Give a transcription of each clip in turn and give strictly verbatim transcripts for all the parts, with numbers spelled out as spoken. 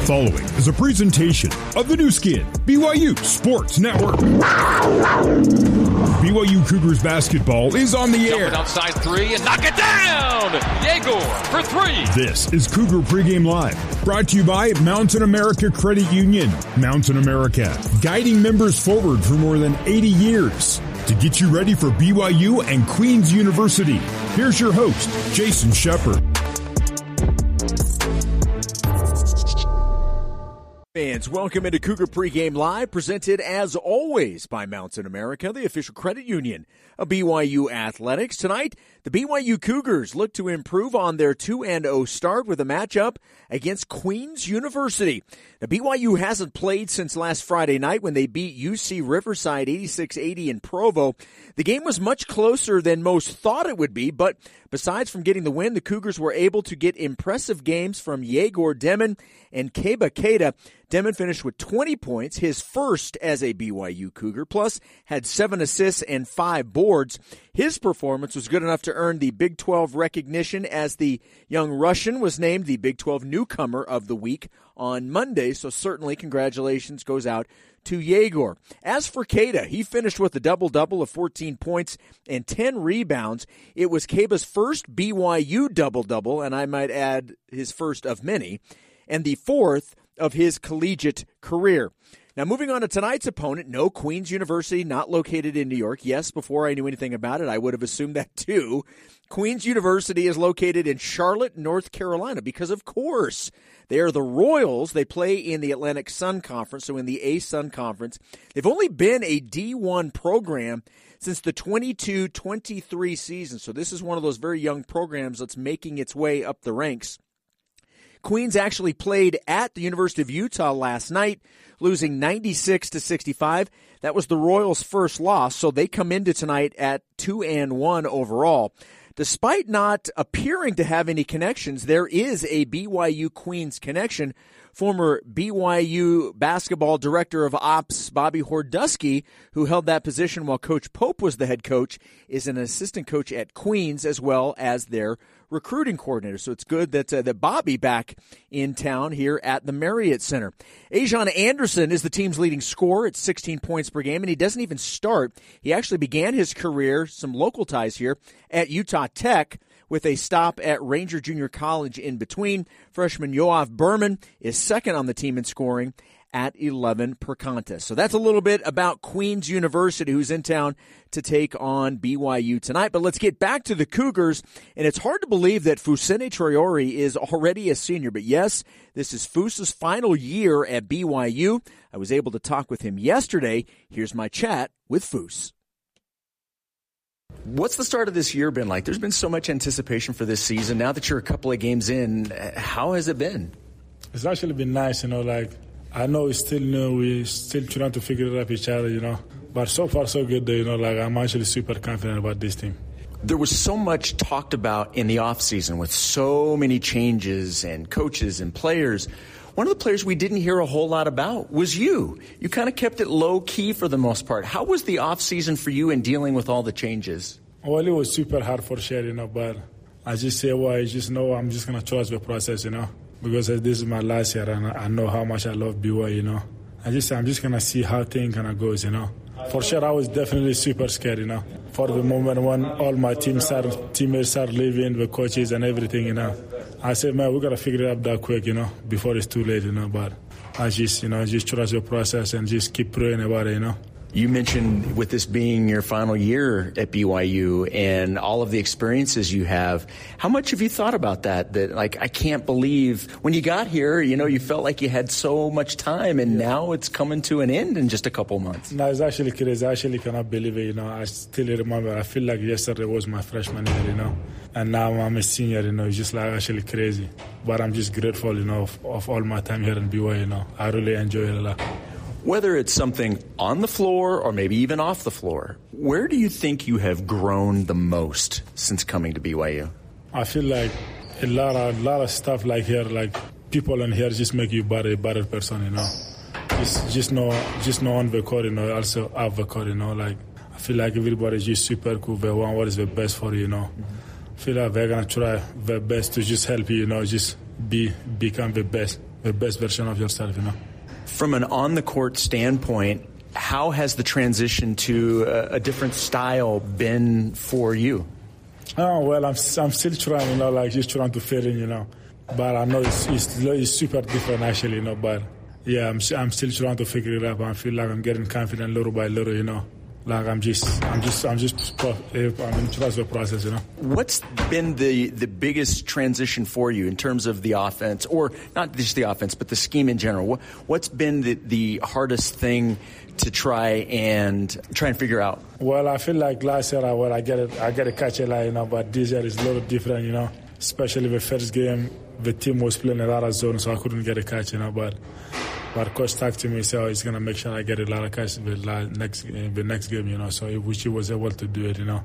following is a presentation of the new skin, B Y U Sports Network. B Y U Cougars basketball is on the air. Jumping outside three and knock it down! Yegor for three! This is Cougar Pregame Live, brought to you by Mountain America Credit Union. Mountain America, guiding members forward for more than eighty years. To get you ready for B Y U and Queens University, here's your host, Jason Shepard. Fans, welcome into Cougar Pregame Live, presented as always by Mountain America, the official credit union of B Y U Athletics. Tonight, the B Y U Cougars look to improve on their two and oh start with a matchup against Queens University. Now, B Y U hasn't played since last Friday night when they beat U C Riverside eighty-six eighty in Provo. The game was much closer than most thought it would be, but besides from getting the win, the Cougars were able to get impressive games from Yegor Demon and Keba Keita. Demon finished with twenty points, his first as a B Y U Cougar, plus had seven assists and five boards. His performance was good enough to earn the Big twelve recognition, as the young Russian was named the Big twelve Newcomer of the Week on Monday, so certainly congratulations goes out to Yegor. As for Keita, he finished with a double-double of fourteen points and ten rebounds. It was Keba's first B Y U double-double, and I might add his first of many, and the fourth of his collegiate career. Now, moving on to tonight's opponent, no, Queens University, not located in New York. Yes, before I knew anything about it, I would have assumed that too. Queens University is located in Charlotte, North Carolina, because of course, they are the Royals. They play in the Atlantic Sun Conference, so in the A-Sun Conference. They've only been a D one program since the twenty-two twenty-three season, so this is one of those very young programs that's making its way up the ranks. Queens actually played at the University of Utah last night, losing ninety-six to sixty-five. That was the Royals' first loss, so they come into tonight at two and one overall. Despite not appearing to have any connections, there is a B Y U Queens connection. Former B Y U basketball director of ops Bobby Hordusky, who held that position while Coach Pope was the head coach, is an assistant coach at Queens as well as their recruiting coordinator. So it's good that uh, that Bobby back in town here at the Marriott Center. Ajon Anderson is the team's leading scorer at sixteen points per game, and he doesn't even start. He actually began his career, some local ties here, at Utah Tech, with a stop at Ranger Junior College in between. Freshman Yoav Berman is second on the team in scoring at eleven per contest. So that's a little bit about Queens University, who's in town to take on B Y U tonight. But let's get back to the Cougars. And it's hard to believe that Fousseyni Traore is already a senior. But yes, this is Fous's final year at B Y U. I was able to talk with him yesterday. Here's my chat with Fous. What's the start of this year been like? There's been so much anticipation for this season. Now that you're a couple of games in, how has it been? It's actually been nice, you know, like, I know it's still new. We're still trying to figure it out each other, you know. But so far, so good, you know, like, I'm actually super confident about this team. There was so much talked about in the offseason with so many changes and coaches and players. One of the players we didn't hear a whole lot about was you. You kind of kept it low-key for the most part. How was the offseason for you in dealing with all the changes? Well, it was super hard for sure, you know, but I just say, well, I just know I'm just going to trust the process, you know, because this is my last year and I know how much I love B Y U, you know. I just, I'm just going to see how things kind of goes, you know. For sure, I was definitely super scared, you know, for the moment when all my team start, teammates start leaving, the coaches and everything, you know. I said, man, we got to figure it out that quick, you know, before it's too late, you know. But I just, you know, just trust the process and just keep praying about it, you know. You mentioned with this being your final year at B Y U and all of the experiences you have, how much have you thought about that? That, like, I can't believe when you got here, you know, you felt like you had so much time and yeah. Now it's coming to an end in just a couple months. No, it's actually crazy. I actually cannot believe it, you know. I still remember. I feel like yesterday was my freshman year, you know. And now I'm a senior, you know. It's just like actually crazy. But I'm just grateful, you know, of, of all my time here in B Y U, you know. I really enjoy it a lot. Whether it's something on the floor or maybe even off the floor, where do you think you have grown the most since coming to B Y U? I feel like a lot of, a lot of stuff like here, like people in here just make you better, a better person, you know. Just, just know, just know on the court, you know, also off the court, you know. Like, I feel like everybody's just super cool. They want what is the best for you, you know. Mm-hmm. I feel like they're going to try their best to just help you, you know, just be become the best. the best version of yourself, you know. From an on-the-court standpoint, how has the transition to a, a different style been for you? Oh, well, I'm I'm still trying, you know, like just trying to fit in, you know. But I know it's, it's, it's super different, actually, you know. But, yeah, I'm I'm still trying to figure it out. I feel like I'm getting confident little by little, you know. Like I'm just, I'm just, I'm just, I'm in transfer process, you know. What's been the, the biggest transition for you in terms of the offense, or not just the offense, but the scheme in general? What, what's been the, the hardest thing to try and try and figure out? Well, I feel like last year, I, well, I get it, I get a catch a lot, you know, but this year is a little different, you know. Especially the first game, the team was playing a lot of zone, so I couldn't get a catch, you know, but. But coach talked to me, so he's gonna make sure I get a lot of catches the next the next game, you know. So which he was able to do it, you know.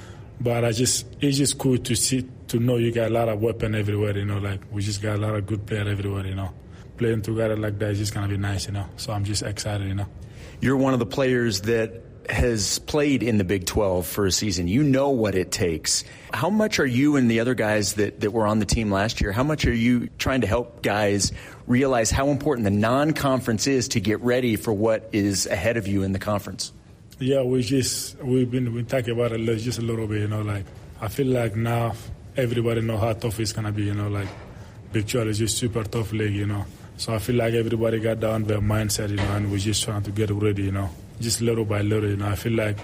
But I just it's just cool to see to know you got a lot of weapon everywhere, you know. Like we just got a lot of good player everywhere, you know. Playing together like that is just gonna be nice, you know. So I'm just excited, you know. You're one of the players that has played in the Big twelve for a season. You know what it takes. How much are you and the other guys that, that were on the team last year, how much are you trying to help guys realize how important the non-conference is to get ready for what is ahead of you in the conference? Yeah, we just, we've been we talking about it just a little bit, you know, like I feel like now everybody know how tough it's going to be, you know, like Big twelve is just super tough league, you know. So I feel like everybody got down their mindset, you know, and we're just trying to get ready, you know. Just little by little, you know. I feel like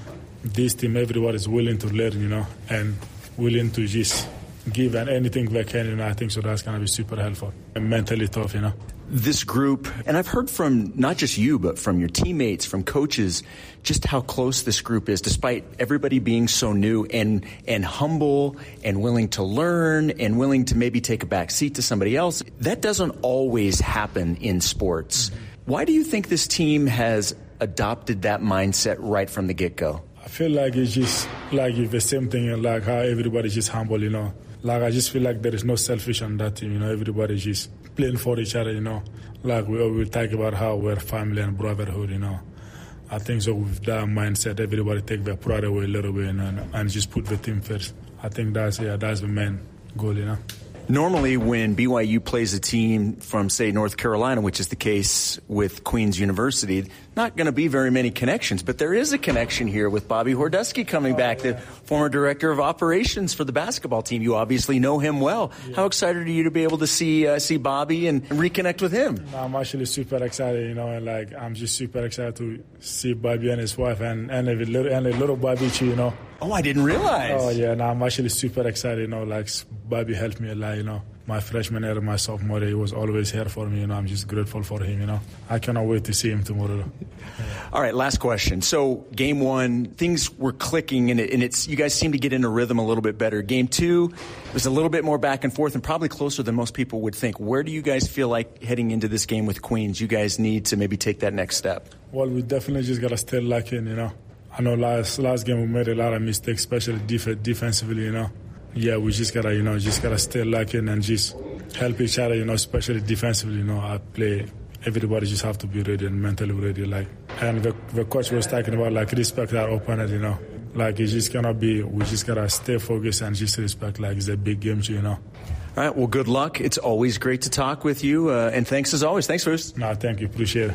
this team, everybody is willing to learn, you know, and willing to just give and anything they can, you know. I think so that's going to be super helpful and mentally tough, you know. This group, and I've heard from not just you, but from your teammates, from coaches, just how close this group is, despite everybody being so new and, and humble and willing to learn and willing to maybe take a back seat to somebody else. That doesn't always happen in sports. Mm-hmm. Why do you think this team has adopted that mindset right from the get-go? I feel like it's just like it's the same thing, like how everybody's just humble, you know. Like I just feel like there is no selfish on that team, you know. Everybody's just playing for each other, you know. Like we always talk about how we're family and brotherhood, you know. I think so with that mindset, everybody take their pride away a little bit, you know, and just put the team first. I think that's yeah, that's the main goal, you know. Normally when B Y U plays a team from, say, North Carolina, which is the case with Queens University, not going to be very many connections, but there is a connection here with Bobby Hordusky coming oh, back, yeah. the former director of operations for the basketball team. You obviously know him well. Yeah. How excited are you to be able to see uh, see Bobby and, and reconnect with him? I'm actually super excited, you know, and like I'm just super excited to see Bobby and his wife and, and, a, little, and a little Bobby too, you know. Oh, I didn't realize. Oh, yeah, no, I'm actually super excited, you know, like Bobby helped me a lot, you know. My freshman year, my sophomore year, he was always here for me, you know. I'm just grateful for him, you know. I cannot wait to see him tomorrow. Yeah. All right, last question. So game one, things were clicking, and, it, and it's you guys seem to get in a rhythm a little bit better. Game two was a little bit more back and forth and probably closer than most people would think. Where do you guys feel like heading into this game with Queens, you guys need to maybe take that next step? Well, we definitely just got to stay locked in, you know. I know last last game we made a lot of mistakes, especially def- defensively, you know. Yeah, we just gotta, you know, just gotta stay locked in and just help each other, you know, especially defensively, you know. I play, everybody just have to be ready and mentally ready, like. And the, the coach was talking about, like, respect our opponent, you know. Like, it's just gonna be, we just gotta stay focused and just respect, like, it's a big game too, you know. All right, well, good luck. It's always great to talk with you, uh, and thanks as always. Thanks, Foos. No, thank you. Appreciate it.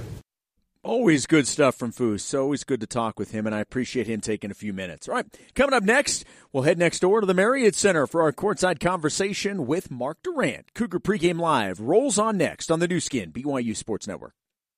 Always good stuff from Foos. So always good to talk with him, and I appreciate him taking a few minutes. All right, coming up next, we'll head next door to the Marriott Center for our courtside conversation with Mark Durrant. Cougar Pregame Live rolls on next on the new skin, B Y U Sports Network.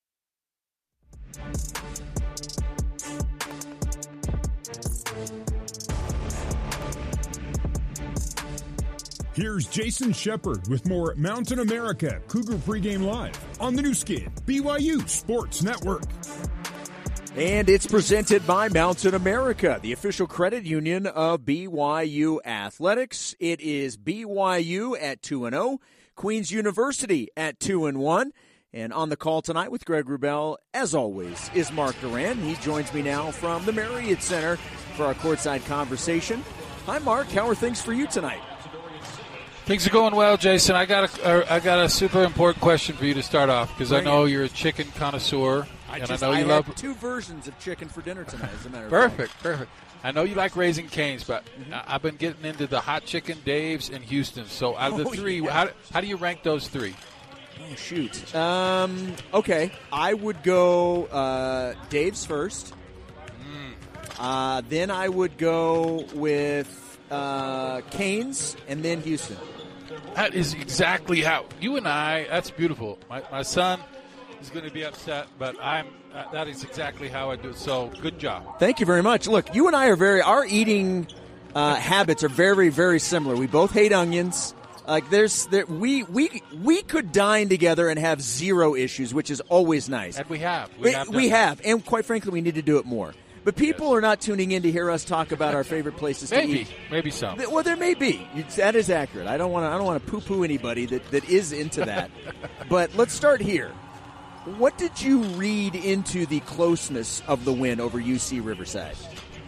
Here's Jason Shepard with more Mountain America Cougar Pregame Live on the new skin, B Y U Sports Network. And it's presented by Mountain America, the official credit union of B Y U Athletics. It is B Y U at two and oh, Queens University at two and one. And on the call tonight with Greg Wrubell, as always, is Mark Durrant. He joins me now from the Marriott Center for our courtside conversation. Hi, Mark. How are things for you tonight? Things are going well, Jason. I got a, I got a super important question for you to start off because I know you're a chicken connoisseur, I and just, I know you I love had two versions of chicken for dinner tonight. As a matter of perfect, fact. perfect. I know you like Raising Cane's, but mm-hmm. I've been getting into the hot chicken Dave's and Houston's. So out of the oh, three, yeah. how how do you rank those three? Oh, shoot. Um, okay, I would go uh, Dave's first. Mm. Uh, then I would go with uh, Canes and then Houston. That is exactly how you and I. That's beautiful. My, my son is going to be upset, but I'm. Uh, that is exactly how I do it. So good job. Thank you very much. Look, you and I are very. Our eating uh, habits are very, very similar. We both hate onions. Like there's, there, we we we could dine together and have zero issues, which is always nice. And we have. We, we have, we have, and quite frankly, we need to do it more. But people yes. are not tuning in to hear us talk about our favorite places maybe, to eat. Maybe some. Well, there may be. That is accurate. I don't want to. I don't want to poo-poo anybody that, that is into that. But let's start here. What did you read into the closeness of the win over U C Riverside?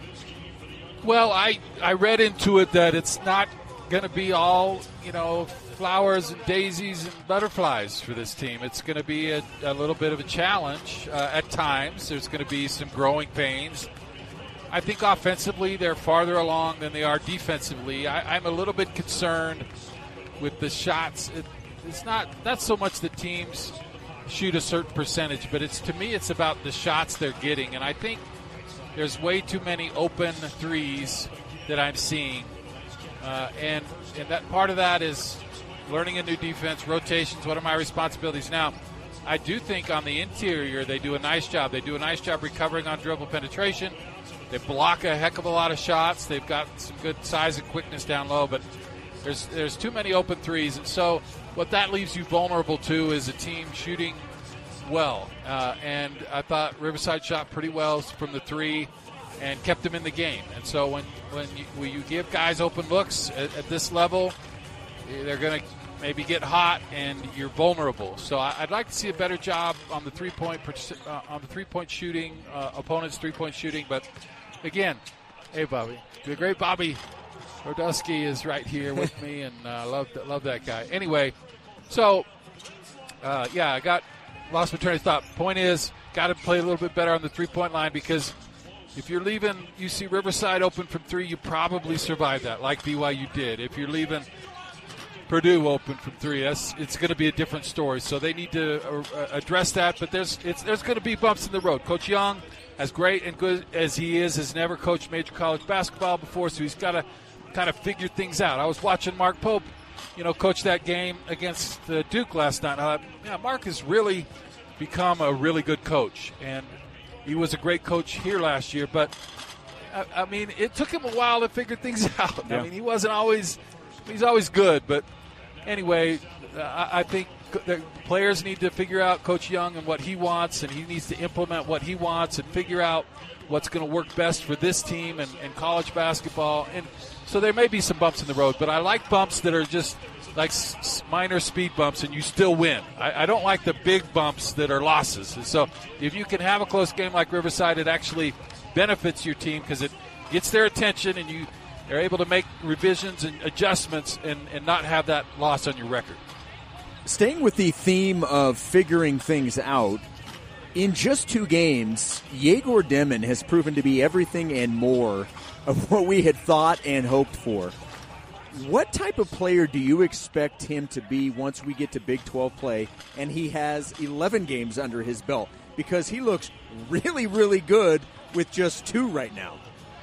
Well, I I read into it that it's not going to be all, you know, flowers and daisies and butterflies for this team. It's going to be a, a little bit of a challenge uh, at times. There's going to be some growing pains. I think offensively they're farther along than they are defensively. I, I'm a little bit concerned with the shots. It, it's not not so much the teams shoot a certain percentage, but it's to me it's about the shots they're getting. And I think there's way too many open threes that I'm seeing. Uh, and and that part of that is learning a new defense, rotations. What are my responsibilities now? I do think on the interior they do a nice job. They do a nice job recovering on dribble penetration. They block a heck of a lot of shots. They've got some good size and quickness down low, but there's there's too many open threes. And so what that leaves you vulnerable to is a team shooting well. Uh, and I thought Riverside shot pretty well from the three and kept them in the game. And so when when you, when you give guys open looks at, at this level, they're going to maybe get hot and you're vulnerable. So I, I'd like to see a better job on the three point uh, on the three point shooting, uh, opponents' three point shooting. But again, hey Bobby, the great Bobby Rodusky is right here with me, and I uh, love love that guy. Anyway, so uh, yeah, I got lost my train of thought. Point is, got to play a little bit better on the three point line, because if you're leaving U C Riverside open from three, you probably survive that, like B Y U did. If you're leaving Purdue open from three, that's, it's going to be a different story. So they need to uh, address that. But there's it's, there's going to be bumps in the road. Coach Young, as great and good as he is, has never coached major college basketball before, so he's got to kind of figure things out. I was watching Mark Pope, you know, coach that game against uh, Duke last night. And I thought, yeah, Mark has really become a really good coach, and he was a great coach here last year. But I, I mean, it took him a while to figure things out. Yeah. I mean, he wasn't always he's always good, but anyway, I, I think the players need to figure out Coach Young and what he wants, and he needs to implement what he wants and figure out what's going to work best for this team and, and college basketball. And so there may be some bumps in the road, but I like bumps that are just like s- minor speed bumps and you still win. I, I don't like the big bumps that are losses. And so if you can have a close game like Riverside, it actually benefits your team because it gets their attention and you are able to make revisions and adjustments and, and not have that loss on your record. Staying with the theme of figuring things out, in just two games, Yegor Demon has proven to be everything and more of what we had thought and hoped for. What type of player do you expect him to be once we get to Big twelve play and he has eleven games under his belt? Because he looks really, really good with just two right now.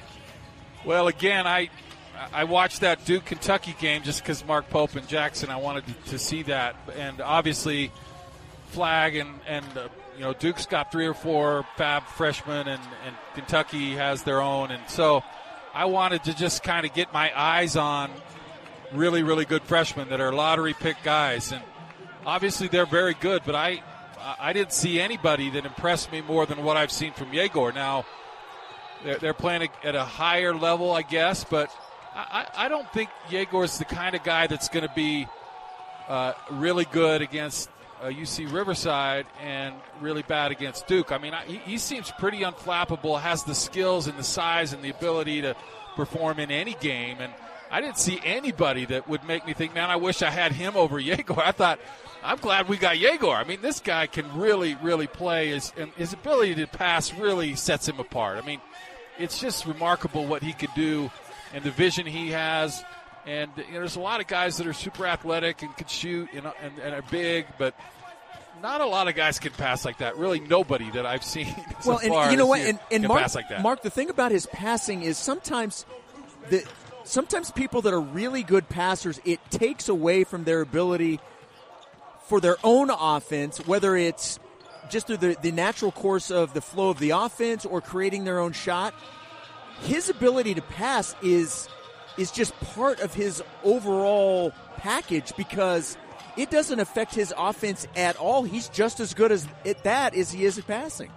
Well, again, I I watched that Duke-Kentucky game just because Mark Pope and Jackson, I wanted to, to see that. And obviously, Flag and, and uh, you know, Duke's got three or four fab freshmen, and, and Kentucky has their own. And so I wanted to just kind of get my eyes on really, really good freshmen that are lottery pick guys. And obviously they're very good, but I I didn't see anybody that impressed me more than what I've seen from Yegor. Now, they're, they're playing at a higher level, I guess, but I, I don't think Yegor's the kind of guy that's going to be uh, really good against uh, U C Riverside and really bad against Duke. I mean, I, he, he seems pretty unflappable, has the skills and the size and the ability to perform in any game. And I didn't see anybody that would make me think, man, I wish I had him over Yegor. I thought, I'm glad we got Yegor. I mean, this guy can really, really play. His, and his ability to pass really sets him apart. I mean, it's just remarkable what he could do and the vision he has. And you know, there's a lot of guys that are super athletic and can shoot and, and, and are big, but not a lot of guys can pass like that. Really, nobody that I've seen so well, and far you know what? can, And, and can Mark, pass like that. Mark, the thing about his passing is sometimes the sometimes people that are really good passers, it takes away from their ability for their own offense, whether it's just through the, the natural course of the flow of the offense or creating their own shot. His ability to pass is is just part of his overall package because it doesn't affect his offense at all. He's just as good as at that as he is at passing.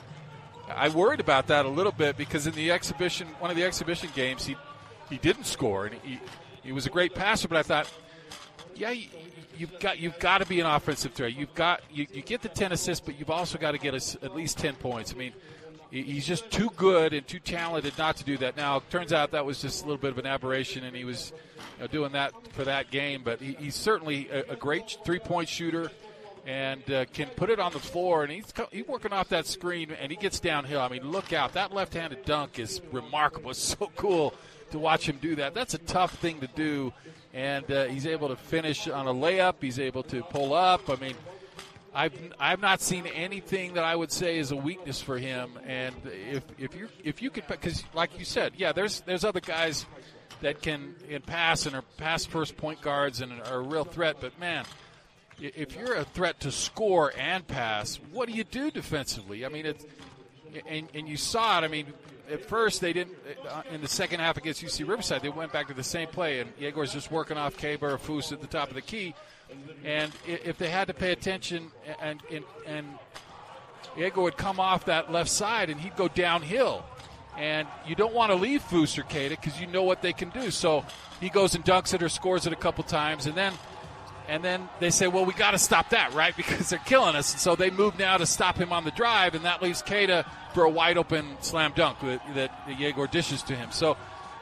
I worried about that a little bit because in the exhibition, one of the exhibition games, he he didn't score, and he he was a great passer. But I thought, yeah, you, you've got you've got to be an offensive threat. You've got you, you get the ten assists, but you've also got to get us at least ten points. I mean, he's just too good and too talented not to do that. Now, it turns out that was just a little bit of an aberration, and he was you know, doing that for that game. But he, he's certainly a, a great three-point shooter and uh, can put it on the floor. And he's, he's working off that screen, and he gets downhill. I mean, look out. That left-handed dunk is remarkable. It's so cool to watch him do that. That's a tough thing to do, and uh, he's able to finish on a layup. He's able to pull up. I mean, I've I've not seen anything that I would say is a weakness for him. And if if you if you could, because like you said, yeah, there's there's other guys that can, can pass and are pass first point guards and are a real threat. But man, if you're a threat to score and pass, what do you do defensively? I mean, it's and and you saw it. I mean, at first they didn't in the second half against U C Riverside. They went back to the same play, and Yegor's just working off K. Barafus at the top of the key. And if they had to pay attention, and and, and Yegor would come off that left side, and he'd go downhill. And you don't want to leave Foose or Keita because you know what they can do. So he goes and dunks it or scores it a couple times, and then and then they say, well, we got to stop that, right, because they're killing us. And so they move now to stop him on the drive, and that leaves Keita for a wide-open slam dunk that, that Yegor dishes to him. So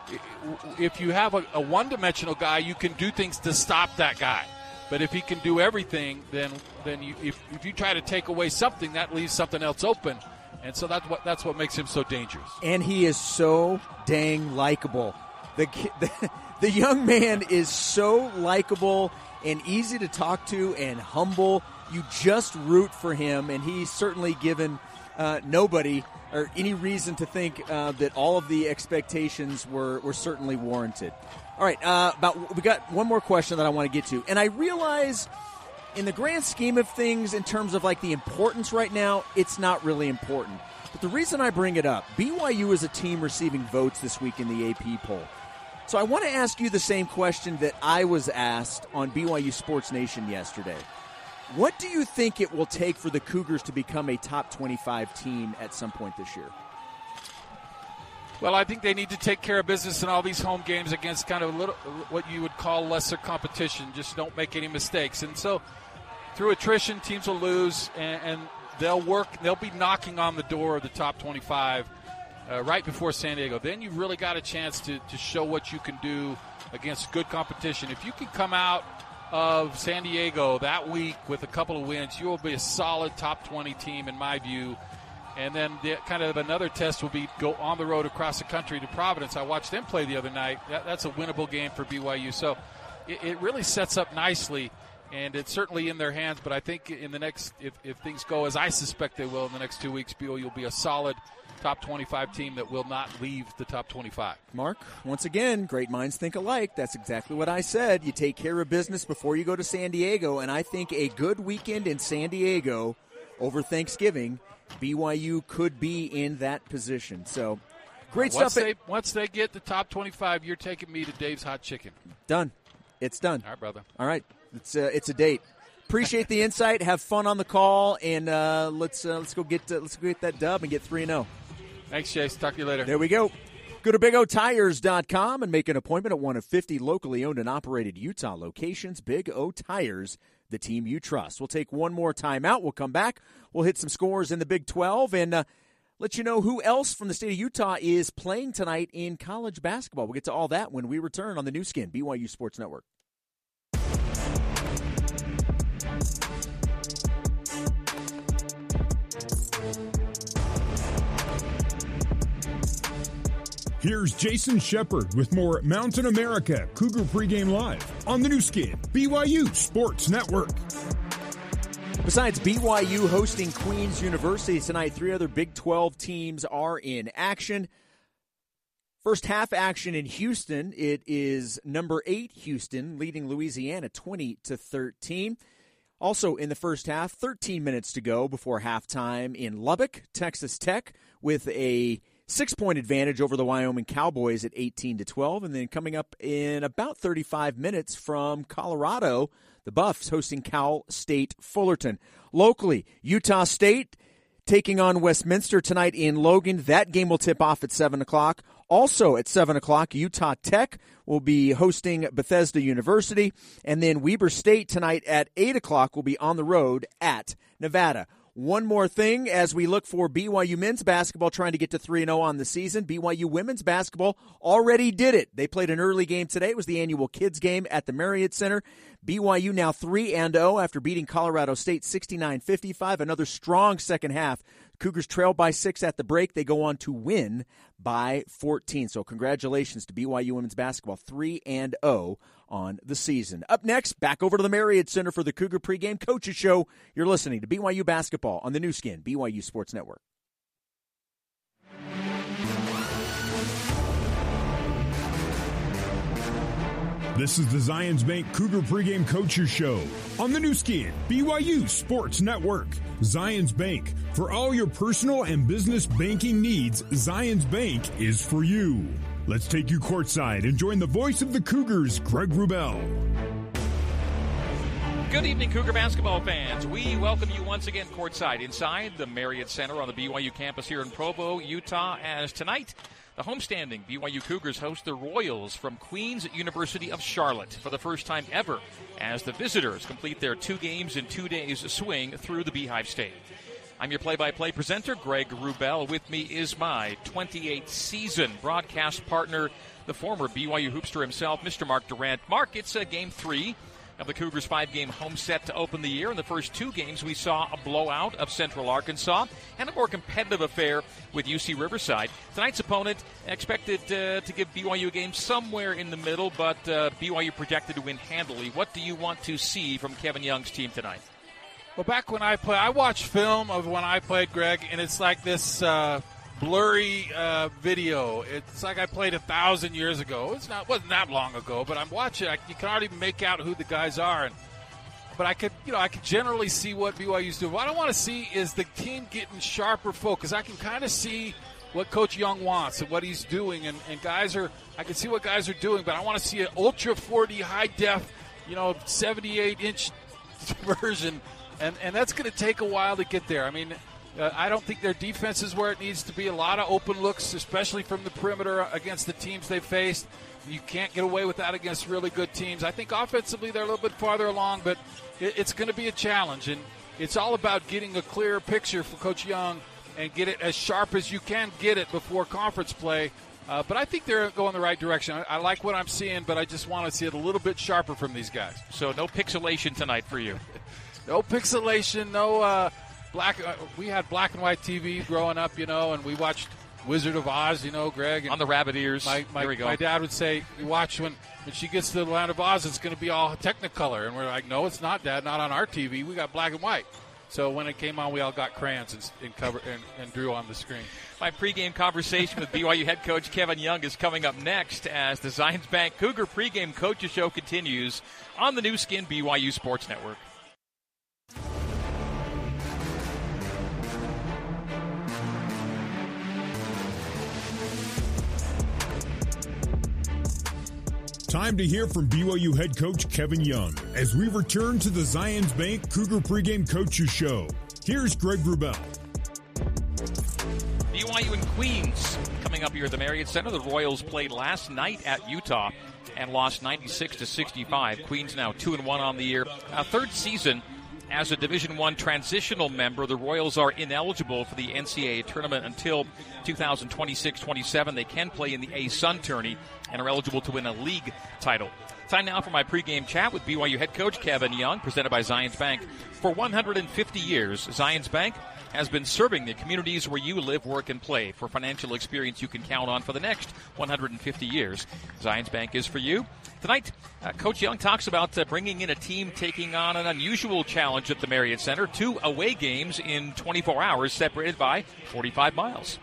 if you have a, a one-dimensional guy, you can do things to stop that guy. But if he can do everything, then then you, if, if you try to take away something, that leaves something else open. And so that's what that's what makes him so dangerous. And he is so dang likable. The, the the young man is so likable and easy to talk to and humble. You just root for him, and he's certainly given uh, nobody or any reason to think uh, that all of the expectations were, were certainly warranted. All right, uh, about we got one more question that I want to get to. And I realize in the grand scheme of things, in terms of like the importance right now, it's not really important. But the reason I bring it up, B Y U is a team receiving votes this week in the A P poll. So I want to ask you the same question that I was asked on B Y U Sports Nation yesterday. What do you think it will take for the Cougars to become a top twenty-five team at some point this year? Well, I think they need to take care of business in all these home games against kind of a little what you would call lesser competition. Just don't make any mistakes. And so through attrition, teams will lose, and, and they'll work. They'll be knocking on the door of the top twenty-five uh, right before San Diego. Then you've really got a chance to, to show what you can do against good competition. If you can come out of San Diego that week with a couple of wins, you will be a solid top twenty team in my view. And then the, kind of another test will be go on the road across the country to Providence. I watched them play the other night. That, that's a winnable game for B Y U. So it, it really sets up nicely, and it's certainly in their hands. But I think in the next, if, if things go as I suspect they will in the next two weeks, B Y U will be a solid top twenty-five team that will not leave the top twenty-five. Mark, once again, great minds think alike. That's exactly what I said. You take care of business before you go to San Diego, and I think a good weekend in San Diego over Thanksgiving, B Y U could be in that position. So, great once stuff. They, once they get the top twenty-five, you're taking me to Dave's Hot Chicken. Done. It's done. All right, brother. All right. It's a, it's a date. Appreciate the insight. Have fun on the call, and uh, let's uh, let's go get uh, let's go get that dub and get three and zero. Thanks, Chase. Talk to you later. There we go. Go to big o tires dot com and make an appointment at one of fifty locally owned and operated Utah locations. Big O Tires, the team you trust. We'll take one more time out. We'll come back. We'll hit some scores in the Big twelve and uh, let you know who else from the state of Utah is playing tonight in college basketball. We'll get to all that when we return on the new skin, B Y U Sports Network. Here's Jason Shepard with more Mountain America Cougar Pregame Live on the new skin, B Y U Sports Network. Besides B Y U hosting Queens University tonight, three other Big twelve teams are in action. First half action in Houston. It is number eight Houston leading Louisiana twenty to thirteen. Also in the first half, thirteen minutes to go before halftime in Lubbock, Texas Tech with a six-point advantage over the Wyoming Cowboys at eighteen to twelve. And then coming up in about thirty-five minutes from Colorado, the Buffs hosting Cal State Fullerton. Locally, Utah State taking on Westminster tonight in Logan. That game will tip off at seven o'clock. Also at seven o'clock, Utah Tech will be hosting Bethesda University. And then Weber State tonight at eight o'clock will be on the road at Nevada. One more thing as we look for B Y U men's basketball trying to get to three and oh on the season. B Y U women's basketball already did it. They played an early game today. It was the annual kids game at the Marriott Center. B Y U now three and oh after beating Colorado State sixty-nine fifty-five. Another strong second half. Cougars trailed by six at the break. They go on to win by fourteen. So congratulations to B Y U women's basketball, three and oh on the season. Up next, back over to the Marriott Center for the Cougar Pregame Coaches Show. You're listening to B Y U Basketball on the new skin, B Y U Sports Network. This is the Zions Bank Cougar Pregame Coaches Show on the new skin, B Y U Sports Network. Zions Bank, for all your personal and business banking needs, Zions Bank is for you. Let's take you courtside and join the voice of the Cougars, Greg Wrubell. Good evening, Cougar basketball fans. We welcome you once again courtside inside the Marriott Center on the B Y U campus here in Provo, Utah, as tonight the homestanding B Y U Cougars host the Royals from Queens University of Charlotte for the first time ever as the visitors complete their two games in two days swing through the Beehive State. I'm your play-by-play presenter, Greg Wrubell. With me is my twenty-eighth season broadcast partner, the former B Y U hoopster himself, Mister Mark Durant. Mark, it's a game three of the Cougars' five-game home set to open the year. In the first two games, we saw a blowout of Central Arkansas and a more competitive affair with U C Riverside. Tonight's opponent expected uh, to give B Y U a game somewhere in the middle, but uh, B Y U projected to win handily. What do you want to see from Kevin Young's team tonight? Well, back when I played, I watched film of when I played, Greg, and it's like this uh, blurry uh, video. It's like I played a thousand years ago. It's not wasn't that long ago, but I'm watching. I, you can hardly make out who the guys are, and but I could, you know, I could generally see what B Y U's doing. What I want to see is the team getting sharper focus. I can kind of see what Coach Young wants and what he's doing, and, and guys are. I can see what guys are doing, but I want to see an ultra forty high def, you know, seventy-eight inch version. And and that's going to take a while to get there. I mean, uh, I don't think their defense is where it needs to be. A lot of open looks, especially from the perimeter against the teams they faced. You can't get away with that against really good teams. I think offensively they're a little bit farther along, but it, it's going to be a challenge. And it's all about getting a clearer picture for Coach Young and get it as sharp as you can get it before conference play. Uh, but I think they're going the right direction. I, I like what I'm seeing, but I just want to see it a little bit sharper from these guys. So no pixelation tonight for you. No pixelation, no uh, black. Uh, we had black and white T V growing up, you know, and we watched Wizard of Oz, you know, Greg. And on the rabbit ears. My, my, Here we go. My dad would say, you watch when, when she gets to the Land of Oz, it's going to be all Technicolor. And we're like, no, it's not, Dad, not on our T V. We got black and white. So when it came on, we all got crayons and, and, cover, and, and drew on the screen. My pregame conversation with B Y U head coach Kevin Young is coming up next as the Zions Bank Cougar pregame coaches show continues on the new skin B Y U Sports Network. Time to hear from B Y U head coach Kevin Young as we return to the Zions Bank Cougar Pregame Coaches Show. Here's Greg Wrubell. B Y U and Queens coming up here at the Marriott Center. The Royals played last night at Utah and lost ninety-six to sixty-five. Queens now two and one on the year. A third season as a Division One transitional member. The Royals are ineligible for the N C double A tournament until two thousand twenty-six twenty-seven. They can play in the A-Sun tourney and are eligible to win a league title. Time now for my pregame chat with B Y U head coach Kevin Young, presented by Zions Bank. For one hundred fifty years, Zions Bank has been serving the communities where you live, work, and play. For financial experience you can count on for the next one hundred fifty years, Zions Bank is for you. Tonight, uh, Coach Young talks about uh, bringing in a team taking on an unusual challenge at the Marriott Center. Two away games in twenty-four hours, separated by forty-five miles.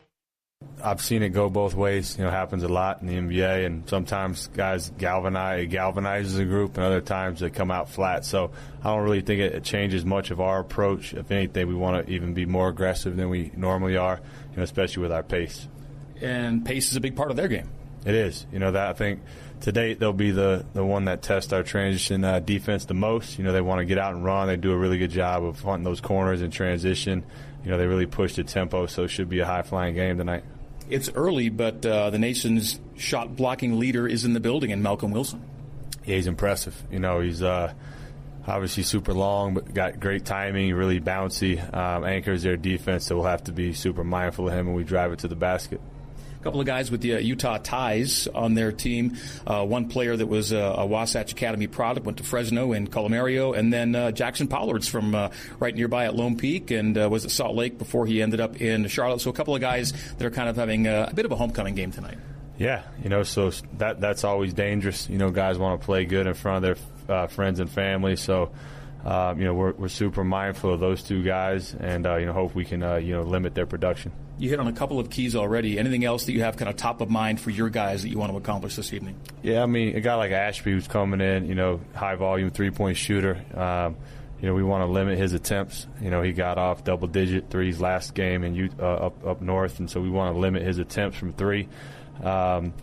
I've seen it go both ways. You know, it happens a lot in the N B A, and sometimes guys galvanize, galvanizes a group, and other times they come out flat. So I don't really think it changes much of our approach. If anything, we want to even be more aggressive than we normally are, you know, especially with our pace. And pace is a big part of their game. It is. You know, that I think to date they'll be the, the one that tests our transition uh, defense the most. You know, they want to get out and run. They do a really good job of hunting those corners in transition. You know, they really push the tempo, so it should be a high-flying game tonight. It's early, but uh, the nation's shot blocking leader is in the building, in Malcolm Wilson. Yeah, he's impressive. You know, he's uh, obviously super long, but got great timing, really bouncy, um, anchors their defense, so we'll have to be super mindful of him when we drive it to the basket. A couple of guys with the uh, Utah ties on their team. Uh, one player that was uh, a Wasatch Academy product, went to Fresno and Colomario, and then uh, Jackson Pollard's from uh, right nearby at Lone Peak and uh, was at Salt Lake before he ended up in Charlotte. So a couple of guys that are kind of having uh, a bit of a homecoming game tonight. Yeah, you know, so that that's always dangerous. You know, guys want to play good in front of their uh, friends and family. So, uh, you know, we're, we're super mindful of those two guys and, uh, you know, hope we can, uh, you know, limit their production. You hit on a couple of keys already. Anything else that you have kind of top of mind for your guys that you want to accomplish this evening? Yeah, I mean, a guy like Ashby who's coming in, you know, high-volume three-point shooter. Um, you know, we want to limit his attempts. You know, he got off double-digit threes last game in uh, up up north, and so we want to limit his attempts from three. Um,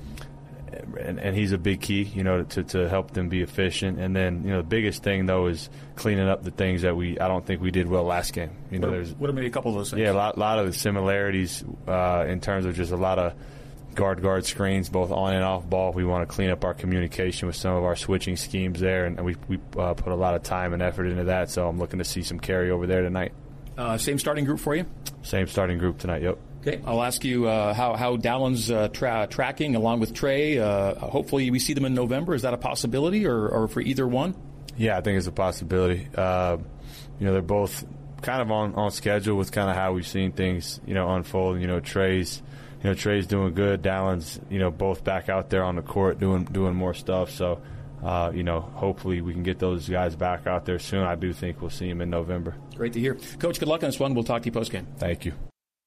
and, and he's a big key, you know, to, to help them be efficient. And then, you know, the biggest thing, though, is cleaning up the things that we I don't think we did well last game. You know, what, there's what are maybe a couple of those things? Yeah, a lot, lot of the similarities uh, in terms of just a lot of guard-guard screens, both on and off ball. We want to clean up our communication with some of our switching schemes there, and we we uh, put a lot of time and effort into that. So I'm looking to see some carryover there tonight. Uh, same starting group for you? Same starting group tonight, yep. Okay, I'll ask you uh, how, how Dallon's uh, tra- tracking along with Trey. Uh, hopefully we see them in November. Is that a possibility or, or for either one? Yeah, I think it's a possibility. Uh, you know, they're both kind of on, on schedule with kind of how we've seen things, you know, unfold. You know, Trey's, you know, Trey's doing good. Dallon's, you know, both back out there on the court doing doing more stuff. So, uh, you know, hopefully we can get those guys back out there soon. I do think we'll see them in November. Great to hear. Coach, good luck on this one. We'll talk to you postgame. Thank you.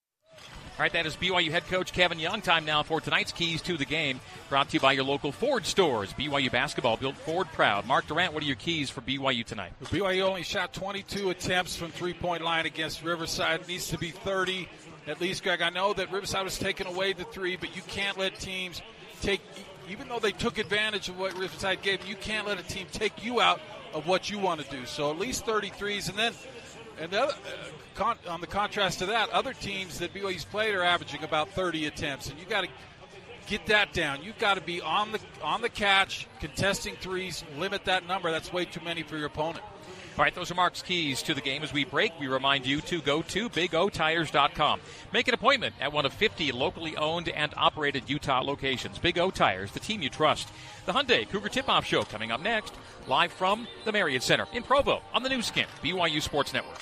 All right, that is B Y U head coach Kevin Young. Time now for tonight's Keys to the Game, brought to you by your local Ford stores. B Y U basketball built Ford proud. Mark Durant, what are your keys for B Y U tonight? B Y U only shot twenty-two attempts from three-point line against Riverside. It needs to be thirty at least, Greg. I know that Riverside was taking away the three, but you can't let teams take, even though they took advantage of what Riverside gave, you can't let a team take you out of what you want to do. So at least thirty-threes, and then and the other, uh, con- on the contrast to that, other teams that B Y U's played are averaging about thirty attempts, and you got to get that down. You've got to be on the on the catch, contesting threes, limit that number. That's way too many for your opponent. All right, those are Mark's keys to the game. As we break, we remind you to go to big o tires dot com. Make an appointment at one of fifty locally owned and operated Utah locations. Big O Tires, the team you trust. The Hyundai Cougar Tip-Off Show coming up next, live from the Marriott Center in Provo on the new skin, B Y U Sports Network.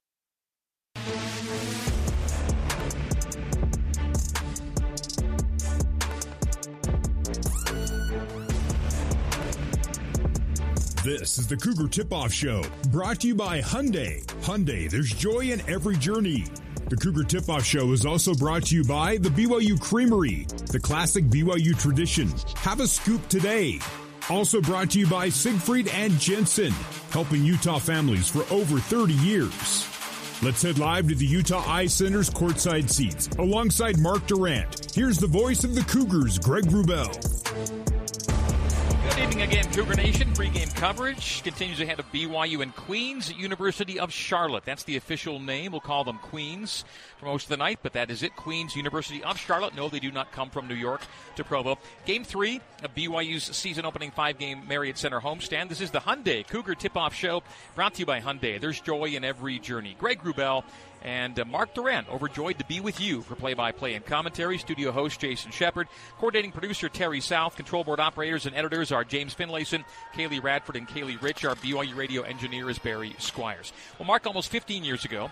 This is the Cougar Tip-Off Show, brought to you by Hyundai. Hyundai, there's joy in every journey. The Cougar Tip-Off Show is also brought to you by the B Y U Creamery, the classic B Y U tradition. Have a scoop today. Also brought to you by Siegfried and Jensen, helping Utah families for over thirty years. Let's head live to the Utah Eye Center's courtside seats. Alongside Mark Durant, here's the voice of the Cougars, Greg Wrubell. Good evening again, Cougar Nation. Pre-game coverage continues ahead of B Y U and Queens University of Charlotte. That's the official name. We'll call them Queens for most of the night, but that is it. Queens University of Charlotte. No, they do not come from New York to Provo. Game three of B Y U's season-opening five-game Marriott Center homestand. This is the Hyundai Cougar Tip-Off Show, brought to you by Hyundai. There's joy in every journey. Greg Wrubell and uh, Mark Durant, overjoyed to be with you for play-by-play and commentary. Studio host Jason Shepard, coordinating producer Terry South, control board operators and editors are James Finlayson, Kaylee Radford, and Kaylee Rich. Our B Y U radio engineer is Barry Squires. Well, Mark, almost fifteen years ago,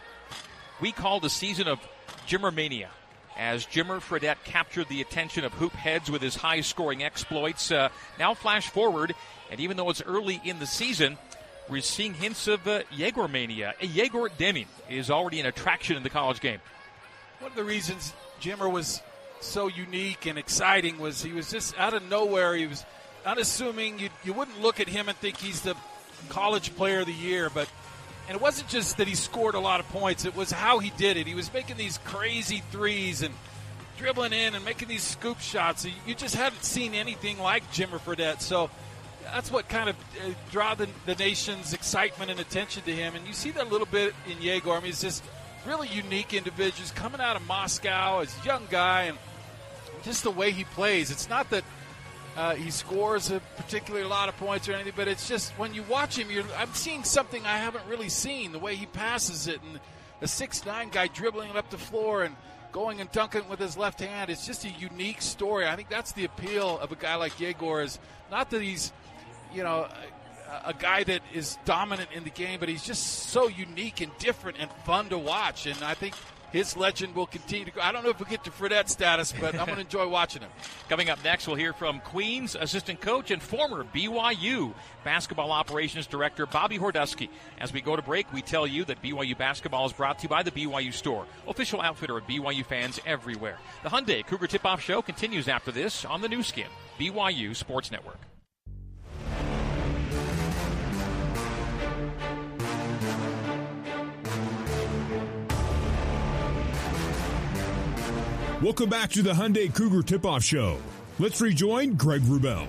we called a season of Jimmermania as Jimmer Fredette captured the attention of hoop heads with his high-scoring exploits. Uh, now flash forward, and even though it's early in the season, we're seeing hints of uh, Yegormania. Yegor Deming is already an attraction in the college game. One of the reasons Jimmer was so unique and exciting was he was just out of nowhere. He was unassuming. You, you wouldn't look at him and think he's the college player of the year. But and it wasn't just that he scored a lot of points. It was how he did it. He was making these crazy threes and dribbling in and making these scoop shots. You just hadn't seen anything like Jimmer Fredette. So that's what kind of uh, draw the, the nation's excitement and attention to him. And you see that a little bit in Yegor. I mean, he's just really unique individuals coming out of Moscow as a young guy, and just the way he plays. It's not that uh, he scores a particularly lot of points or anything, but it's just when you watch him, you're, I'm seeing something I haven't really seen, the way he passes it, and a six nine guy dribbling it up the floor and going and dunking with his left hand. It's just a unique story. I think that's the appeal of a guy like Yegor, is not that he's, you know, a, a guy that is dominant in the game, but he's just so unique and different and fun to watch. And I think his legend will continue to go. I don't know if we'll get to Fredette status, but I'm going to enjoy watching him. Coming up next, we'll hear from Queens assistant coach and former B Y U basketball operations director Bobby Hordusky. As we go to break, we tell you that B Y U basketball is brought to you by the B Y U Store, official outfitter of B Y U fans everywhere. The Hyundai Cougar Tip-Off Show continues after this on the new skin, B Y U Sports Network. Welcome back to the Hyundai Cougar Tip-Off Show. Let's rejoin Greg Wrubell.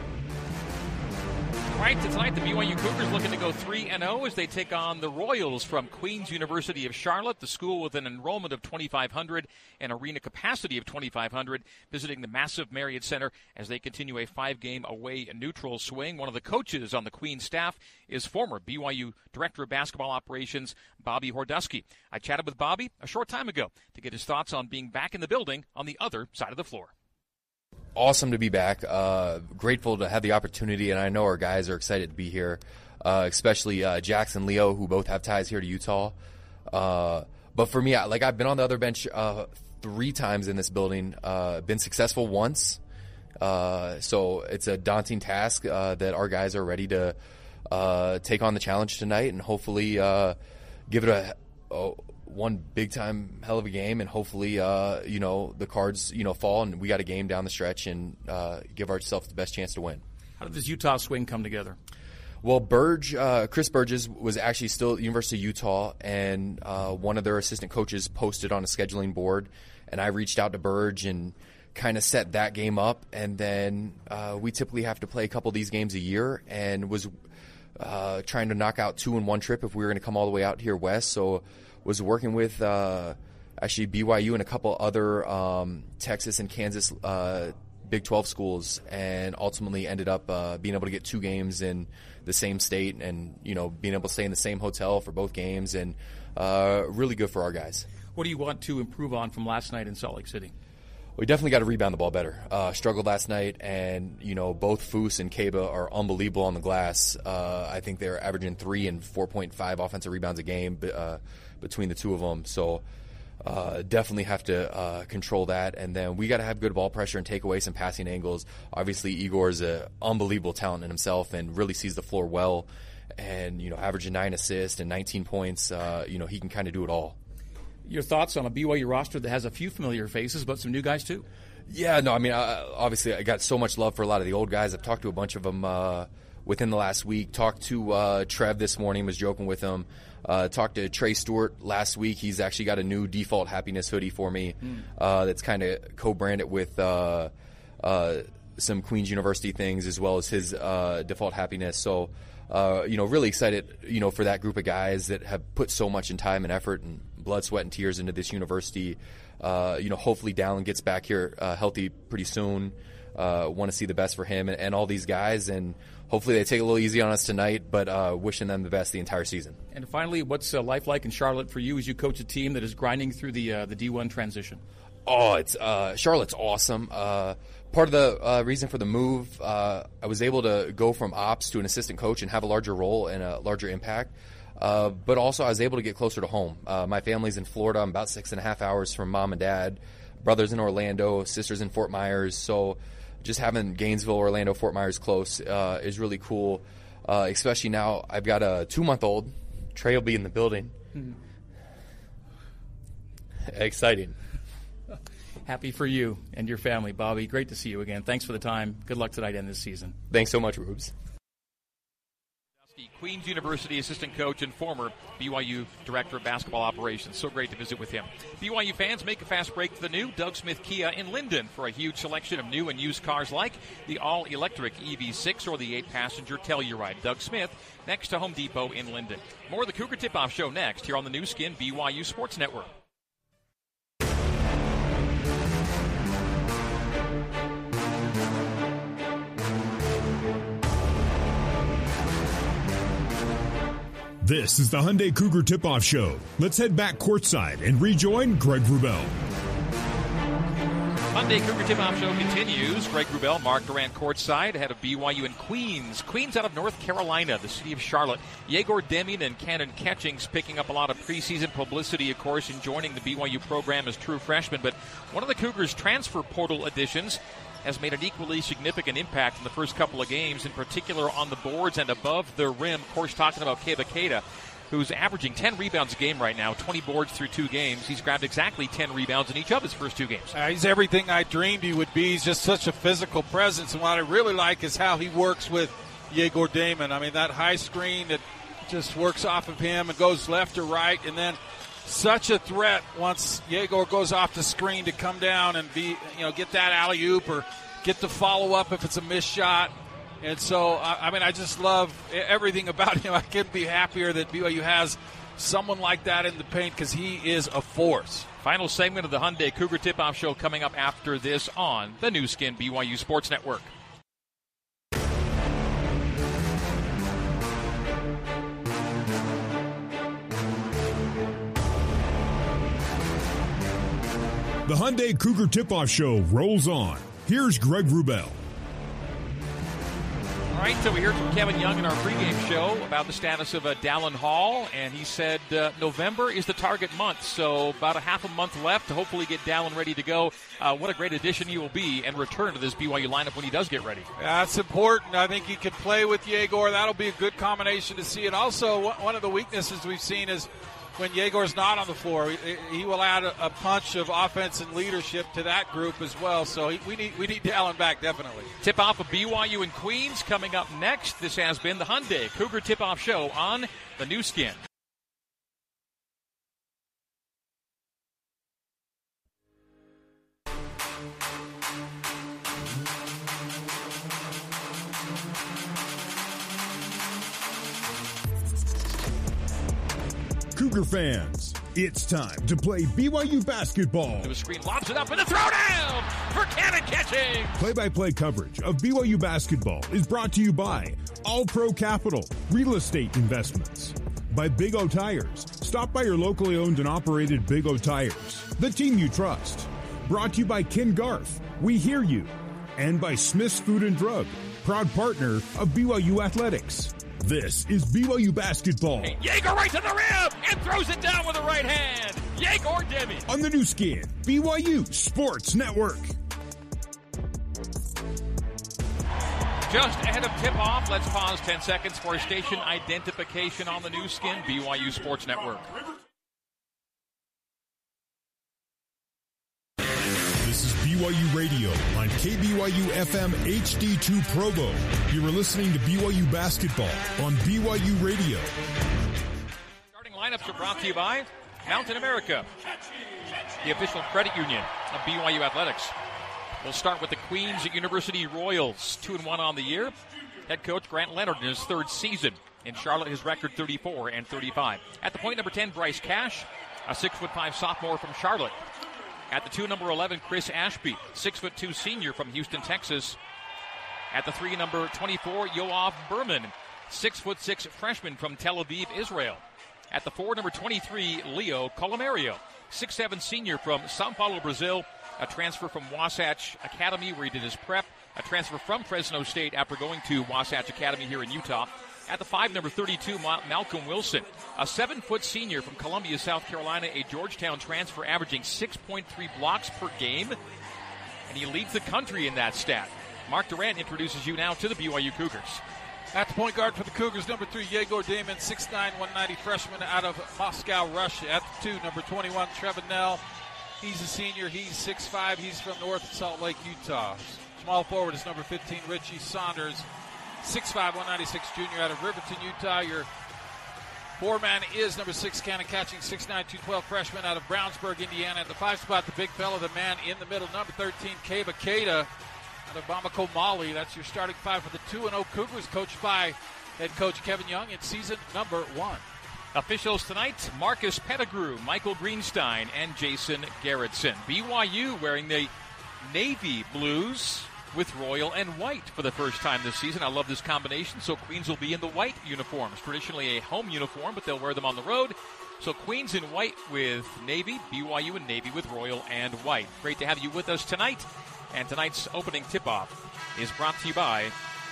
All right, tonight the B Y U Cougars looking to go three and oh as they take on the Royals from Queens University of Charlotte, the school with an enrollment of twenty-five hundred and arena capacity of twenty-five hundred, visiting the massive Marriott Center as they continue a five-game away neutral swing. One of the coaches on the Queens staff is former B Y U Director of Basketball Operations, Bobby Hordusky. I chatted with Bobby a short time ago to get his thoughts on being back in the building on the other side of the floor. Awesome to be back. Uh, grateful to have the opportunity, and I know our guys are excited to be here, uh, especially uh, Jackson, Leo, who both have ties here to Utah. Uh, but for me, I, like I've been on the other bench uh, three times in this building, uh, been successful once. Uh, so it's a daunting task uh, that our guys are ready to uh, take on the challenge tonight, and hopefully uh, give it a, a one big time hell of a game, and hopefully uh, you know the cards you know fall, and we got a game down the stretch, and uh, give ourselves the best chance to win. How did this Utah swing come together? Well, Burge, uh, Chris Burgess was actually still at the University of Utah, and uh, one of their assistant coaches posted on a scheduling board, and I reached out to Burge and kind of set that game up, and then uh, we typically have to play a couple of these games a year, and was uh, trying to knock out two in one trip if we were going to come all the way out here west, so was working with uh, actually B Y U and a couple other um, Texas and Kansas uh, Big twelve schools, and ultimately ended up uh, being able to get two games in the same state, and you know being able to stay in the same hotel for both games, and uh, really good for our guys. What do you want to improve on from last night in Salt Lake City? We definitely got to rebound the ball better. Uh, struggled last night, and you know both Foose and Kaba are unbelievable on the glass. Uh, I think they're averaging three and four point five offensive rebounds a game uh, between the two of them. So uh, definitely have to uh, control that, and then we got to have good ball pressure and take away some passing angles. Obviously, Igor's an unbelievable talent in himself and really sees the floor well, and you know averaging nine assists and nineteen points. Uh, you know he can kind of do it all. Your thoughts on a B Y U roster that has a few familiar faces, but some new guys too? Yeah, no, I mean, uh, obviously I got so much love for a lot of the old guys. I've talked to a bunch of them uh, within the last week. Talked to uh, Trev this morning, was joking with him. Uh, talked to Trey Stewart last week. He's actually got a new Default Happiness hoodie for me mm. uh, that's kind of co-branded with uh, uh, some Queens University things as well as his uh, default happiness. So, uh, you know, really excited, you know, for that group of guys that have put so much in time and effort and blood, sweat, and tears into this university. Uh, you know, hopefully Dallin gets back here uh, healthy pretty soon. Uh, want to see the best for him and, and all these guys, and hopefully they take it a little easy on us tonight, but uh, wishing them the best the entire season. And finally, what's uh, life like in Charlotte for you as you coach a team that is grinding through the uh, the D one transition? Oh, it's uh, Charlotte's awesome. Uh, part of the uh, reason for the move, uh, I was able to go from ops to an assistant coach and have a larger role and a larger impact. Uh, but also I was able to get closer to home. Uh, my family's in Florida. I'm about six and a half hours from mom and dad. Brothers in Orlando, sisters in Fort Myers. So just having Gainesville, Orlando, Fort Myers close uh, is really cool, uh, especially now I've got a two-month-old. Trey will be in the building. Mm-hmm. Exciting. Happy for you and your family, Bobby. Great to see you again. Thanks for the time. Good luck tonight and this season. Thanks so much, Rubes. Queens University assistant coach and former B Y U director of basketball operations. So great to visit with him. B Y U fans, make a fast break to the new Doug Smith Kia in Linden for a huge selection of new and used cars like the all-electric E V six or the eight-passenger Telluride. Doug Smith, next to Home Depot in Linden. More of the Cougar Tip-Off Show next here on the new skin B Y U Sports Network. This is the Hyundai Cougar Tip-Off Show. Let's head back courtside and rejoin Greg Wrubell. Hyundai Cougar Tip-Off Show continues. Greg Wrubell, Mark Durant courtside ahead of B Y U in Queens. Queens out of North Carolina, the city of Charlotte. Yegor Deming and Cannon Catchings picking up a lot of preseason publicity, of course, in joining the B Y U program as true freshmen. But one of the Cougars' transfer portal additions has made an equally significant impact in the first couple of games, in particular on the boards and above the rim. Of course, talking about Keba Keita, who's averaging ten rebounds a game right now, twenty boards through two games. He's grabbed exactly ten rebounds in each of his first two games. Uh, he's everything I dreamed he would be. He's just such a physical presence, and what I really like is how he works with Yegor Deming. I mean, that high screen that just works off of him and goes left or right, and then such a threat once Yegor goes off the screen to come down and be, you know, get that alley-oop or get the follow-up if it's a missed shot. And so, I, I mean, I just love everything about him. I couldn't be happier that B Y U has someone like that in the paint because he is a force. Final segment of the Hyundai Cougar Tip-Off Show coming up after this on the new skin B Y U Sports Network. The Hyundai Cougar Tip-Off Show rolls on. Here's Greg Wrubell. All right, so we heard from Kevin Young in our pregame show about the status of uh, Dallin Hall, and he said uh, November is the target month, so about a half a month left to hopefully get Dallin ready to go. Uh, what a great addition he will be and return to this B Y U lineup when he does get ready. That's important. I think he could play with Yegor. That'll be a good combination to see. And also, one of the weaknesses we've seen is when Yegor's not on the floor, he will add a punch of offense and leadership to that group as well. So we need we need Dallin back, definitely. Tip-off of B Y U in Queens coming up next. This has been the Hyundai Cougar Tip-Off Show on the new skin. Cougar fans, it's time to play B Y U basketball. To a screen, lobs it up, and a throwdown for Cannon Catching. Play-by-play coverage of B Y U basketball is brought to you by All Pro Capital, Real Estate Investments, by Big O Tires. Stop by your locally owned and operated Big O Tires, the team you trust. Brought to you by Ken Garff, We Hear You, and by Smith's Food and Drug, proud partner of B Y U Athletics. This is B Y U basketball. Yegor right to the rim and throws it down with the right hand. Yegor Deming. On the new skin, B Y U Sports Network. Just ahead of tip-off, let's pause ten seconds for station identification on the new skin, B Y U Sports Network. This is B Y U Radio on K B Y U F M H D two Provo. You are listening to B Y U Basketball on B Y U Radio. Starting lineups are brought to you by Mountain America, the official credit union of B Y U Athletics. We'll start with the Queens University Royals, two and one on the year. Head coach Grant Leonard in his third season. In Charlotte, his record thirty-four and thirty-five. At the point, number ten, Bryce Cash, a six foot five sophomore from Charlotte. At the two, number eleven, Chris Ashby, six foot two senior from Houston, Texas. At the three, number twenty-four, Yoav Berman, six foot six freshman from Tel Aviv, Israel. At the four, number twenty-three, Leo Colomario, six seven senior from Sao Paulo, Brazil. A transfer from Wasatch Academy where he did his prep. A transfer from Fresno State after going to Wasatch Academy here in Utah. At the five, number thirty-two, Malcolm Wilson, a seven-foot senior from Columbia, South Carolina, a Georgetown transfer averaging six point three blocks per game, and he leads the country in that stat. Mark Durant introduces you now to the B Y U Cougars. At the point guard for the Cougars, number three, Yegor Damon, six nine, one ninety, freshman out of Moscow, Russia. At the two, number twenty-one, Trevin Nell. He's a senior. He's six five. He's from North Salt Lake, Utah. Small forward is number fifteen, Richie Saunders, six five, one ninety-six, junior out of Riverton, Utah. Your four-man is number six, Cannon Catching, six nine, two twelve, freshman out of Brownsburg, Indiana. At the five spot, the big fella, the man in the middle, number thirteen, Keba Keita out of Bamako, Mali. That's your starting five for the two and oh Cougars, coached by head coach Kevin Young in season number one. Officials tonight, Marcus Pettigrew, Michael Greenstein, and Jason Garrettson. B Y U wearing the navy blues with royal and white for the first time this season. I love this combination. So Queens will be in the white uniforms, traditionally a home uniform, but they'll wear them on the road. So Queens in white with navy, B Y U in navy with royal and white. Great to have you with us tonight. And tonight's opening tip-off is brought to you by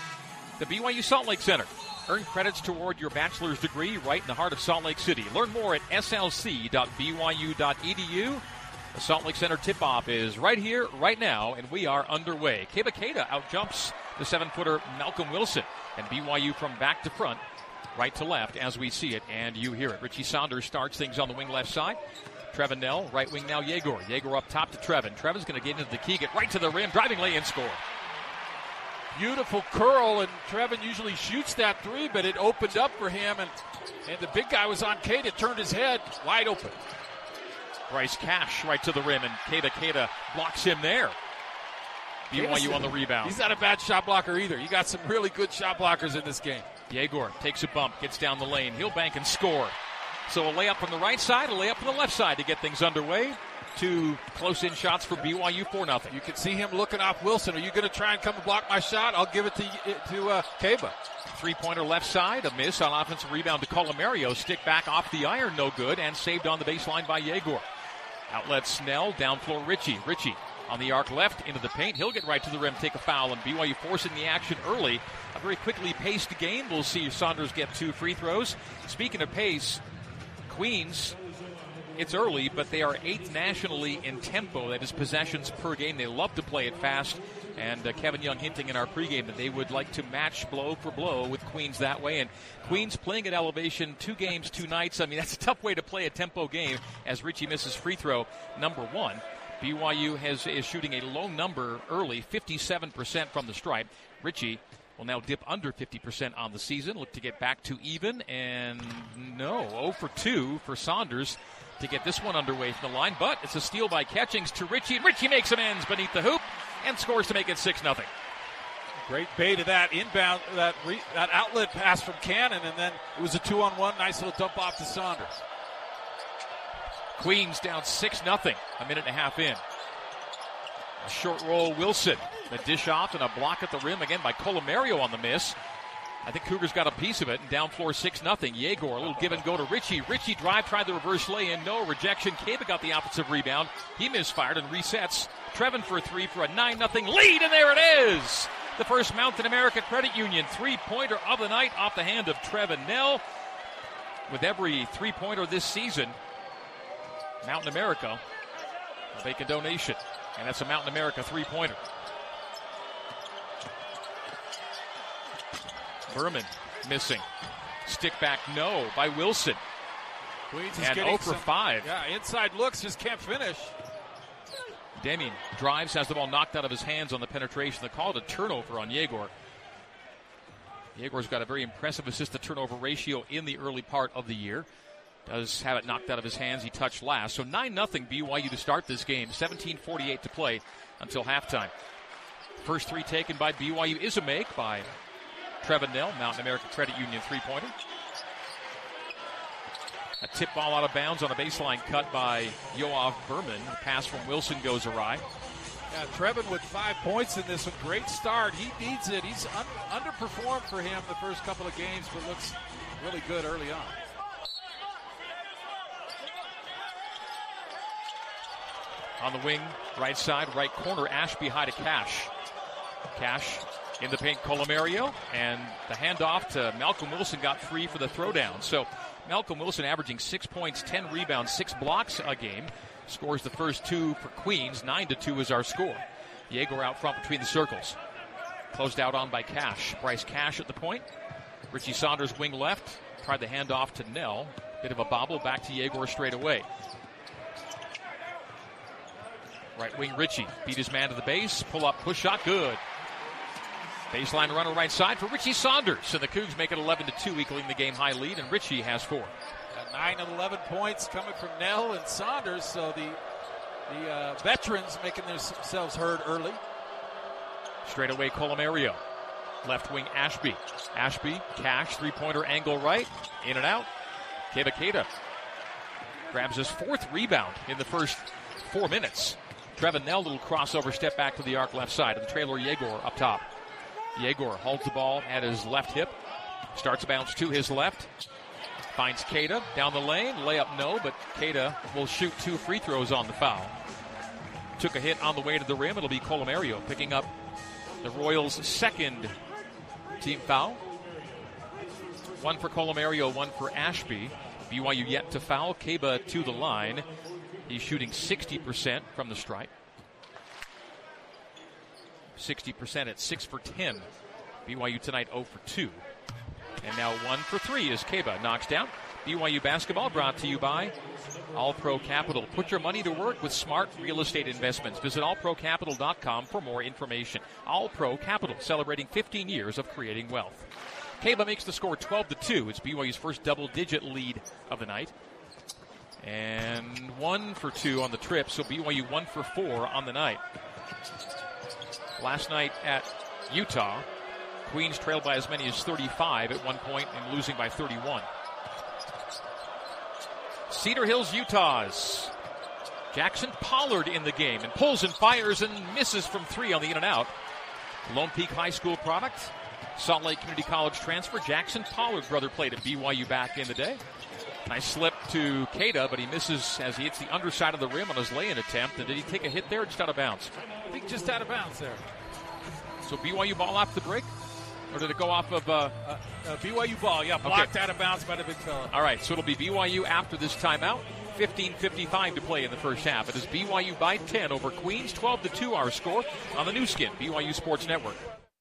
the B Y U Salt Lake Center. Earn credits toward your bachelor's degree right in the heart of Salt Lake City. Learn more at s l c dot b y u dot e d u. The Salt Lake Center tip-off is right here, right now, and we are underway. Keba Keita outjumps the seven-footer Malcolm Wilson, and B Y U from back to front, right to left as we see it, and you hear it. Richie Saunders starts things on the wing left side. Trevin Nell, right wing now Yegor. Yegor up top to Trevin. Trevin's going to get into the key, get right to the rim, driving lay-in score. Beautiful curl, and Trevin usually shoots that three, but it opened up for him, and, and the big guy was on Keita, turned his head, wide open. Bryce Cash right to the rim, and Keba Keita blocks him there. B Y U on the rebound. He's not a bad shot blocker either. You got some really good shot blockers in this game. Yegor takes a bump, gets down the lane. He'll bank and score. So a layup from the right side, a layup from the left side to get things underway. Two close-in shots for B Y U, four nothing. You can see him looking off Wilson. Are you going to try and come and block my shot? I'll give it to to uh, Keba. Three-pointer left side, a miss on offensive rebound to Colomario. Stick back off the iron, no good, and saved on the baseline by Yegor. Outlet Snell, down floor Richie. Richie on the arc left into the paint. He'll get right to the rim, take a foul, and B Y U forcing the action early. A very quickly paced game. We'll see Saunders get two free throws. Speaking of pace, Queens, it's early, but they are eighth nationally in tempo. That is possessions per game. They love to play it fast. And uh, Kevin Young hinting in our pregame that they would like to match blow for blow with Queens that way. And Queens playing at elevation, two games, two nights. I mean, that's a tough way to play a tempo game as Richie misses free throw number one. B Y U has is shooting a low number early, fifty-seven percent from the stripe. Richie will now dip under fifty percent on the season, look to get back to even. And no, zero for two for Saunders to get this one underway from the line. But it's a steal by Catchings to Richie. And Richie makes amends beneath the hoop and scores to make it six nothing. Great bait of that inbound, that re, that outlet pass from Cannon, and then it was a two-on-one. Nice little dump off to Saunders. Queens down six nothing, a minute and a half in. A short roll, Wilson. The dish off and a block at the rim again by Colomario on the miss. I think Cougars got a piece of it, and down floor six nothing. Yegor, a little give and go to Richie. Richie drive, tried the reverse lay-in, no rejection. Keba got the offensive rebound. He misfired and resets. Trevin for a three for a nine nothing lead, and there it is! The first Mountain America Credit Union three-pointer of the night off the hand of Trevin Nell. With every three-pointer this season, Mountain America will make a donation, and that's a Mountain America three-pointer. Berman missing. Stick back no by Wilson. Queens is and getting zero for five. Yeah, inside looks, just can't finish. Deming drives, has the ball knocked out of his hands on the penetration. They call it a turnover on Yegor. Yegor's got a very impressive assist-to-turnover ratio in the early part of the year. Does have it knocked out of his hands. He touched last. So nine nothing B Y U to start this game. seventeen forty-eight to play until halftime. First three taken by B Y U is a make by Trevin Nell, Mountain America Credit Union three-pointer. A tip ball out of bounds on a baseline cut by Yoav Berman. The pass from Wilson goes awry. Yeah, Trevin with five points in this one. Great start. He needs it. He's un- underperformed for him the first couple of games, but looks really good early on. On the wing, right side, right corner, Ashby high to Cash. Cash in the paint, Colomario, and the handoff to Malcolm Wilson got free for the throwdown. So Malcolm Wilson averaging six points, ten rebounds, six blocks a game. Scores the first two for Queens. Nine to two is our score. Yegor out front between the circles. Closed out on by Cash. Bryce Cash at the point. Richie Saunders wing left. Tried the handoff to Nell. Bit of a bobble back to Yegor straight away. Right wing Richie. Beat his man to the base. Pull up, push shot, good. Baseline runner right side for Richie Saunders. And the Cougs make it eleven to two, equaling the game high lead, and Richie has four. nine and eleven points coming from Nell and Saunders, so the the uh, veterans making themselves heard early. Straight away, Colomario. Left wing, Ashby. Ashby, Cash, three-pointer angle right. In and out. Keba Keita grabs his fourth rebound in the first four minutes. Trevin Nell, little crossover step back to the arc left side, and Traylor Yegor up top. Yegor holds the ball at his left hip. Starts a bounce to his left. Finds Keita down the lane. Layup no, but Keita will shoot two free throws on the foul. Took a hit on the way to the rim. It'll be Colomario picking up the Royals' second team foul. One for Colomario, one for Ashby. B Y U yet to foul. Keba to the line. He's shooting sixty percent from the stripe. sixty percent at six for ten. B Y U tonight zero for two. And now one for three as Keba knocks down. B Y U basketball brought to you by All Pro Capital. Put your money to work with smart real estate investments. Visit all pro capital dot com for more information. All Pro Capital, celebrating fifteen years of creating wealth. Keba makes the score twelve to two. It's B Y U's first double-digit lead of the night. And one for two on the trip, so B Y U one for four on the night. Last night at Utah, Queens trailed by as many as thirty-five at one point and losing by thirty-one. Cedar Hills, Utah's Jackson Pollard in the game and pulls and fires and misses from three on the in and out. Lone Peak High School product, Salt Lake Community College transfer. Jackson Pollard's brother played at B Y U back in the day. Nice slip to Keita, but he misses as he hits the underside of the rim on his lay-in attempt. And did he take a hit there or just out of bounds? I think just out of bounds there. So B Y U ball off the break? Or did it go off of... Uh, uh, uh, B Y U ball, yeah, blocked okay. Out of bounds by the big fella. All right, so it'll be B Y U after this timeout. fifteen fifty-five to play in the first half. It is B Y U by ten over Queens. twelve to two our score on the new skin, B Y U Sports Network.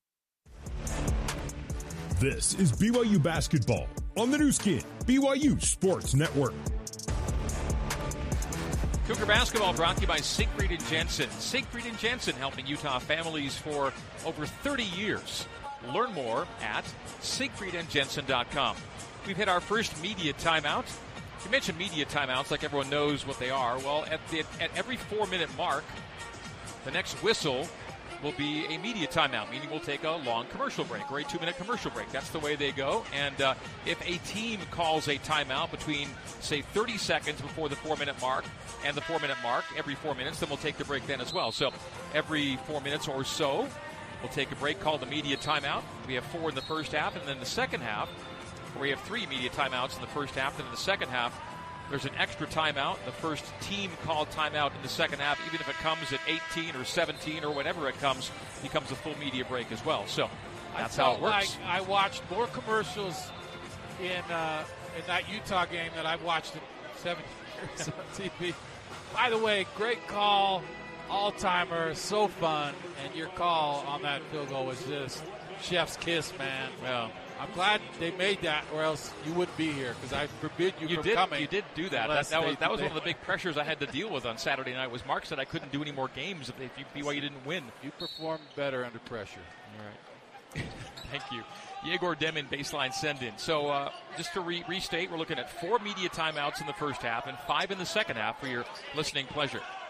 This is B Y U basketball on the new skin, B Y U Sports Network. Cougar basketball brought to you by Siegfried and Jensen. Siegfried and Jensen helping Utah families for over thirty years. Learn more at siegfried and jensen dot com. We've hit our first media timeout. You mentioned media timeouts like everyone knows what they are. Well, at, the, at every four-minute mark, the next whistle will be a media timeout, meaning we'll take a long commercial break or a two-minute commercial break. That's the way they go. And uh, if a team calls a timeout between, say, thirty seconds before the four-minute mark and the four-minute mark, every four minutes, then we'll take the break then as well. So every four minutes or so, we'll take a break called the media timeout. We have four in the first half, and then the second half, where we have three media timeouts in the first half. Then in the second half, there's an extra timeout. The first team called timeout in the second half, even if it comes at eighteen or seventeen or whenever it comes, becomes a full media break as well. So that's how it works. Like I watched more commercials in uh, in that Utah game than I've watched in seven years on T V. By the way, great call. All-timer, so fun, and your call on that field goal was just chef's kiss, man. Well, I'm glad they made that, or else you wouldn't be here, because I forbid you, you from did, coming. You did do that. That, that was, that was one of the big pressures I had to deal with on Saturday night. Was Mark said I couldn't do any more games if, if B Y U didn't win. You performed better under pressure. All right. Thank you. Yegor Demin baseline send-in. So uh, just to re- restate, we're looking at four media timeouts in the first half and five in the second half for your listening pleasure.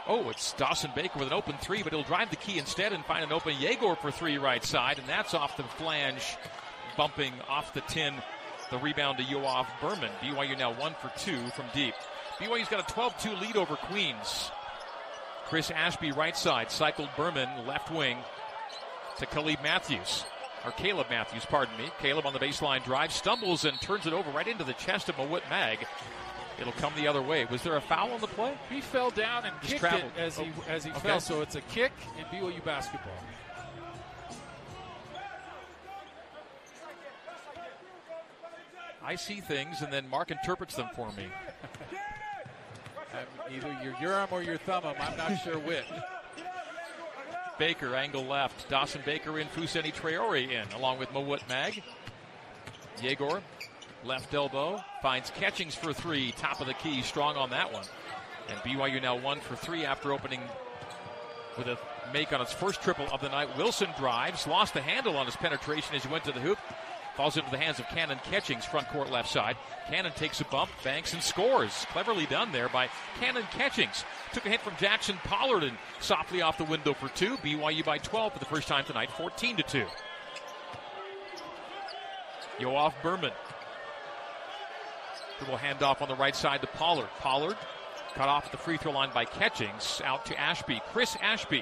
Oh, it's Dawson Baker with an open three, but he'll drive the key instead and find an open Yegor for three right side, and that's off the flange, bumping off the tin. The rebound to Yoav Berman. B Y U now one for two from deep. B Y U's got a twelve two lead over Queens. Chris Ashby right side, cycled Berman left wing to Caleb Matthews. Or Caleb Matthews, pardon me. Caleb on the baseline drive, stumbles and turns it over right into the chest of Mawut Mag. It'll come the other way. Was there a foul on the play? He fell down and Just kicked traveled. it as he Oh, as he okay. fell. So it's a kick in B Y U basketball. I see things and then Mark interprets them for me. Um, either your Urim or your Thummim. I'm not sure which. Baker, angle left. Dawson Baker in, Fousseyni Traore in, along with Mawut Mag. Yegor, left elbow, finds Catchings for three. Top of the key, strong on that one. And B Y U now one for three after opening with a make on its first triple of the night. Wilson drives, lost the handle on his penetration as he went to the hoop. Falls into the hands of Cannon Catchings, front court left side. Cannon takes a bump, banks, and scores. Cleverly done there by Cannon Catchings. Took a hit from Jackson Pollard and softly off the window for two. B Y U by twelve for the first time tonight, fourteen to two. Yoav Berman. Dribble handoff on the right side to Pollard. Pollard cut off at the free throw line by Catchings. Out to Ashby. Chris Ashby.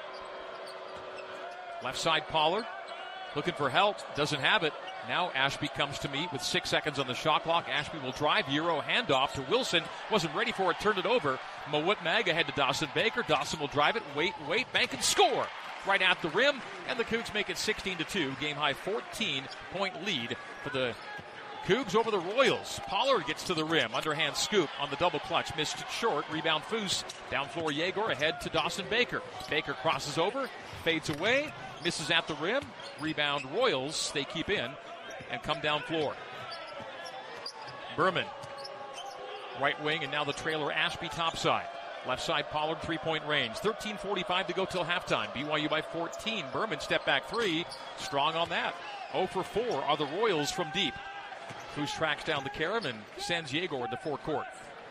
Left side Pollard. Looking for help. Doesn't have it. Now Ashby comes to meet with six seconds on the shot clock. Ashby will drive. Euro handoff to Wilson. Wasn't ready for it. Turned it over. Mawut Mag ahead to Dawson Baker. Dawson will drive it. Wait, wait. Bank and score. Right at the rim. And the Cougs make it sixteen to two. Game high fourteen point lead for the Cougs over the Royals. Pollard gets to the rim. Underhand scoop on the double clutch. Missed it short. Rebound Foose. Down floor Yegor ahead to Dawson Baker. Baker crosses over. Fades away. Misses at the rim. Rebound Royals. They keep in and come down floor. Berman. Right wing and now the trailer Ashby topside. Left side Pollard three-point range. thirteen forty-five to go till halftime. B Y U by fourteen. Berman step back three. Strong on that. oh for four are the Royals from deep. Foose tracks down the carom and sends Yegor into forecourt.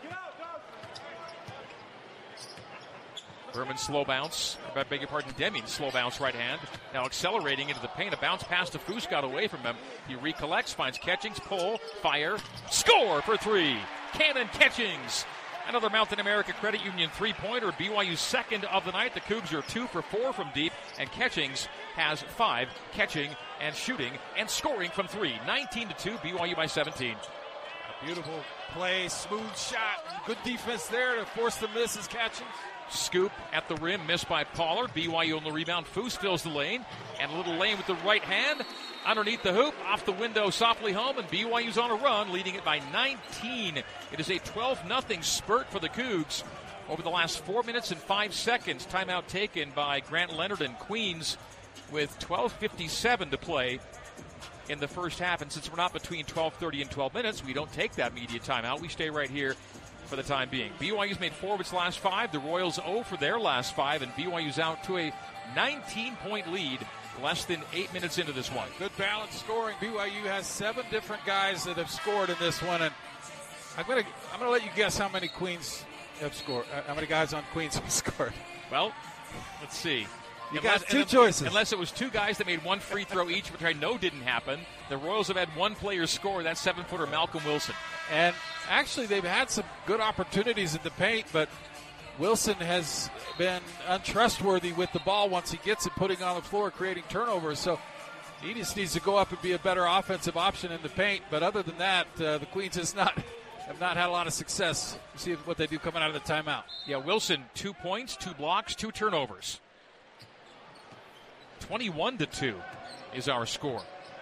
Berman slow bounce. I beg your pardon, Deming slow bounce right hand. Now accelerating into the paint. A bounce pass to Foose got away from him. He recollects, finds Catchings, pull, fire, score for three. Cannon Catchings. Another Mountain America Credit Union three-pointer. B Y U's second of the night. The Cougs are two for four from deep. And Catchings has five catching and shooting and scoring from three. nineteen to two, B Y U by seventeen. A beautiful play, smooth shot. Good defense there to force the misses. Catchings. Scoop at the rim, missed by Pollard. B Y U on the rebound. Foose fills the lane. And a little lane with the right hand. Underneath the hoop, off the window, softly home, and B Y U's on a run, leading it by nineteen. It is a twelve nothing spurt for the Cougs over the last four minutes and five seconds. Timeout taken by Grant Leonard and Queens with twelve fifty-seven to play in the first half. And since we're not between twelve thirty and twelve minutes, we don't take that media timeout. We stay right here for the time being. B Y U's made four of its last five. The Royals zero for their last five, and B Y U's out to a nineteen-point lead less than eight minutes into this one. Good balanced scoring. B Y U has seven different guys that have scored in this one, and I'm gonna I'm gonna let you guess how many Queens have scored. Uh, how many guys on Queens have scored? Well, let's see. You unless, got two unless, choices. Unless it was two guys that made one free throw each, which I know didn't happen. The Royals have had one player score. That's seven-footer Malcolm Wilson. And actually, they've had some good opportunities in the paint, but Wilson has been untrustworthy with the ball once he gets it, putting on the floor, creating turnovers. So he just needs to go up and be a better offensive option in the paint. But other than that, uh, the Queens has not have not had a lot of success. We'll see what they do coming out of the timeout. Yeah, Wilson, two points, two blocks, two turnovers. twenty-one to two is our score.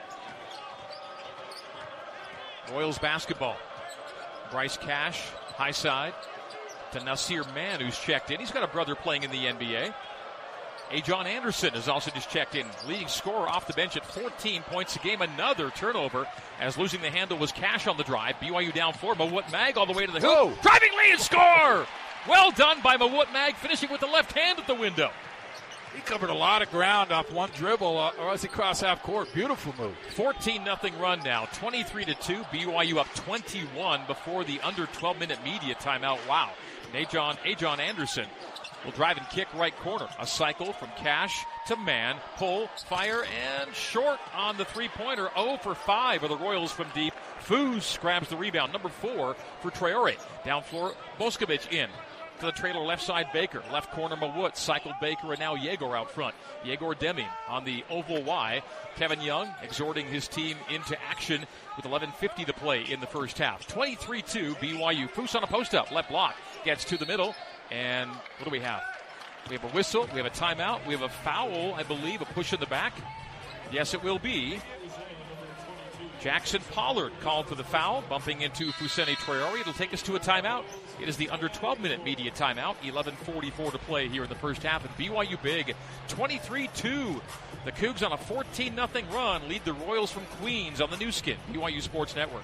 Royals basketball. Bryce Cash, high side to Nasir Mann, who's checked in. He's got a brother playing in the N B A. Ajon Anderson has also just checked in. Leading scorer off the bench at fourteen points a game. Another turnover as losing the handle was Cash on the drive. B Y U down four. Mawut Mag all the way to the hoop. Whoa. Driving lane and score! Well done by Mawut Mag, finishing with the left hand at the window. He covered a lot of ground off one dribble, uh, or as he crossed half court. Beautiful move. fourteen nothing run now. twenty-three to two. B Y U up twenty-one before the under twelve minute media timeout. Wow. Ajon, Ajon Anderson will drive and kick right corner. A cycle from Cash to Mann. Pull, fire, and short on the three-pointer. oh for five are the Royals from deep. Foos grabs the rebound. Number four for Traore. Down floor, Boskovic in. To the trailer left side, Baker. Left corner, Mawut. Cycled Baker, and now Yegor out front. Yegor Deming on the oval Y. Kevin Young exhorting his team into action with eleven fifty to play in the first half. twenty-three two B Y U. Foos on a post-up. Left block. Gets to the middle. And what do we have? We have a whistle. We have a timeout. We have a foul, I believe, a push in the back. Yes, it will be. Jackson Pollard called for the foul, bumping into Fousseyni Traore. It'll take us to a timeout. It is the under twelve-minute media timeout. eleven forty-four to play here in the first half. And B Y U big, twenty-three two. The Cougs on a fourteen nothing run lead the Royals from Queens on the new skin, B Y U Sports Network.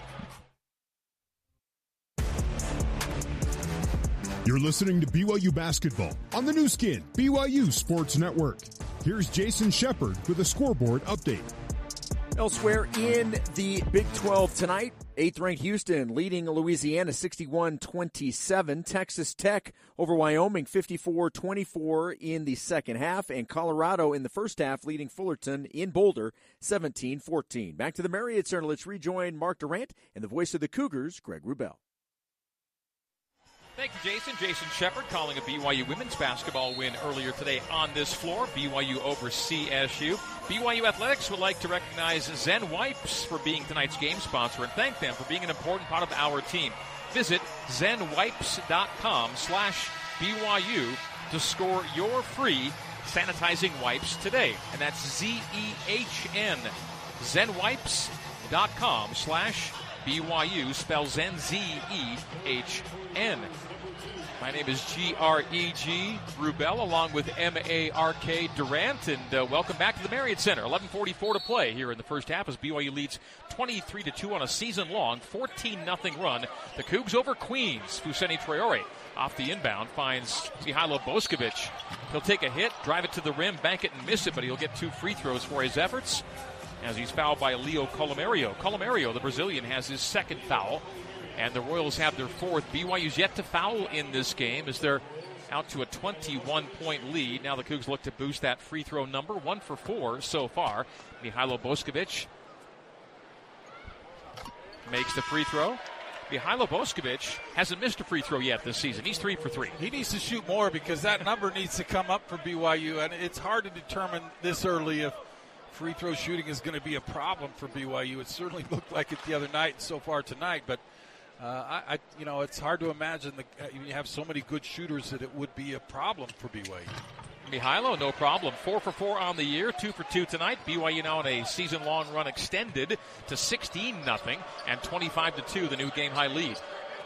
You're listening to B Y U Basketball on the new skin, B Y U Sports Network. Here's Jason Shepard with a scoreboard update. Elsewhere in the Big twelve tonight, eighth-ranked Houston leading Louisiana sixty-one twenty-seven. Texas Tech over Wyoming fifty-four twenty-four in the second half. And Colorado in the first half leading Fullerton in Boulder seventeen fourteen. Back to the Marriott Center. Let's rejoin Mark Durant and the voice of the Cougars, Greg Wrubell. Thank you, Jason. Jason Shepard calling a B Y U women's basketball win earlier today on this floor. B Y U over C S U. B Y U Athletics would like to recognize Zen Wipes for being tonight's game sponsor and thank them for being an important part of our team. Visit zenwipes.com slash BYU to score your free sanitizing wipes today. And that's Z E H N. zenwipes.com slash B Y U. Spell Zen, Z E H N. My name is G R E G Wrubell along with M A R K Durant, and uh, welcome back to the Marriott Center. eleven forty-four to play here in the first half as B Y U leads twenty-three to two on a season-long fourteen nothing run. The Cougs over Queens. Fousseyni Traore off the inbound finds Mihailo Boskovic. He'll take a hit, drive it to the rim, bank it and miss it, but he'll get two free throws for his efforts as he's fouled by Leo Colomario. Colomario, the Brazilian, has his second foul. And the Royals have their fourth. B Y U's yet to foul in this game as they're out to a twenty-one point lead. Now the Cougs look to boost that free throw number. One for four so far. Mihailo Boskovic makes the free throw. Mihailo Boskovic hasn't missed a free throw yet this season. He's three for three. He needs to shoot more because that number needs to come up for B Y U. And it's hard to determine this early if free throw shooting is going to be a problem for B Y U. It certainly looked like it the other night and so far tonight. But Uh, I, I, you know, it's hard to imagine that uh, you have so many good shooters that it would be a problem for B Y U. Mihailo, no problem. Four for four on the year, two for two tonight. B Y U now in a season-long run extended to sixteen nothing and twenty-five to two, the new game-high lead.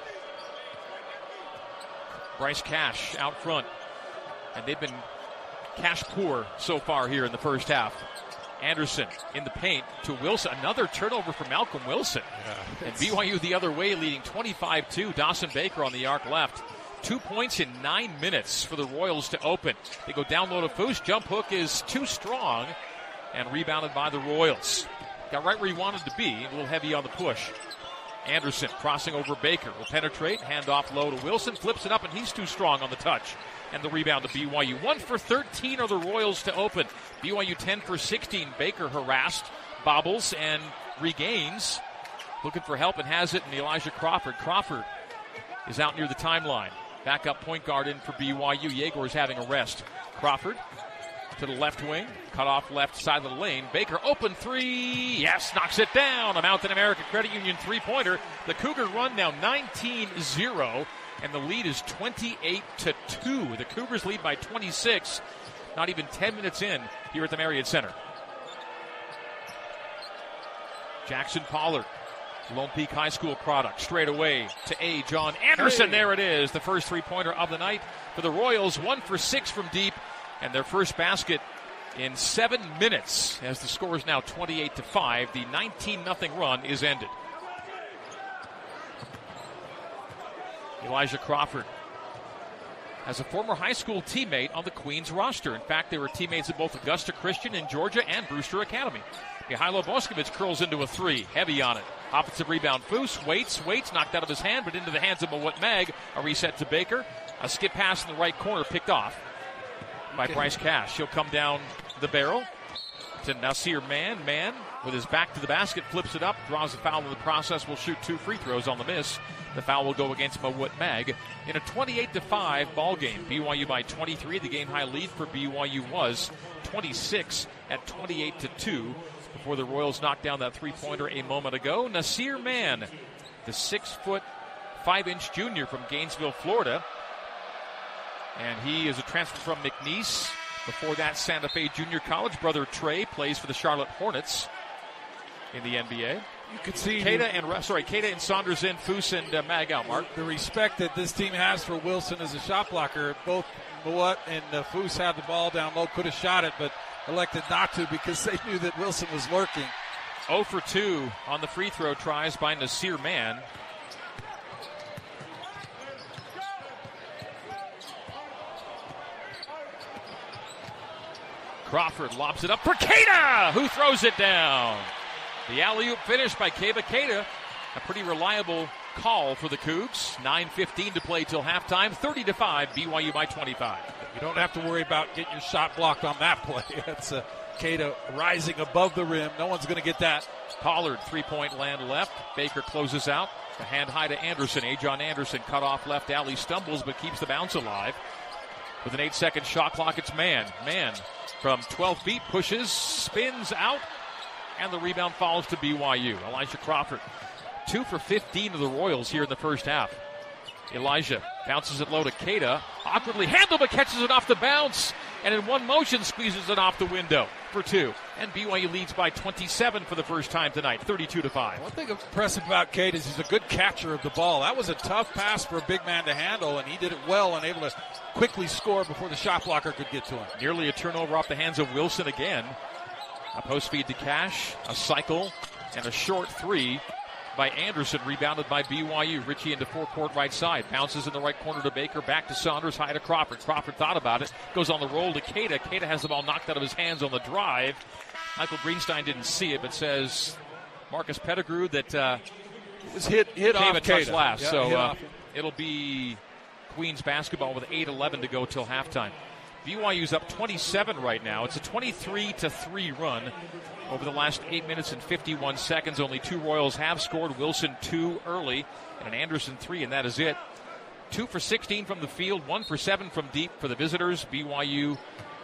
Bryce Cash out front, and they've been cash poor so far here in the first half. Anderson in the paint to Wilson. Another turnover for Malcolm Wilson. Yeah, and B Y U the other way, leading twenty-five two. Dawson Baker on the arc left. Two points in nine minutes for the Royals to open. They go down low to Foos. Jump hook is too strong and rebounded by the Royals. Got right where he wanted to be. A little heavy on the push. Anderson crossing over Baker. Will penetrate. Hand off low to Wilson. Flips it up, and he's too strong on the touch. And the rebound to B Y U. One for thirteen are the Royals to open. B Y U ten for sixteen. Baker harassed, bobbles, and regains. Looking for help and has it in Elijah Crawford. Crawford is out near the timeline. Backup point guard in for B Y U. Yegor is having a rest. Crawford to the left wing. Cut off left side of the lane. Baker open three. Yes, knocks it down. A Mountain America Credit Union three-pointer. The Cougar run now nineteen zero. And the lead is twenty-eight to two. The Cougars lead by twenty-six. Not even ten minutes in here at the Marriott Center. Jackson Pollard, Lone Peak High School product. Straight away to A. John Anderson. Hey. There it is. The first three-pointer of the night for the Royals. One for six from deep. And their first basket in seven minutes. As the score is now twenty-eight to five. The nineteen nothing run is ended. Elijah Crawford has a former high school teammate on the Queens roster. In fact, they were teammates at both Augusta Christian in Georgia and Brewster Academy. Mihailo Boskovic curls into a three. Heavy on it. Offensive rebound. Foos waits, waits, knocked out of his hand, but into the hands of Mawut Mag. A reset to Baker. A skip pass in the right corner picked off by okay. Bryce Cash. He'll come down the barrel to Nasir Mann. Mann, with his back to the basket, flips it up, draws a foul in the process, will shoot two free throws on the miss. The foul will go against Mawut Mag in a twenty-eight to five ball game. B Y U by twenty-three. The game high lead for B Y U was twenty-six at twenty-eight to two before the Royals knocked down that three-pointer a moment ago. Nasir Mann, the six foot, five inch junior from Gainesville, Florida. And he is a transfer from McNeese. Before that, Santa Fe Junior College. Brother Trey plays for the Charlotte Hornets in the N B A. You could see Keita and sorry, Keita and Saunders in, Foose and uh, Mag out. Mark, the respect that this team has for Wilson as a shot blocker. Both Mawut and uh, Foose had the ball down low, could have shot it, but elected not to because they knew that Wilson was lurking. zero for two on the free throw tries by Nasir Mann. Crawford lobs it up for Keita, who throws it down. The alley-oop finish by Keba Keita. A pretty reliable call for the Cougs. nine fifteen to play till halftime. thirty to five, B Y U by twenty-five. You don't have to worry about getting your shot blocked on that play. That's uh, Keita rising above the rim. No one's going to get that. Pollard, three-point land left. Baker closes out. The hand high to Anderson. Ajon Anderson cut off left alley, stumbles, but keeps the bounce alive. With an eight-second shot clock, it's Mann. Mann from twelve feet pushes, spins out, and the rebound falls to B Y U. Elijah Crawford, two for fifteen of the Royals here in the first half. Elijah bounces it low to Keita. Awkwardly handled, but catches it off the bounce. And in one motion, squeezes it off the window for two. And B Y U leads by twenty-seven for the first time tonight, thirty-two to five. One thing impressive about Keita is he's a good catcher of the ball. That was a tough pass for a big man to handle, and he did it well and able to quickly score before the shot blocker could get to him. Nearly a turnover off the hands of Wilson again. A post feed to Cash, a cycle, and a short three by Anderson, rebounded by B Y U. Ritchie into forecourt right side. Bounces in the right corner to Baker, back to Saunders, high to Crawford. Crawford thought about it, goes on the roll to Keita. Keita has the ball knocked out of his hands on the drive. Michael Greenstein didn't see it, but says Marcus Pettigrew that uh, it was hit, hit came off a touch Keita. last. Yeah, so uh, it'll be Queens basketball with eight eleven to go till halftime. B Y U's up twenty-seven right now. It's a twenty-three to three run over the last eight minutes and fifty-one seconds. Only two Royals have scored. Wilson two early and an Anderson three, and that is it. Two for sixteen from the field, one for seven from deep for the visitors. B Y U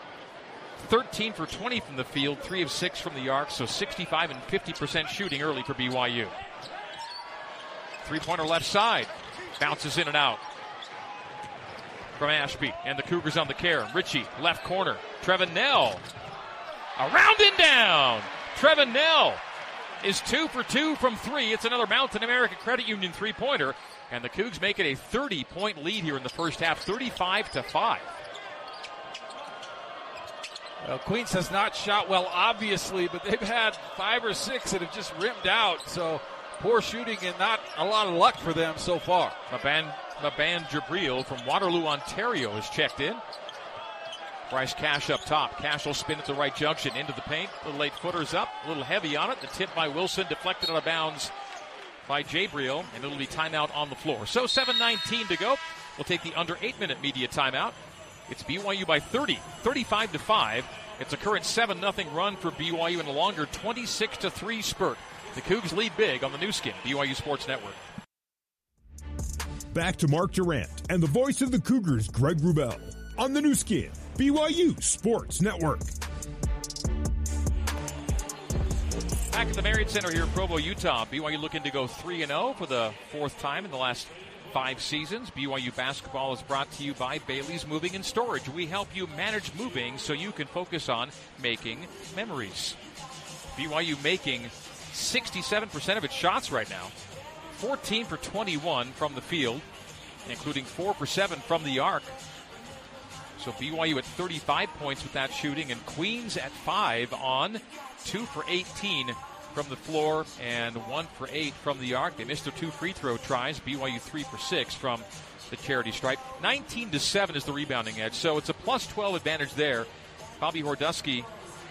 thirteen for twenty from the field, three of six from the arc, so sixty-five and fifty percent shooting early for B Y U. Three-pointer left side. Bounces in and out from Ashby, and the Cougars on the care. Ritchie, left corner. Trevin Nell, around and down. Trevin Nell is two for two from three. It's another Mountain America Credit Union three-pointer, and the Cougs make it a thirty-point lead here in the first half, thirty-five to five. Well, Queens has not shot well, obviously, but they've had five or six that have just rimmed out, so poor shooting and not a lot of luck for them so far. Maban, Maban Jabril from Waterloo, Ontario has checked in. Bryce Cash up top. Cash will spin at the right junction into the paint. A little late footers up, a little heavy on it. The tip by Wilson, deflected out of bounds by Jabril, and it'll be timeout on the floor. So seven nineteen to go. We'll take the under eight minute media timeout. It's B Y U by thirty, thirty-five to five. It's a current seven nothing run for B Y U in a longer twenty-six to three spurt. The Cougs lead big on the new skin, B Y U Sports Network. Back to Mark Durant and the voice of the Cougars, Greg Wrubell, on the new skin, B Y U Sports Network. Back at the Marriott Center here in Provo, Utah. B Y U looking to go three and oh for the fourth time in the last five seasons. B Y U basketball is brought to you by Bailey's Moving and Storage. We help you manage moving so you can focus on making memories. B Y U making sixty-seven percent of its shots right now. fourteen for twenty-one from the field, including four for seven from the arc. So B Y U at thirty-five points with that shooting, and Queens at five on two for eighteen from the floor and one for eight from the arc. They missed their two free throw tries. B Y U three for six from the charity stripe. nineteen to seven is the rebounding edge, so it's a plus twelve advantage there. Bobby Hordusky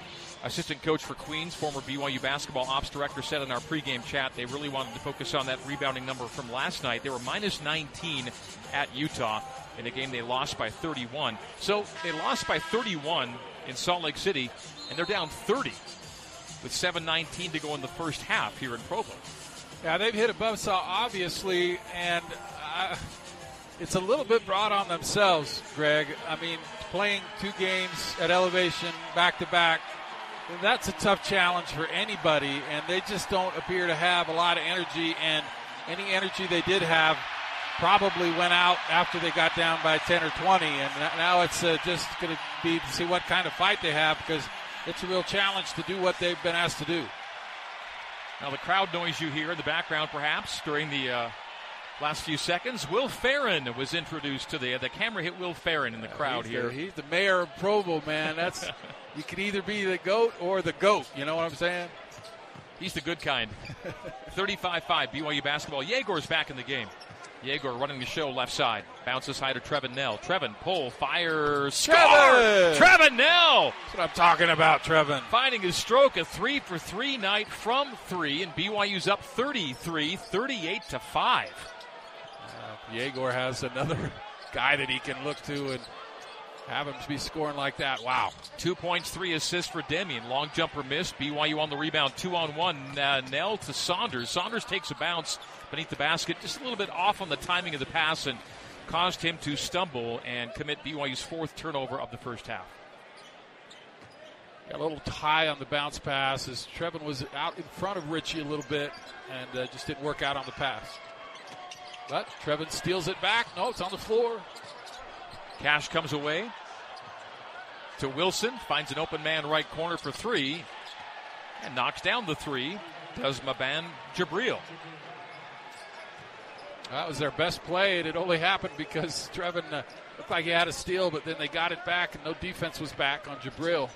assistant coach for Queens, former B Y U basketball ops director, said in our pregame chat they really wanted to focus on that rebounding number from last night. They were minus nineteen at Utah in a game they lost by thirty-one. So they lost by thirty-one in Salt Lake City, and they're down thirty with seven nineteen to go in the first half here in Provo. Yeah, they've hit a buzzsaw, obviously, and uh, it's a little bit broad on themselves, Greg. I mean, playing two games at elevation back-to-back, that's a tough challenge for anybody, and they just don't appear to have a lot of energy, and any energy they did have probably went out after they got down by ten or twenty, and now it's uh, just going to be to see what kind of fight they have, because it's a real challenge to do what they've been asked to do. Now the crowd noise you hear in the background perhaps during the uh, last few seconds. Will Farron was introduced to the, the camera hit Will Farron in the crowd he's here. The, he's the mayor of Provo, man. That's you can either be the GOAT or the GOAT. You know what I'm saying? He's the good kind. thirty-five five B Y U basketball. Yegor's back in the game. Yegor running the show left side. Bounces high to Trevin Nell. Trevin, pull, fires, score! Trevin! Trevin Nell! That's what I'm talking about, Trevin. Finding his stroke, a three for three night from three, and B Y U's up thirty-three, thirty-eight to five. Uh, Yegor has another guy that he can look to and have him be scoring like that. Wow. Two points, three assists for Demian. Long jumper missed. B Y U on the rebound, two on one. Uh, Nell to Saunders. Saunders takes a bounce beneath the basket, just a little bit off on the timing of the pass, and caused him to stumble and commit B Y U's fourth turnover of the first half. Got a little high on the bounce pass as Trevin was out in front of Richie a little bit and uh, just didn't work out on the pass. But Trevin steals it back. No, it's on the floor. Cash comes away to Wilson, finds an open man right corner for three, and knocks down the three. Does Maban Jabril. That was their best play, and it only happened because Trevin uh, looked like he had a steal, but then they got it back, and no defense was back on Jabril.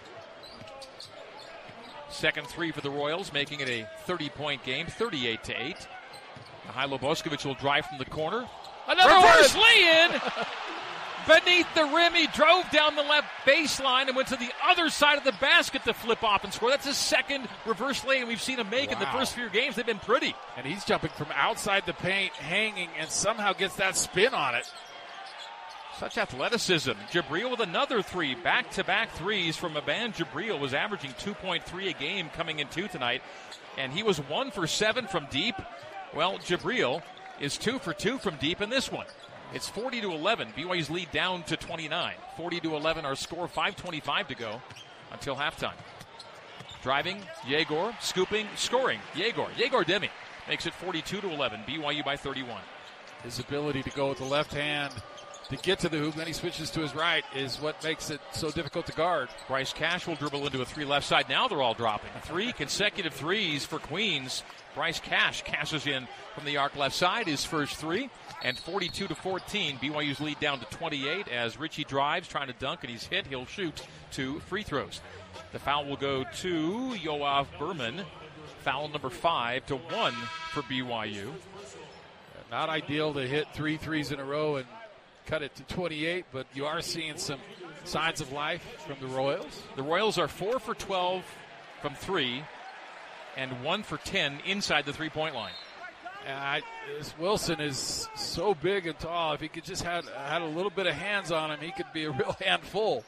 Second three for the Royals, making it a thirty-point game, thirty-eight to eight. Mihailo Boskovic will drive from the corner. Another reverse one! lay-in beneath the rim. He drove down the left baseline and went to the other side of the basket to flip off and score. That's his second reverse lay-in we've seen him make wow. in the first few games. They've been pretty. And he's jumping from outside the paint, hanging, and somehow gets that spin on it. Such athleticism. Jabril with another three. Back-to-back threes from Maban Jabril. Was averaging two point three a game coming in two tonight. And he was one for seven from deep. Well, Jabril is two for two from deep in this one. It's forty to eleven. B Y U's lead down to twenty-nine. forty to eleven our score. five twenty-five to go until halftime. Driving, Yegor, scooping, scoring. Yegor. Yegor Demi makes it forty-two to eleven. B Y U by thirty-one. His ability to go with the left hand to get to the hoop, then he switches to his right, is what makes it so difficult to guard. Bryce Cash will dribble into a three left side. Now they're all dropping. Three consecutive threes for Queens. Bryce Cash cashes in from the arc left side, his first three. And forty-two to fourteen, B Y U's lead down to twenty-eight as Richie drives, trying to dunk, and he's hit. He'll shoot two free throws. The foul will go to Yoav Berman. Foul number five to one for B Y U. Not ideal to hit three threes in a row and cut it to twenty-eight, but you are seeing some signs of life from the Royals. The Royals are four for twelve from three and one for ten inside the three-point line. And I, this Wilson is so big and tall. If he could just had had a little bit of hands on him, he could be a real handful.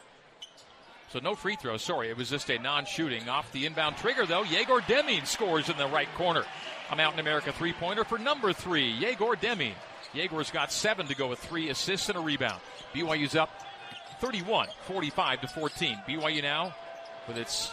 So no free throws. Sorry, it was just a non-shooting. Off the inbound trigger, though, Yegor Deming scores in the right corner. A Mountain America three-pointer for number three, Yegor Deming. Yegor's got seven to go with three assists and a rebound. B Y U's up thirty-one, forty-five to fourteen. B Y U now with its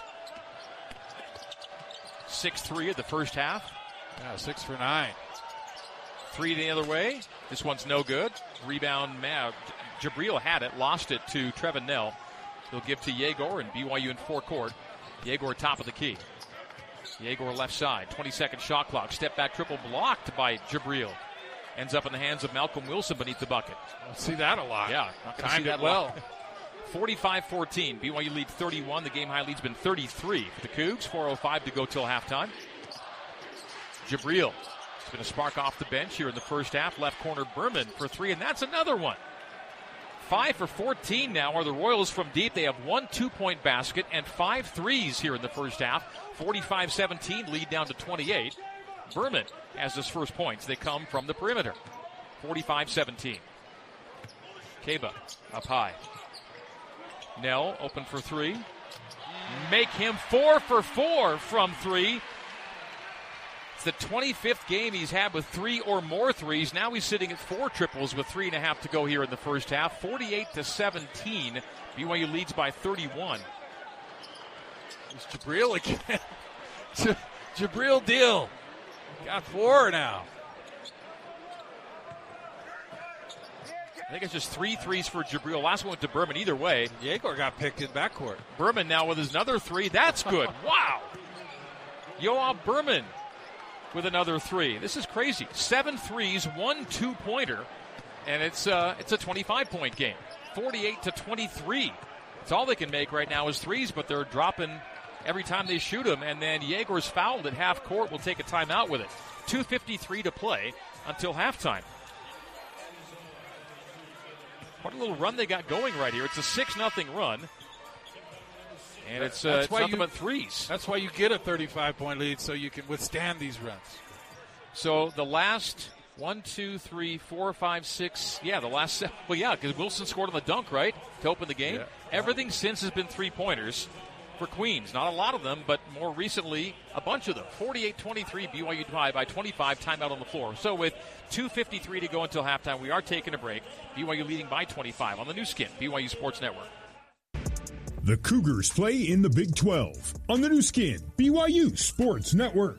six three of the first half. Yeah, six for nine. Three the other way. This one's no good. Rebound, Mav. Jabril had it, lost it to Trevin Nell. He'll give to Yegor, and B Y U in forecourt. Yegor top of the key. Yegor left side. twenty-second shot clock. Step back triple blocked by Jabril. Ends up in the hands of Malcolm Wilson beneath the bucket. I'll see that a lot. Yeah, not gonna see that well. forty-five fourteen. B Y U lead thirty-one. The game high lead's been thirty-three for the Cougs. four oh five to go till halftime. Jabril has been a spark off the bench here in the first half. Left corner Berman for three, and that's another one. Five for fourteen now are the Royals from deep. They have one two-point basket and five threes here in the first half. forty-five seventeen, lead down to twenty-eight. Berman has his first points. They come from the perimeter. forty-five seventeen. Keba up high. Nell open for three. Make him four for four from three. It's the twenty-fifth game he's had with three or more threes. Now he's sitting at four triples with three and a half to go here in the first half. forty-eight to seventeen. B Y U leads by thirty-one. It's Jabril again. Jabril Deal. Got four now. I think it's just three threes for Jabril. Last one went to Berman. Either way. Yegor got picked in backcourt. Berman now with his another three. That's good. Wow. Yoav Berman with another three. This is crazy. Seven threes, one two-pointer, and it's uh, it's a twenty-five point game. forty-eight to twenty-three. It's all they can make right now is threes, but they're dropping every time they shoot them. And then Yegor's fouled at half court. Will take a timeout with it. two fifty-three to play until halftime. What a little run they got going right here. It's a six nothing run. And it's, uh, it's nothing you, but threes. That's why you get a thirty-five point lead, so you can withstand these runs. So the last one, two, three, four, five, six. Yeah, the last seven. Well, yeah, because Wilson scored on the dunk, right, to open the game. Yeah. Everything since has been three-pointers for Queens. Not a lot of them, but more recently, a bunch of them. forty-eight twenty-three, B Y U by twenty-five, timeout on the floor. So with two fifty-three to go until halftime, we are taking a break. B Y U leading by twenty-five on the new skin, B Y U Sports Network. The Cougars play in the Big twelve on the new skin, B Y U Sports Network.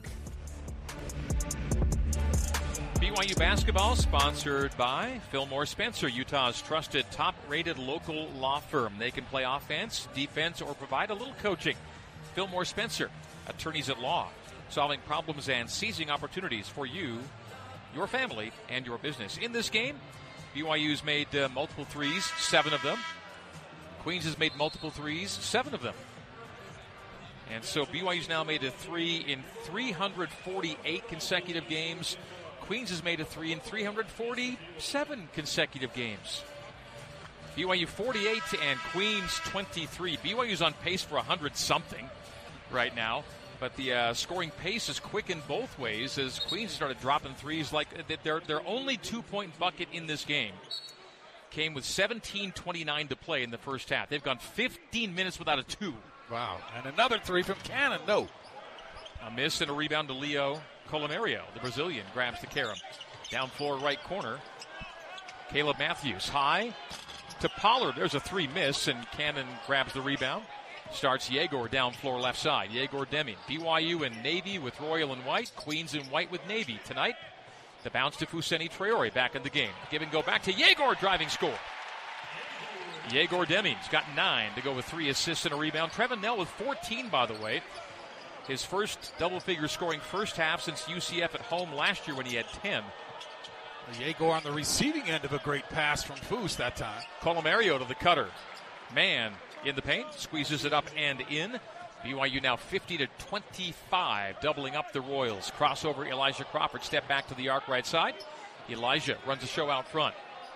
B Y U basketball sponsored by Fillmore Spencer, Utah's trusted top-rated local law firm. They can play offense, defense, or provide a little coaching. Fillmore Spencer, attorneys at law, solving problems and seizing opportunities for you, your family, and your business. In this game, B Y U's made uh, multiple threes, seven of them. Queens has made multiple threes, seven of them. And so B Y U's now made a three in three hundred forty-eight consecutive games. Queens has made a three in three hundred forty-seven consecutive games. B Y U forty-eight and Queens twenty-three. B Y U's on pace for one hundred something right now, but the uh, scoring pace is quickened both ways as Queens started dropping threes. Like their their only two-point bucket in this game came with seventeen twenty-nine to play in the first half. They've gone fifteen minutes without a two. Wow. And another three from Cannon. No. A miss and a rebound to Leo Colomario. The Brazilian grabs the carom. Down floor right corner. Caleb Matthews high to Pollard. There's a three miss, and Cannon grabs the rebound. Starts Yegor down floor left side. Yegor Deming. B Y U in navy with royal and white. Queens in white with navy. Tonight, the bounce to Fousseyni Traore back in the game. Give and go back to Yegor, driving score. Yegor Deming's got nine to go with three assists and a rebound. Trevin Nell with fourteen, by the way. His first double-figure scoring first half since U C F at home last year when he had ten. Yegor on the receiving end of a great pass from Foose that time. Colomario to the cutter. Man in the paint, squeezes it up and in. B Y U now fifty to twenty-five, doubling up the Royals. Crossover, Elijah Crawford, step back to the arc right side. Elijah runs the show out front.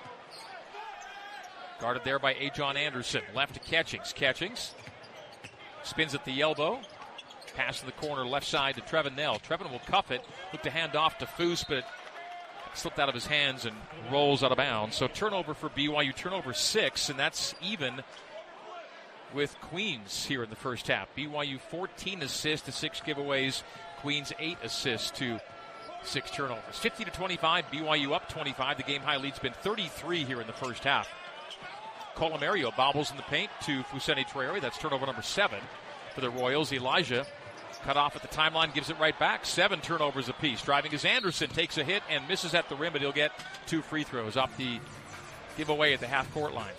Guarded there by Ajon Anderson. Left to Catchings. Catchings spins at the elbow. Pass to the corner, left side to Trevin Nell. Trevin will cuff it. Look to hand off to Foose, but it slipped out of his hands and rolls out of bounds. So turnover for B Y U, turnover six, and that's even with Queens here in the first half. B Y U fourteen assists to six giveaways. Queens eight assists to six turnovers. fifty to twenty-five, B Y U up twenty-five. The game high lead's been thirty-three here in the first half. Colomario bobbles in the paint to Fousseyni Traore. That's turnover number seven for the Royals. Elijah cut off at the timeline, gives it right back. Seven turnovers apiece. Driving is Anderson, takes a hit and misses at the rim, but he'll get two free throws off the giveaway at the half-court line.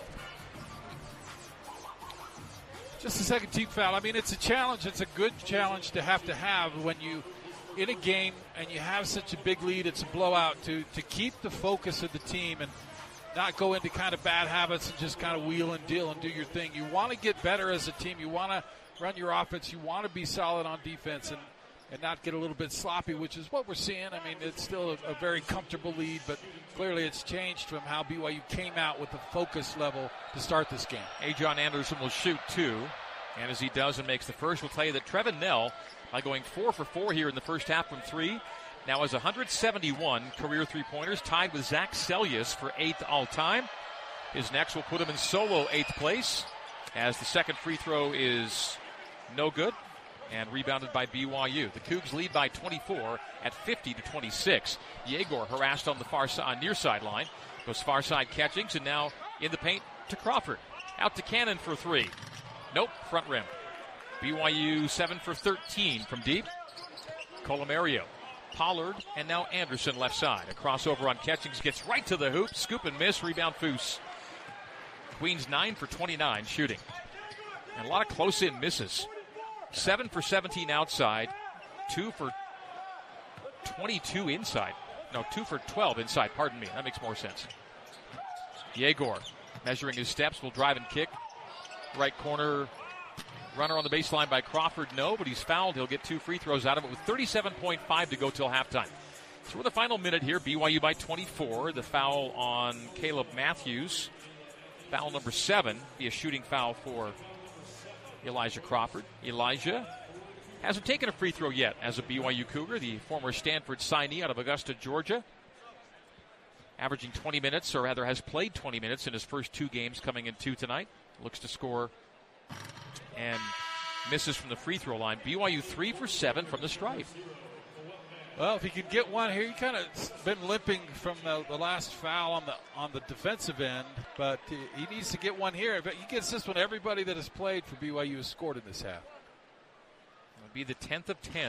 Just a second team foul. I mean, it's a challenge. It's a good challenge to have to have when you, in a game, and you have such a big lead, it's a blowout, to, to keep the focus of the team and not go into kind of bad habits and just kind of wheel and deal and do your thing. You want to get better as a team. You want to run your offense. You want to be solid on defense. And and not get a little bit sloppy, which is what we're seeing. I mean, it's still a, a very comfortable lead, but clearly it's changed from how B Y U came out with the focus level to start this game. Ajon Anderson will shoot two, and as he does and makes the first, we'll tell you that Trevin Knell, by going four for four here in the first half from three, now has one hundred seventy-one career three-pointers, tied with Zach Sellius for eighth all-time. His next will put him in solo eighth place, as the second free throw is no good and rebounded by B Y U. The Cougs lead by twenty-four at fifty to twenty-six. Yegor harassed on the far side, near sideline, goes far side catchings, and now in the paint to Crawford. Out to Cannon for three. Nope, front rim. B Y U seven for thirteen from deep. Colomario, Pollard, and now Anderson left side. A crossover on Catchings, gets right to the hoop. Scoop and miss, rebound Foose. Queens nine for twenty-nine shooting. And a lot of close-in misses. seven for seventeen outside. two for twenty-two inside. No, two for twelve inside, pardon me. That makes more sense. Yegor, measuring his steps, will drive and kick. Right corner, runner on the baseline by Crawford, no, but he's fouled. He'll get two free throws out of it with thirty-seven point five to go till halftime. So we're the final minute here, B Y U by twenty-four. The foul on Caleb Matthews. Foul number seven, be a shooting foul for Elijah Crawford. Elijah hasn't taken a free throw yet as a B Y U Cougar, the former Stanford signee out of Augusta, Georgia. Averaging twenty minutes, or rather has played twenty minutes in his first two games, coming in two tonight. Looks to score and misses from the free throw line. B Y U three for seven from the stripe. Well, if he could get one here, he kind of been limping from the, the last foul on the on the defensive end, but he, he needs to get one here. But he gets this one. Everybody that has played for B Y U has scored in this half. It would be the tenth of ten.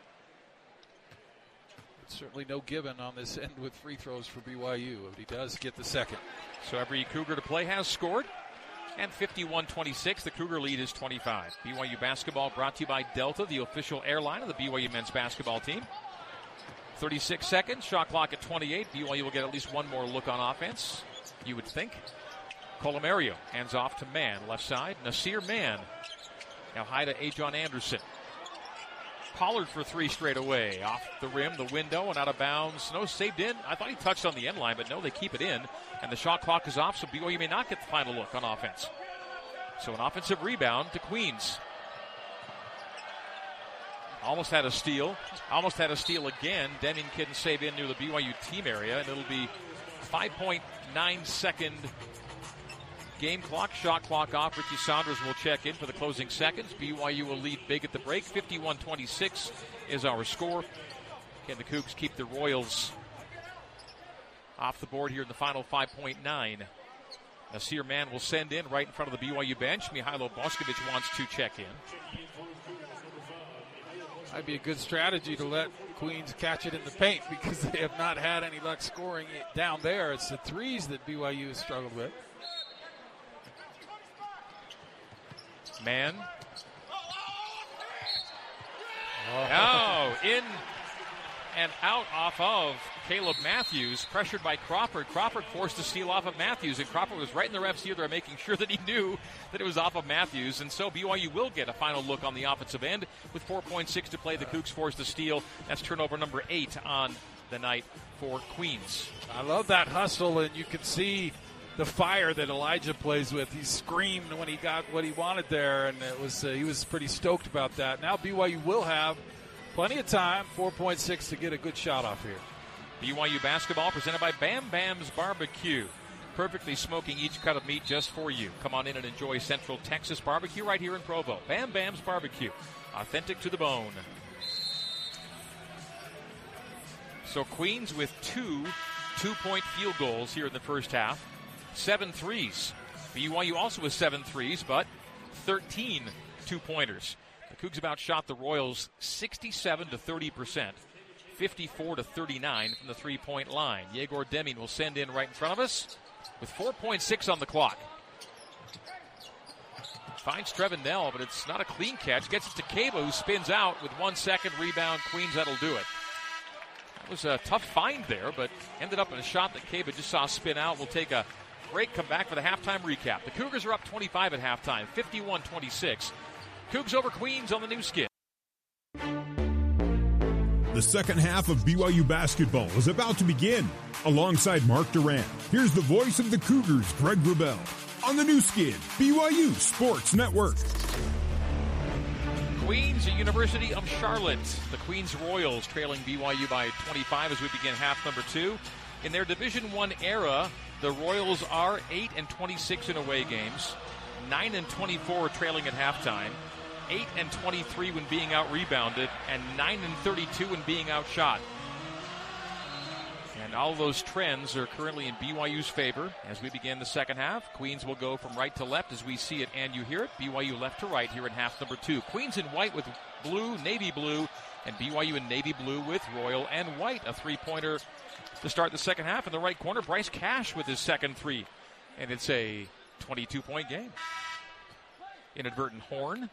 Certainly no given on this end with free throws for B Y U, but he does get the second. So every Cougar to play has scored. And fifty-one twenty-six, the Cougar lead is twenty-five. B Y U basketball brought to you by Delta, the official airline of the B Y U men's basketball team. thirty-six seconds, shot clock at twenty-eight. B Y U will get at least one more look on offense, you would think. Colomario hands off to Mann, left side. Nasir Mann. Now high to Ajon Anderson. Pollard for three straight away. Off the rim, the window, and out of bounds. No, saved in. I thought he touched on the end line, but no, they keep it in. And the shot clock is off, so B Y U may not get the final look on offense. So an offensive rebound to Queens. Almost had a steal. Almost had a steal again. Deming couldn't save in near the B Y U team area, and it'll be five point nine second game clock. Shot clock off. Richie Saunders will check in for the closing seconds. B Y U will lead big at the break. fifty-one twenty-six is our score. Can the Cougs keep the Royals off the board here in the final five point nine? Nasir Mann will send in right in front of the B Y U bench. Mihailo Boskovic wants to check in. That'd be a good strategy to let Queens catch it in the paint because they have not had any luck scoring it down there. It's the threes that B Y U has struggled with. Mann. Oh, in and out off of Caleb Matthews, pressured by Crawford. Crawford forced to steal off of Matthews, and Crawford was right in the ref's ear there making sure that he knew that it was off of Matthews. And so B Y U will get a final look on the offensive end with four point six to play. The Cougs forced to steal. That's turnover number eight on the night for Queens. I love that hustle, and you can see the fire that Elijah plays with. He screamed when he got what he wanted there, and it was uh, he was pretty stoked about that. Now B Y U will have plenty of time, four point six to get a good shot off here. B Y U basketball presented by Bam Bam's Barbecue. Perfectly smoking each cut of meat just for you. Come on in and enjoy Central Texas barbecue right here in Provo. Bam Bam's Barbecue. Authentic to the bone. So Queens with two two-point field goals here in the first half. Seven threes. B Y U also with seven threes, but thirteen two-pointers. The Cougs about shot the Royals sixty-seven to thirty percent. fifty-four to thirty-nine from the three-point line. Yegor Deming will send in right in front of us with four point six on the clock. Finds Trevin Knell, but it's not a clean catch. Gets it to Kaba, who spins out with one second. Rebound, Queens, that'll do it. That was a tough find there, but ended up in a shot that Kaba just saw spin out. We'll take a break, come back for the halftime recap. The Cougars are up twenty-five at halftime, fifty-one twenty-six. Cougs over Queens on the new skin. The second half of B Y U basketball is about to begin. Alongside Mark Durant, here's the voice of the Cougars, Greg Wrubell, on the new skin, B Y U Sports Network. Queens, University of Charlotte. The Queens Royals trailing B Y U by twenty-five as we begin half number two. In their Division One era, the Royals are eight and twenty-six in away games, nine and twenty-four trailing at halftime, eight and twenty-three when being out-rebounded, and nine and thirty-two when being outshot. And all of those trends are currently in B Y U's favor as we begin the second half. Queens will go from right to left as we see it and you hear it. B Y U left to right here in half number two. Queens in white with blue, navy blue, and B Y U in navy blue with royal and white. A three-pointer to start the second half in the right corner. Bryce Cash with his second three. And it's a twenty-two point game. Inadvertent horn.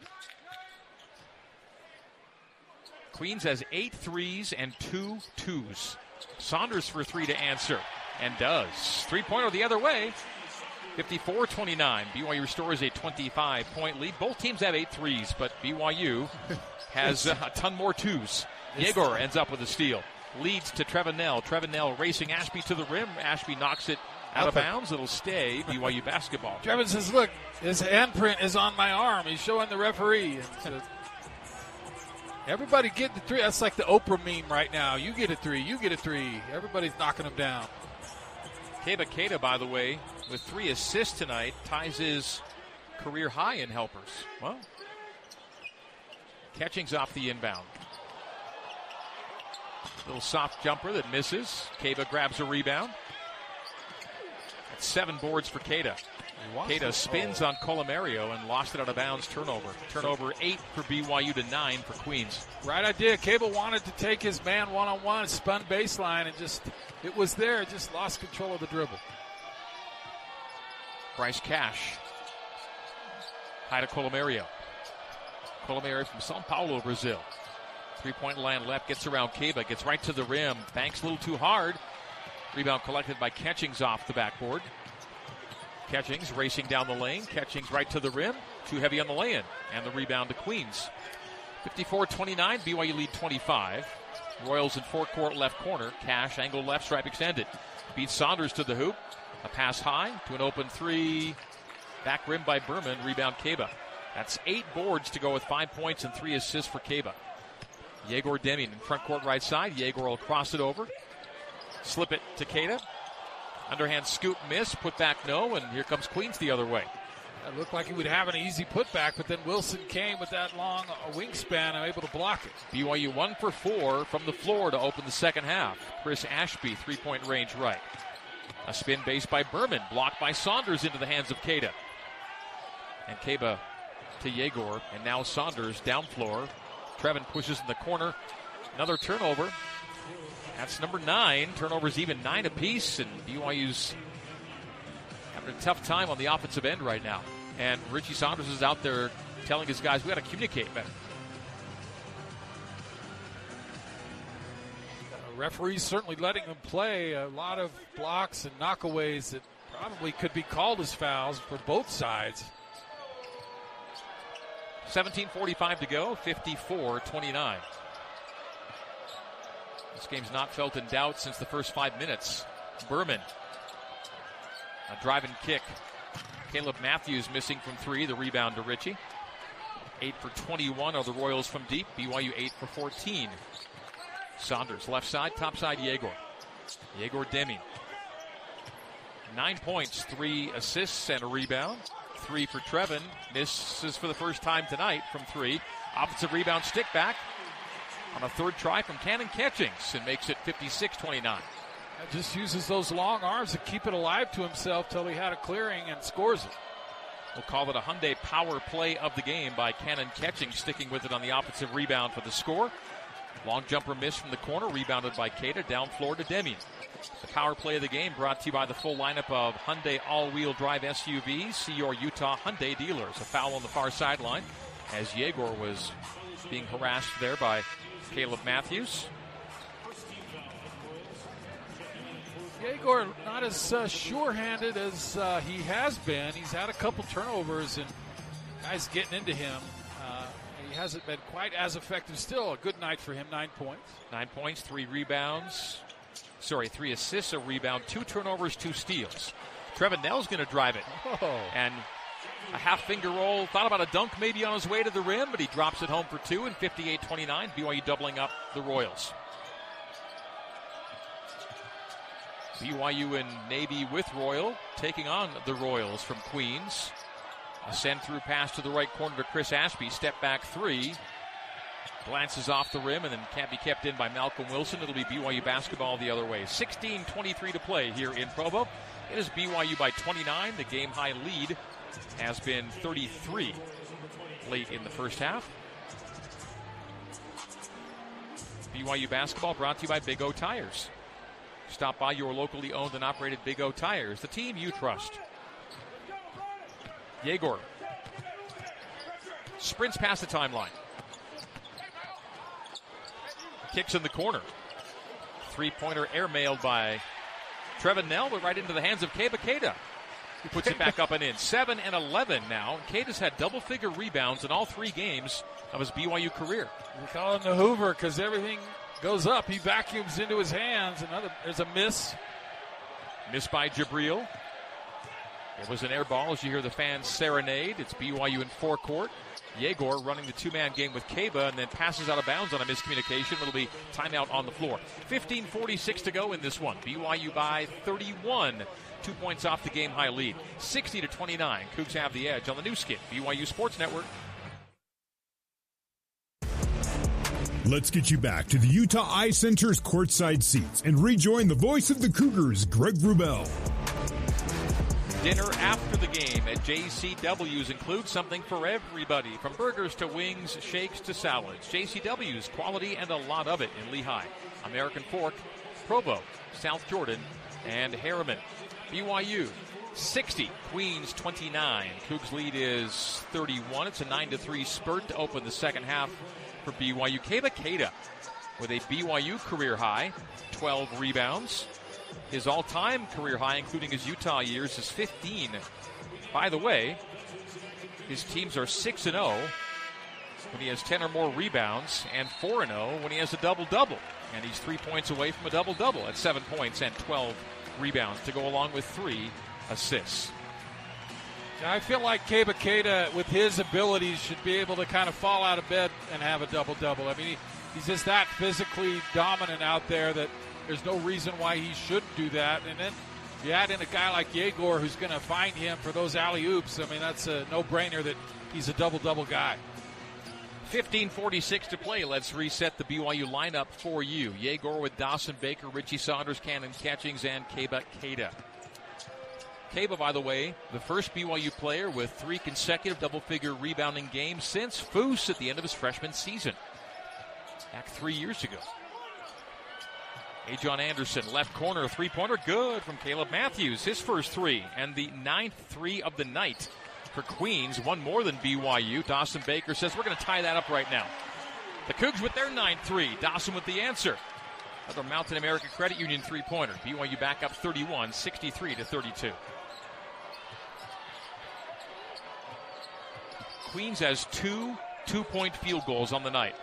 Queens has eight threes and two twos. Saunders for three to answer, and does. Three-pointer the other way, fifty-four twenty-nine. B Y U restores a twenty-five point lead. Both teams have eight threes, but B Y U has uh, a ton more twos. Yegor ends up with a steal. Leads to Trevin Nell. Trevin Nell racing Ashby to the rim. Ashby knocks it out of bounds. It'll stay B Y U basketball. Trevin says, look, his handprint is on my arm. He's showing the referee. And everybody get the three. That's like the Oprah meme right now. You get a three. You get a three. Everybody's knocking them down. Keba Keita, by the way, with three assists tonight, ties his career high in helpers. Well, Catching's off the inbound. Little soft jumper that misses. Keba grabs a rebound. That's seven boards for Keita. Keita spins oh. on Colomario and lost it out of bounds. Turnover. Turnover eight for B Y U to nine for Queens. Right idea. Cable wanted to take his man one-on-one, spun baseline, and just, it was there, just lost control of the dribble. Bryce Cash. High to Colomario. Colomario from Sao Paulo, Brazil. Three-point line left, gets around Keba, gets right to the rim. Banks a little too hard. Rebound collected by Catchings off the backboard. Catchings racing down the lane. Catchings right to the rim. Too heavy on the lay-in. And the rebound to Queens. fifty-four twenty-nine, B Y U lead twenty-five. Royals in four-court left corner. Cash, angle left, stripe extended. Beats Saunders to the hoop. A pass high to an open three. Back rim by Berman. Rebound Keba. That's eight boards to go with five points and three assists for Keba. Yegor Deming in front court right side. Yegor will cross it over. Slip it to Keita. Underhand scoop miss, put back no, and here comes Queens the other way. It looked like he would have an easy putback, but then Wilson came with that long wingspan and able to block it. B Y U one for four from the floor to open the second half. Chris Ashby, three-point range right. A spin base by Berman, blocked by Saunders into the hands of Keita. And Keba to Yegor, and now Saunders down floor. Trevin pushes in the corner. Another turnover. That's number nine. Turnovers even nine apiece, and B Y U's having a tough time on the offensive end right now. And Richie Saunders is out there telling his guys, we got to communicate better. Uh, referees certainly letting them play. A lot of blocks and knockaways that probably could be called as fouls for both sides. seventeen forty-five to go, fifty-four twenty-nine. This game's not felt in doubt since the first five minutes. Berman, a drive and kick. Caleb Matthews missing from three, the rebound to Richie. eight for twenty-one are the Royals from deep. B Y U eight for fourteen. Saunders, left side, top side, Yegor. Yegor Deming. Nine points, three assists, and a rebound. Three for Trevin. Misses for the first time tonight from three. Offensive rebound, stick back. On a third try from Cannon Catchings and makes it fifty-six twenty-nine. Just uses those long arms to keep it alive to himself till he had a clearing and scores it. We'll call it a Hyundai power play of the game by Cannon Catchings, sticking with it on the offensive rebound for the score. Long jumper miss from the corner, rebounded by Keita, down floor to Deming. The power play of the game brought to you by the full lineup of Hyundai all-wheel drive S U Vs. See your Utah Hyundai dealers. A foul on the far sideline as Yegor was being harassed there by Caleb Matthews. Yegor not as uh, sure-handed as uh, he has been. He's had a couple turnovers and guys getting into him. Uh, he he hasn't been quite as effective. Still a good night for him, nine points. Nine points, three rebounds. Sorry, three assists, a rebound, two turnovers, two steals. Trevin Nell's going to drive it. Oh. And a half finger roll. Thought about a dunk maybe on his way to the rim, but he drops it home for two and fifty-eight twenty-nine. B Y U doubling up the Royals. B Y U in Navy with Royal, taking on the Royals from Queens. A send-through pass to the right corner to Chris Ashby. Step back three. Glances off the rim and then can't be kept in by Malcolm Wilson. It'll be B Y U basketball the other way. sixteen twenty-three to play here in Provo. It is B Y U by twenty-nine. The game-high lead has been thirty-three late in the first half. B Y U basketball brought to you by Big O Tires. Stop by your locally owned and operated Big O Tires, the team you trust. Yegor sprints past the timeline. Kicks in the corner. Three-pointer airmailed by Trevin Nell, but right into the hands of Keba Keita, who puts it back up and in. seven and eleven now. Keita's had double-figure rebounds in all three games of his B Y U career. We call him the Hoover because everything goes up. He vacuums into his hands. Another, there's a miss. Miss by Jabril. It was an air ball as you hear the fans serenade. It's B Y U in forecourt. Yegor running the two-man game with Keba and then passes out of bounds on a miscommunication. It'll be timeout on the floor. fifteen forty-six to go in this one. B Y U by thirty-one. Two points off the game-high lead. sixty to twenty-nine. Cougs have the edge on the new skin. B Y U Sports Network. Let's get you back to the Utah Eye Center's courtside seats and rejoin the voice of the Cougars, Greg Wrubell. Dinner after the game at J C W's includes something for everybody, from burgers to wings, shakes to salads. J C W's, quality and a lot of it in Lehigh, American Fork, Provo, South Jordan, and Harriman. B Y U sixty, Queens twenty-nine. Cougs lead is thirty-one. It's a nine to three spurt to open the second half for B Y U. Keba Keita with a B Y U career high, twelve rebounds. His all-time career high, including his Utah years, is fifteen. By the way, his teams are six and oh when he has ten or more rebounds, and four and oh when he has a double-double. And he's three points away from a double-double at seven points and twelve rebounds to go along with three assists. I feel like Keba Keita, with his abilities, should be able to kind of fall out of bed and have a double-double. I mean, he, he's just that physically dominant out there that there's no reason why he shouldn't do that. And then you add in a guy like Yegor who's going to find him for those alley-oops. I mean, that's a no-brainer that he's a double-double guy. fifteen forty-six to play. Let's reset the B Y U lineup for you. Yegor with Dawson Baker, Richie Saunders, Cannon Catchings, and Keba Keita. Keba, by the way, the first B Y U player with three consecutive double-figure rebounding games since Foose at the end of his freshman season, back three years ago. Ajon Anderson, left corner, three-pointer, good from Caleb Matthews, his first three, and the ninth three of the night for Queens, one more than B Y U. Dawson Baker says, we're going to tie that up right now. The Cougs with their ninth three, Dawson with the answer. Another Mountain America Credit Union three-pointer. B Y U back up thirty-one, sixty-three to thirty-two. Queens has two two-point field goals on the night.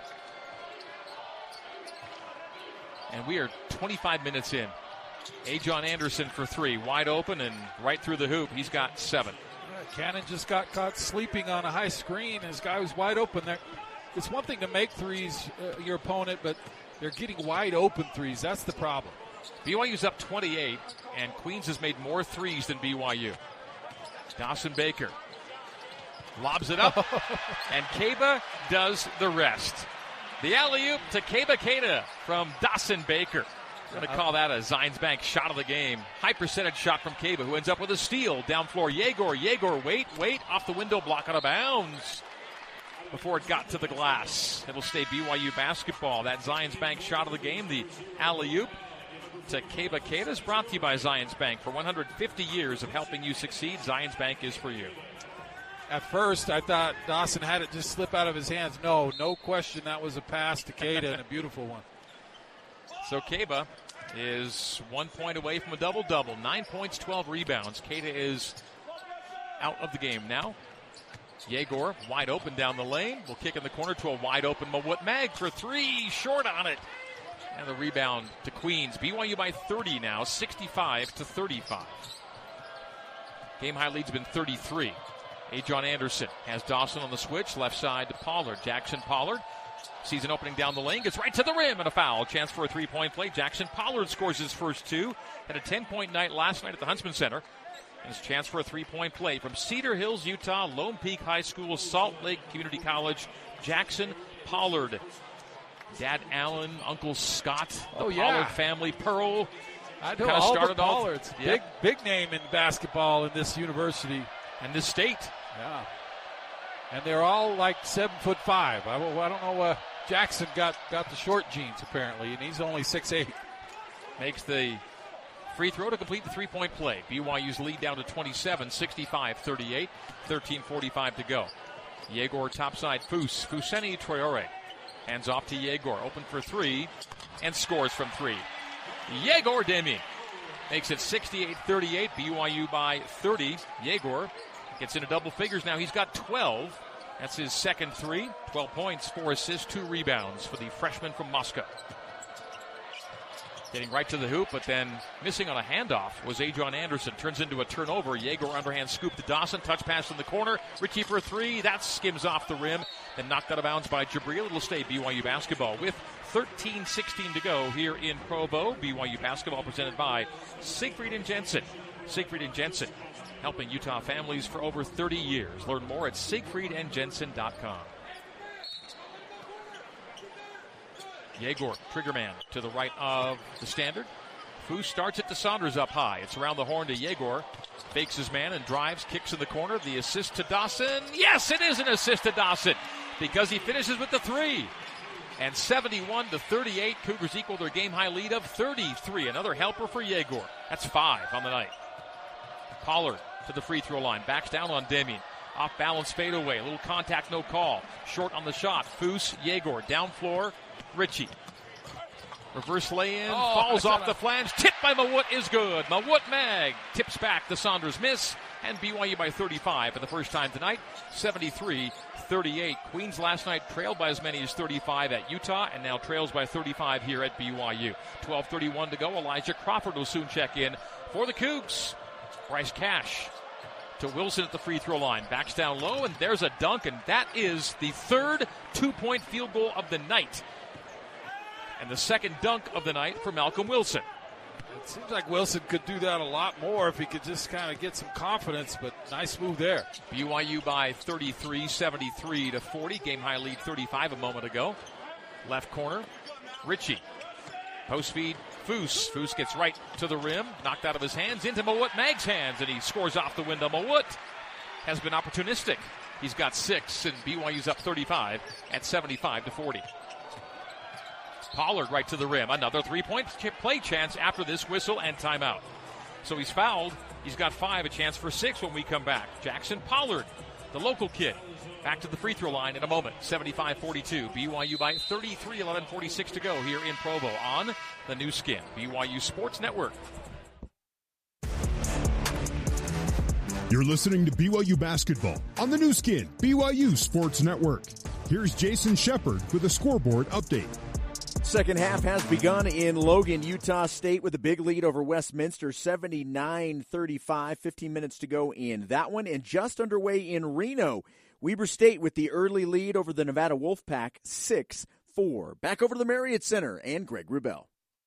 And we are twenty-five minutes in. Ajon Anderson for three, wide open and right through the hoop. He's got seven. Yeah, Cannon just got caught sleeping on a high screen. His guy was wide open there. It's one thing to make threes, uh, your opponent, but they're getting wide open threes. That's the problem. B Y U's up twenty-eight, and Queens has made more threes than B Y U. Dawson Baker lobs it up, and Keba does the rest. The alley-oop to Keba Keita from Dawson Baker. Going to call that a Zions Bank shot of the game. High percentage shot from Keba, who ends up with a steal. Down floor, Yegor. Yegor, wait, wait. Off the window, block out of bounds before it got to the glass. It'll stay B Y U basketball. That Zions Bank shot of the game, the alley-oop to Keba Keita, is brought to you by Zions Bank. For one hundred fifty years of helping you succeed, Zions Bank is for you. At first, I thought Dawson had it just slip out of his hands. No, no question that was a pass to Keita and a beautiful one. So Keba is one point away from a double-double. Nine points, twelve rebounds. Keita is out of the game now. Yegor wide open down the lane. Will kick in the corner to a wide open Mawut Mag for three. Short on it. And the rebound to Queens. B Y U by thirty now, sixty-five to thirty-five. Game high lead's been thirty-three. Ajon Anderson has Dawson on the switch. Left side to Pollard. Jackson Pollard sees an opening down the lane. Gets right to the rim and a foul. Chance for a three-point play. Jackson Pollard scores his first two. Had a ten-point night last night at the Huntsman Center. And his chance for a three-point play from Cedar Hills, Utah, Lone Peak High School, Salt Lake Community College, Jackson Pollard. Dad Allen, Uncle Scott, the oh, yeah. Pollard family, Pearl. I know kind of all started the Pollards. Off, big, yeah. big name in basketball in this university and this state. Yeah, and they're all like seven foot five. I, I don't know. Uh, Jackson got got the short jeans apparently, and he's only six eight. Makes the free throw to complete the three-point play. B Y U's lead down to twenty-seven, sixty-five thirty-eight, thirteen forty-five to go. Yegor topside, Foose, Fuseni Traore. Hands off to Yegor, open for three, and scores from three. Yegor Demi makes it sixty-eight thirty-eight, B Y U by thirty. Yegor gets into double figures now. He's got twelve. That's his second three. twelve points, four assists, two rebounds for the freshman from Moscow. Getting right to the hoop, but then missing on a handoff was Ajon Anderson. Turns into a turnover. Yegor underhand scoop to Dawson. Touch pass in the corner. Richie for a three. That skims off the rim. Then knocked out of bounds by Jabril. It'll stay B Y U basketball with thirteen sixteen to go here in Provo. B Y U basketball presented by Siegfried and Jensen. Siegfried and Jensen, helping Utah families for over thirty years. Learn more at siegfried and jensen dot com. Yegor, triggerman to the right of the standard. Foose starts it to Saunders up high. It's around the horn to Yegor. Fakes his man and drives, kicks in the corner. The assist to Dawson. Yes, it is an assist to Dawson because he finishes with the three. And seventy-one to thirty-eight, Cougars equal their game-high lead of thirty-three. Another helper for Yegor. That's five on the night. Pollard to the free throw line. Backs down on Demian. Off balance fadeaway. A little contact, no call. Short on the shot. Foose, Yegor. Down floor, Richie. Reverse lay-in. Oh, falls off the flange. Tipped by Mawut is good. Mawut Mag tips back the Saunders miss. And B Y U by thirty-five for the first time tonight. seventy-three thirty-eight. Queens last night trailed by as many as thirty-five at Utah and now trails by thirty-five here at B Y U. twelve thirty-one to go. Elijah Crawford will soon check in for the Cougs. Bryce Cash to Wilson at the free throw line. Backs down low, and there's a dunk, and that is the third two-point field goal of the night. And the second dunk of the night for Malcolm Wilson. It seems like Wilson could do that a lot more if he could just kind of get some confidence, but nice move there. B Y U by thirty-three, seventy-three to forty. Game high lead thirty-five a moment ago. Left corner, Richie. Post feed, Foose. Foose gets right to the rim, knocked out of his hands into Mawut Mag's hands, and he scores off the window. Mawut has been opportunistic. He's got six, and B Y U's up thirty-five at seventy-five to forty. Pollard right to the rim. Another three-point play chance after this whistle and timeout. So he's fouled. He's got five, a chance for six when we come back. Jackson Pollard, the local kid, back to the free throw line in a moment. seventy-five forty-two. B Y U by thirty-three, eleven forty-six to go here in Provo on the new skin. B Y U Sports Network. You're listening to B Y U Basketball on the new skin, B Y U Sports Network. Here's Jason Shepard with a scoreboard update. Second half has begun in Logan, Utah State with a big lead over Westminster, seventy-nine thirty-five. fifteen minutes to go in that one. And just underway in Reno, Weber State with the early lead over the Nevada Wolfpack, six four. Back over to the Marriott Center and Greg Wrubell.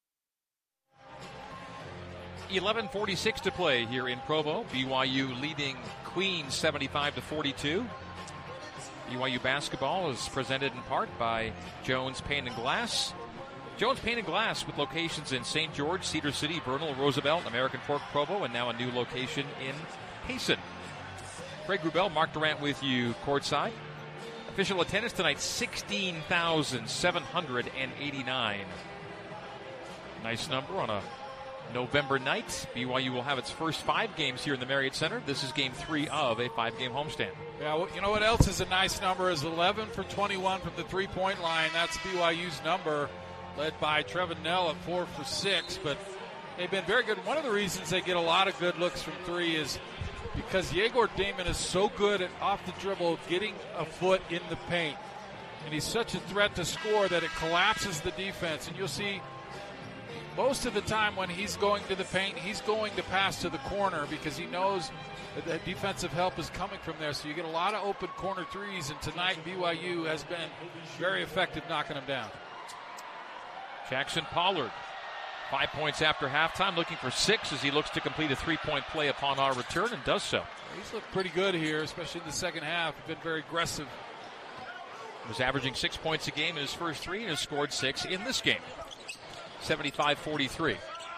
eleven forty-six to play here in Provo. B Y U leading Queens seventy-five to forty-two. B Y U basketball is presented in part by Jones Paint and Glass. Jones Paint and Glass with locations in Saint George, Cedar City, Vernal, Roosevelt, American Fork, Provo, and now a new location in Payson. Greg Wrubell, Mark Durant with you courtside. Official attendance tonight, sixteen thousand seven hundred eighty-nine. Nice number on a November night. B Y U will have its first five games here in the Marriott Center. This is game three of a five-game homestand. Yeah, well, you know what else is a nice number is eleven for twenty-one from the three-point line. That's B Y U's number, led by Trevin Nell at four for six. But they've been very good. One of the reasons they get a lot of good looks from three is because Yegor Damon is so good at off the dribble, getting a foot in the paint. And he's such a threat to score that it collapses the defense. And you'll see most of the time when he's going to the paint, he's going to pass to the corner because he knows that the defensive help is coming from there. So you get a lot of open corner threes, and tonight B Y U has been very effective knocking them down. Jackson Pollard, five points after halftime, looking for six as he looks to complete a three-point play upon our return and does so. He's looked pretty good here, especially in the second half. He's been very aggressive. He was averaging six points a game in his first three and has scored six in this game. seventy-five forty-three.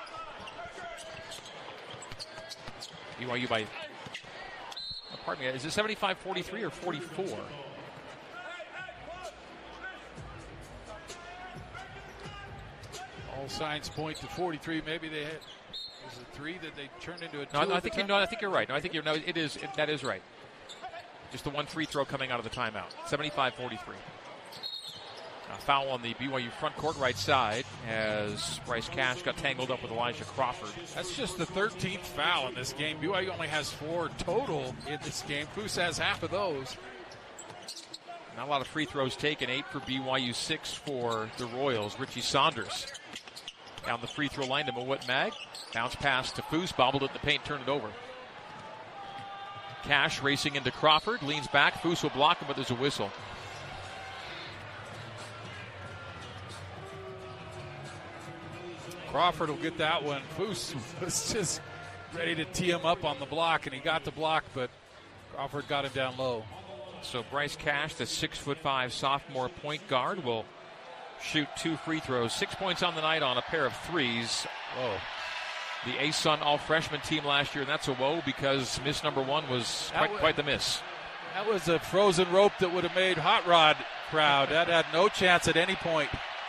B Y U by, oh, pardon me, is it seventy-five forty-three or forty-four? All signs point to forty-three. Maybe they had, was it three that they turned into a two? No, no I think you, no, I think you're right. No, I think you're no. It is it, that is right. Just the one free throw coming out of the timeout. seventy-five forty-three. A foul on the B Y U front court right side as Bryce Cash got tangled up with Elijah Crawford. That's just the thirteenth foul in this game. B Y U only has four total in this game. Foose has half of those. Not a lot of free throws taken. Eight for B Y U, six for the Royals. Richie Saunders down the free throw line to Mawut Mag. Bounce pass to Foose, bobbled it in the paint, turned it over. Cash racing into Crawford, leans back. Foose will block him, but there's a whistle. Crawford will get that one. Foose was just ready to tee him up on the block, and he got the block, but Crawford got him down low. So Bryce Cash, the six foot five sophomore point guard, will shoot two free throws. Six points on the night on a pair of threes. Whoa. The A-Sun all-freshman team last year, and that's a woe because miss number one was quite, was quite the miss. That was a frozen rope that would have made Hot Rod proud. That had no chance at any point.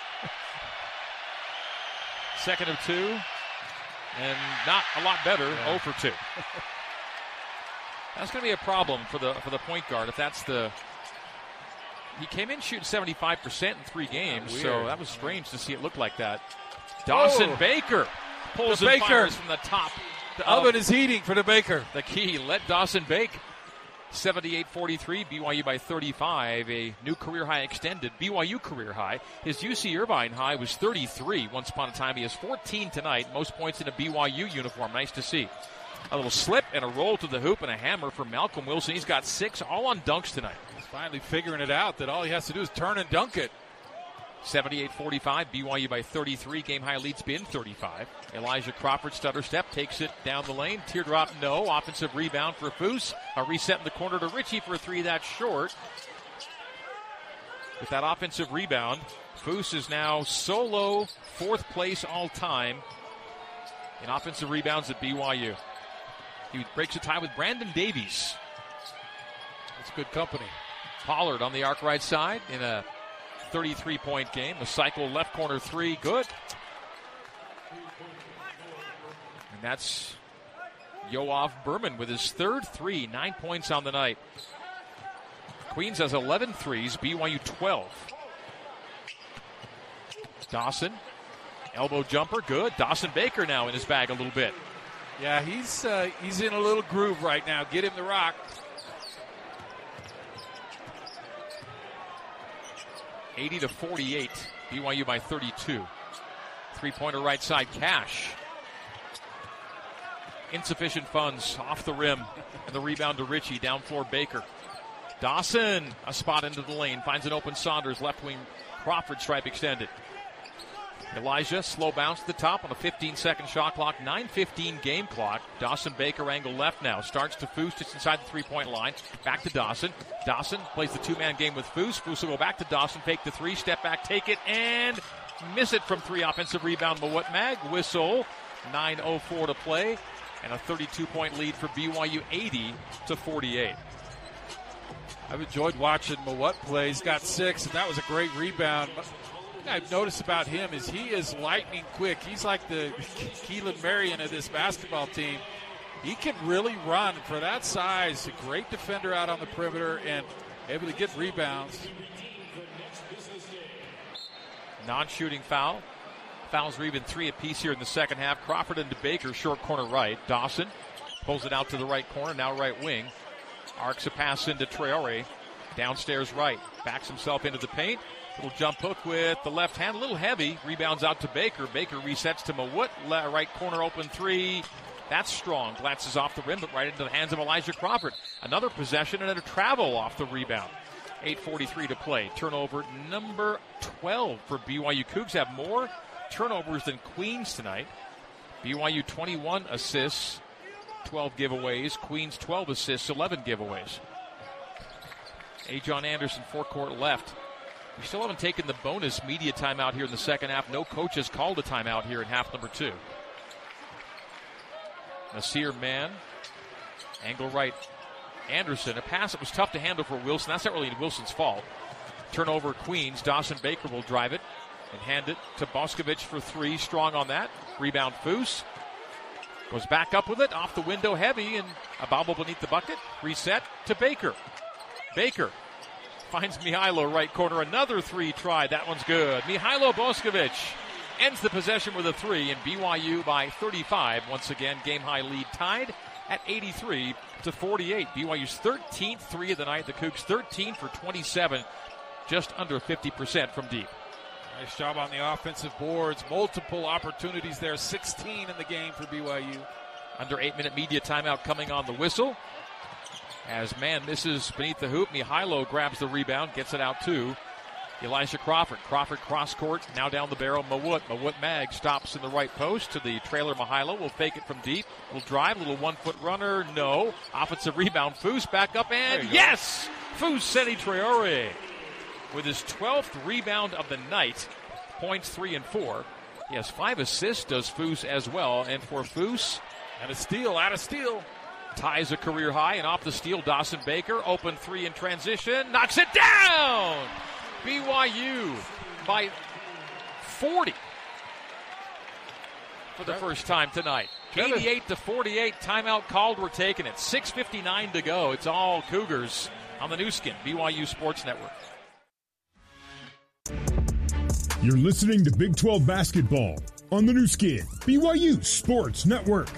Second of two, and not a lot better, yeah. zero for two. That's going to be a problem for the for the point guard if that's the... He came in shooting seventy-five percent in three games, so that was strange to see it look like that. Dawson oh. Baker pulls the and Baker. fires from the top. The oven is heating for the Baker. The key, let Dawson bake. seventy-eight forty-three, B Y U by thirty-five, a new career high extended, B Y U career high. His U C Irvine high was thirty-three once upon a time. He has fourteen tonight, most points in a B Y U uniform. Nice to see. A little slip and a roll to the hoop and a hammer for Malcolm Wilson. He's got six, all on dunks tonight. He's finally figuring it out that all he has to do is turn and dunk it. seventy-eight forty-five, B Y U by thirty-three. Game high lead's been thirty-five. Elijah Crawford, stutter step, takes it down the lane. Teardrop, no. Offensive rebound for Foose. A reset in the corner to Richie for a three. That's short. With that offensive rebound, Foose is now solo fourth place all time in offensive rebounds at B Y U. He breaks a tie with Brandon Davies. That's good company. Pollard on the arc right side in a thirty-three point game. A cycle left corner three. Good. And that's Yoav Berman with his third three. Nine points on the night. Queens has eleven threes. B Y U twelve. Dawson. Elbow jumper. Good. Dawson Baker now in his bag a little bit. Yeah, he's uh, he's in a little groove right now. Get him the rock. eighty to forty-eight. B Y U by thirty-two. Three-pointer right side. Cash. Insufficient funds off the rim. And the rebound to Richie. Down floor Baker. Dawson. A spot into the lane. Finds an open Saunders. Left wing Crawford stripe extended. Elijah, slow bounce to the top on a fifteen-second shot clock, nine fifteen game clock. Dawson Baker angle left now. Starts to Foose just inside the three-point line. Back to Dawson. Dawson plays the two-man game with Foose. Foose will go back to Dawson, fake the three, step back, take it, and miss it from three. Offensive rebound, Mawut Mag. Whistle. nine oh four to play. And a thirty-two point lead for B Y U, eighty to forty-eight. I've enjoyed watching Mawut play. He's got six, and that was a great rebound. I've noticed about him is he is lightning quick. He's like the Keelan Marion of this basketball team. He can really run for that size. A great defender out on the perimeter and able to get rebounds. Non-shooting foul. Fouls are even three apiece here in the second half. Crawford into Baker, short corner right. Dawson Pulls it out to the right corner, now right wing. Arcs a pass into Traore. Downstairs right. Backs himself into the paint. Little jump hook with the left hand. A little heavy. Rebounds out to Baker. Baker resets to Mawut. Le- right corner open three. That's strong. Glances off the rim, but right into the hands of Elijah Crawford. Another possession and a travel off the rebound. eight forty-three to play. Turnover number twelve for B Y U. Cougs have more turnovers than Queens tonight. B Y U twenty-one assists, twelve giveaways. Queens twelve assists, eleven giveaways. A. John Anderson, forecourt left. We still haven't taken the bonus media timeout here in the second half. No coach has called a timeout here in half number two. Nasir Mann. Angle right. Anderson. A pass that was tough to handle for Wilson. That's not really Wilson's fault. Turnover Queens. Dawson Baker will drive it and hand it to Boscovich for three. Strong on that. Rebound Foose. Goes back up with it. Off the window heavy and a bobble beneath the bucket. Reset to Baker. Baker finds Mihailo right corner. Another three try. That one's good. Mihailo Boscovich ends the possession with a three, and B Y U by thirty-five. Once again, game high lead tied at eighty-three to forty-eight. B Y U's thirteenth three of the night. The Cougs thirteen for twenty-seven, just under fifty percent from deep. Nice job on the offensive boards. Multiple opportunities there. sixteen in the game for B Y U. Under eight minute media timeout coming on the whistle. As Mann misses beneath the hoop, Mihailo grabs the rebound, gets it out to Elijah Crawford. Crawford cross court, now down the barrel. Mawut. Mawut Mag stops in the right post to the trailer. Mihailo will fake it from deep. Will drive, little one-foot runner. No. Offensive rebound. Foose back up and yes! Fousseyni Traore with his twelfth rebound of the night. Points three and four. He has five assists, does Foose as well. And for Foose, and a steal, out of steal. Ties a career high, and off the steal, Dawson Baker. Open three in transition. Knocks it down! B Y U by forty for the first time tonight. eighty-eight to forty-eight. Timeout called. We're taking it. six fifty-nine to go. It's all Cougars on the new skin, B Y U Sports Network. You're listening to Big twelve Basketball on the new skin, B Y U Sports Network.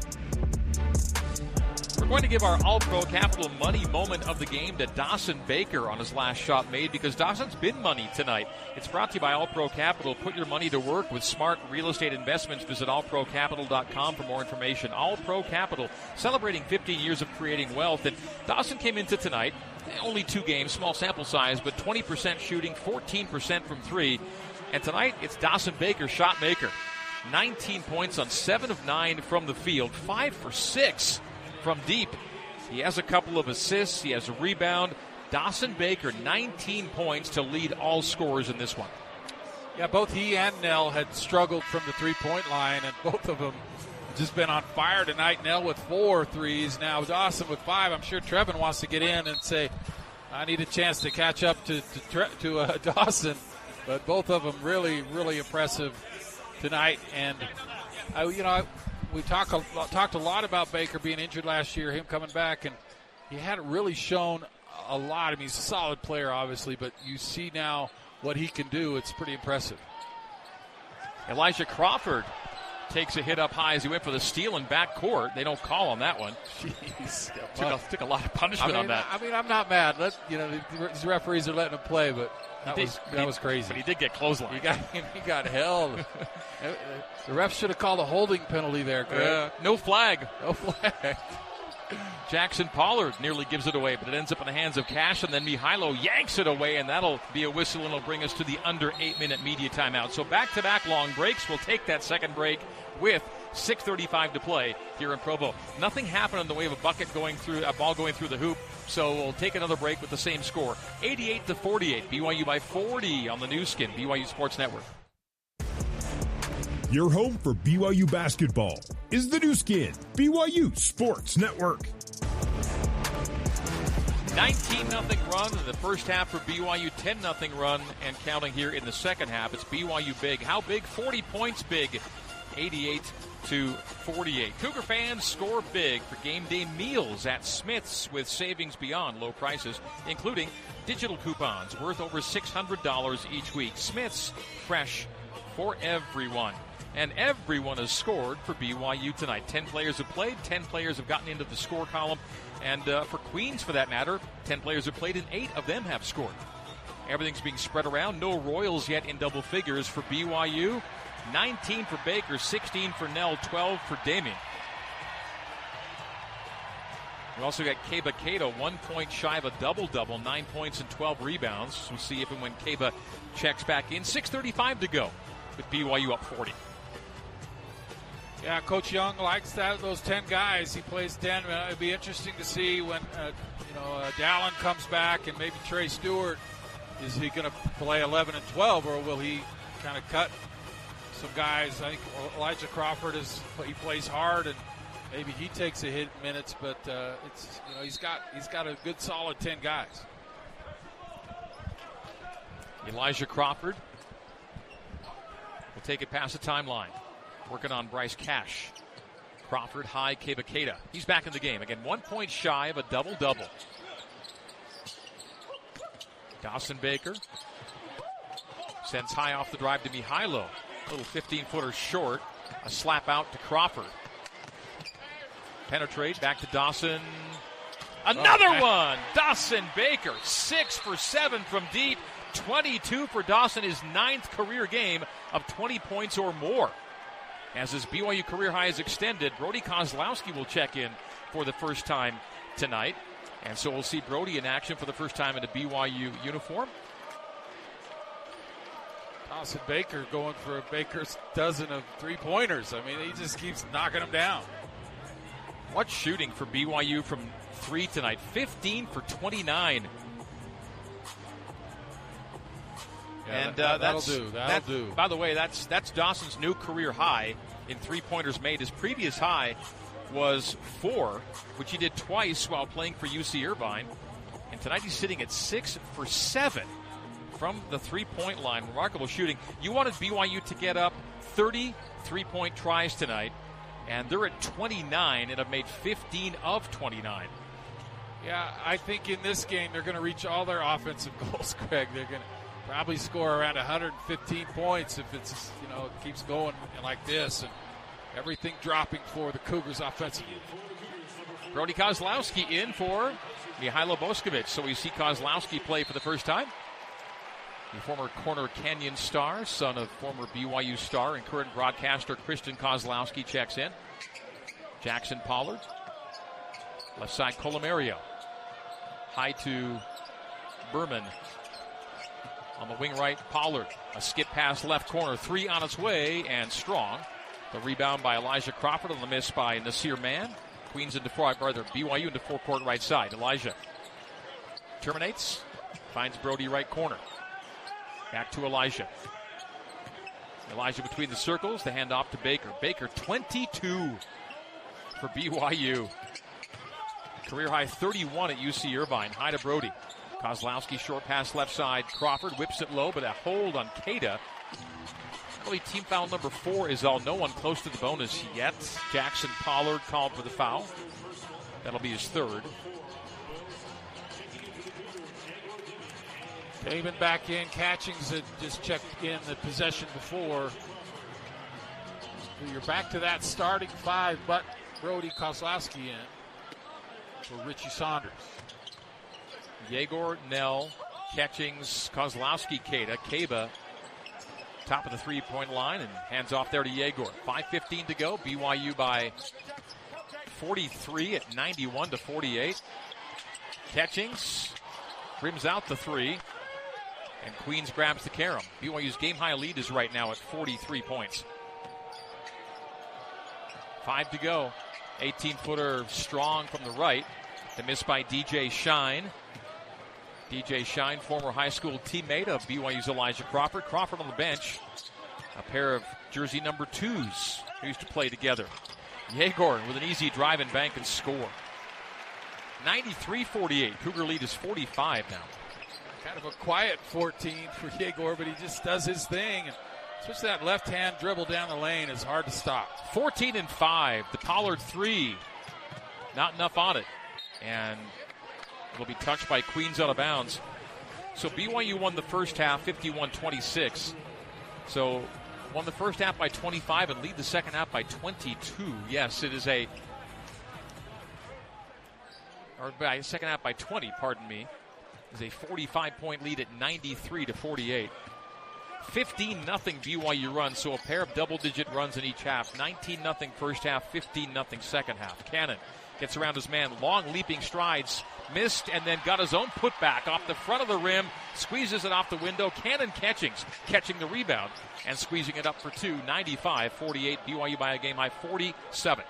We're going to give our All-Pro Capital money moment of the game to Dawson Baker on his last shot made, because Dawson's been money tonight. It's brought to you by All-Pro Capital. Put your money to work with smart real estate investments. Visit all pro capital dot com for more information. All-Pro Capital, celebrating fifteen years of creating wealth. And Dawson came into tonight, only two games, small sample size, but twenty percent shooting, fourteen percent from three. And tonight, it's Dawson Baker, shot maker. nineteen points on seven of nine from the field, five for six from deep. He has a couple of assists. He has a rebound. Dawson Baker, nineteen points to lead all scorers in this one. Yeah, both he and Nell had struggled from the three-point line, and both of them just been on fire tonight. Nell with four threes. Now Dawson with five. I'm sure Trevin wants to get in and say, I need a chance to catch up to to, to uh, Dawson. But both of them really, really impressive tonight. And, uh, you know, I, we talk a, talked a lot about Baker being injured last year, him coming back, and he hadn't really shown a lot. I mean, he's a solid player, obviously, but you see now what he can do. It's pretty impressive. Elijah Crawford takes a hit up high as he went for the steal in backcourt. They don't call on that one. Jeez. Took a, took a lot of punishment I mean, on that. I mean, I'm not mad. Let, you know, these referees are letting him play, but that, did, was, that he, was crazy. But he did get clotheslined. He got, he got held. The refs should have called a holding penalty there, Greg. Uh, no flag. No flag. Jackson Pollard nearly gives it away, but it ends up in the hands of Cash, and then Mihailo yanks it away, and that'll be a whistle, and it'll bring us to the under eight-minute media timeout. So back-to-back long breaks. We'll take that second break with six thirty-five to play here in Provo. Nothing happened in the way of a bucket going through, a ball going through the hoop, so we'll take another break with the same score. eighty-eight to forty-eight, B Y U by forty on the new skin, B Y U Sports Network. Your home for B Y U basketball is the new skin, B Y U Sports Network. nineteen nothing run in the first half for B Y U, ten nothing run and counting here in the second half. It's B Y U big. How big? forty points big. eighty-eight to forty-eight. Cougar fans score big for game day meals at Smith's with savings beyond low prices, including digital coupons worth over six hundred dollars each week. Smith's, fresh for everyone. And everyone has scored for B Y U tonight. Ten players have played. Ten players have gotten into the score column. And uh, for Queens, for that matter, ten players have played, and eight of them have scored. Everything's being spread around. No Royals yet in double figures for B Y U. nineteen for Baker, sixteen for Nell, twelve for Damien. We also got Keba Keita, one point shy of a double-double, nine points and twelve rebounds. We'll see if and when Keba checks back in. six thirty-five to go with B Y U up forty. Yeah, Coach Young likes that. Those ten guys, he plays ten. Uh, it'd be interesting to see when uh, you know uh, Dallin comes back and maybe Trey Stewart. Is he going to play eleven and twelve, or will he kind of cut some guys? I think Elijah Crawford is he plays hard, and maybe he takes a hit in minutes. But uh, it's you know he's got he's got a good solid ten guys. Elijah Crawford will take it past the timeline. Working on Bryce Cash. Crawford high, Keba Keita. He's back in the game. Again, one point shy of a double-double. Dawson Baker sends high off the drive to Mihailo. A little fifteen-footer short. A slap out to Crawford. Penetrate, back to Dawson. Another oh, one! Dawson Baker, six for seven from deep. twenty-two for Dawson, his ninth career game of twenty points or more. As his B Y U career high is extended, Brody Kozlowski will check in for the first time tonight. And so we'll see Brody in action for the first time in a B Y U uniform. Dawson Baker going for a Baker's dozen of three-pointers. I mean, he just keeps knocking them down. What shooting for B Y U from three tonight? fifteen for twenty-nine. Yeah, and that, uh, that'll that's, do. That'll that, do. By the way, that's that's Dawson's new career high in three-pointers made. His previous high was four, which he did twice while playing for U C Irvine. And tonight he's sitting at six for seven from the three-point line. Remarkable shooting. You wanted B Y U to get up thirty three-point tries tonight, and they're at twenty-nine and have made fifteen of twenty-nine. Yeah, I think in this game they're going to reach all their offensive goals, Craig. They're going to probably score around one hundred fifteen points if it's, you know, it keeps going like this, and everything dropping for the Cougars offensively. Brody Kozlowski in for Mihailo Boskovic. So we see Kozlowski play for the first time. The former Corner Canyon star, son of former B Y U star and current broadcaster Christian Kozlowski checks in. Jackson Pollard. Left side Colomario. High to Berman. On the wing right, Pollard. A skip pass left corner. Three on its way, and strong. The rebound by Elijah Crawford on the miss by Nasir Mann. Queens into four, brother. B Y U into four-court right side. Elijah terminates. Finds Brody right corner. Back to Elijah. Elijah between the circles. The handoff to Baker. Baker, twenty-two for B Y U. Career high thirty-one at U C Irvine. High to Brody. Kozlowski short pass left side. Crawford whips it low, but a hold on Keita. Really, team foul number four is all. No one close to the bonus yet. Jackson Pollard called for the foul. That'll be his third. Damon back in. Catchings had just checked in the possession before. You're back to that starting five, but Brody Kozlowski in for Richie Saunders. Yegor, Nell, Catchings, Kozlowski, Keita. Keba, top of the three-point line, and hands off there to Yegor. five fifteen to go. B Y U by forty-three at ninety-one to forty-eight. Catchings rims out the three, and Queens grabs the carom. B Y U's game-high lead is right now at forty-three points. Five to go. eighteen-footer strong from the right. The miss by D J Shine. D J Shine, former high school teammate of B Y U's Elijah Crawford. Crawford on the bench. A pair of jersey number twos who used to play together. Yegor with an easy drive and bank and score. ninety-three forty-eight. Cougar lead is forty-five now. Kind of a quiet fourteen for Yegor, but he just does his thing. And especially that left-hand dribble down the lane is hard to stop. fourteen and five. The Pollard three. Not enough on it. And it'll be touched by Queens out of bounds. So B Y U won the first half fifty-one twenty-six. So won the first half by twenty-five and lead the second half by twenty-two. Yes, it is a, or by second half by twenty, pardon me. It is a forty-five point lead at ninety-three to forty-eight. fifteen nothing B Y U run, so a pair of double-digit runs in each half. nineteen nothing first half, fifteen nothing second half. Cannon gets around his man, long leaping strides, missed, and then got his own putback off the front of the rim, squeezes it off the window. Cannon Catchings catching the rebound and squeezing it up for two. ninety-five forty-eight, B Y U by a game high forty-seven.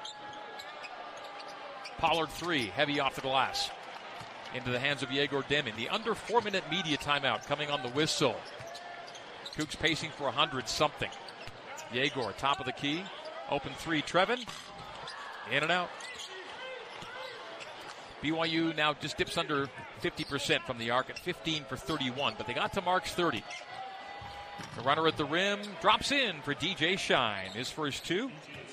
Pollard three, heavy off the glass. Into the hands of Yegor Demin. The under four-minute media timeout coming on the whistle. Cougs pacing for one hundred something. Yegor, top of the key. Open three, Trevin. In and out. B Y U now just dips under fifty percent from the arc at fifteen for thirty-one, but they got to Mark's thirty. The runner at the rim drops in for D J Shine. His first two.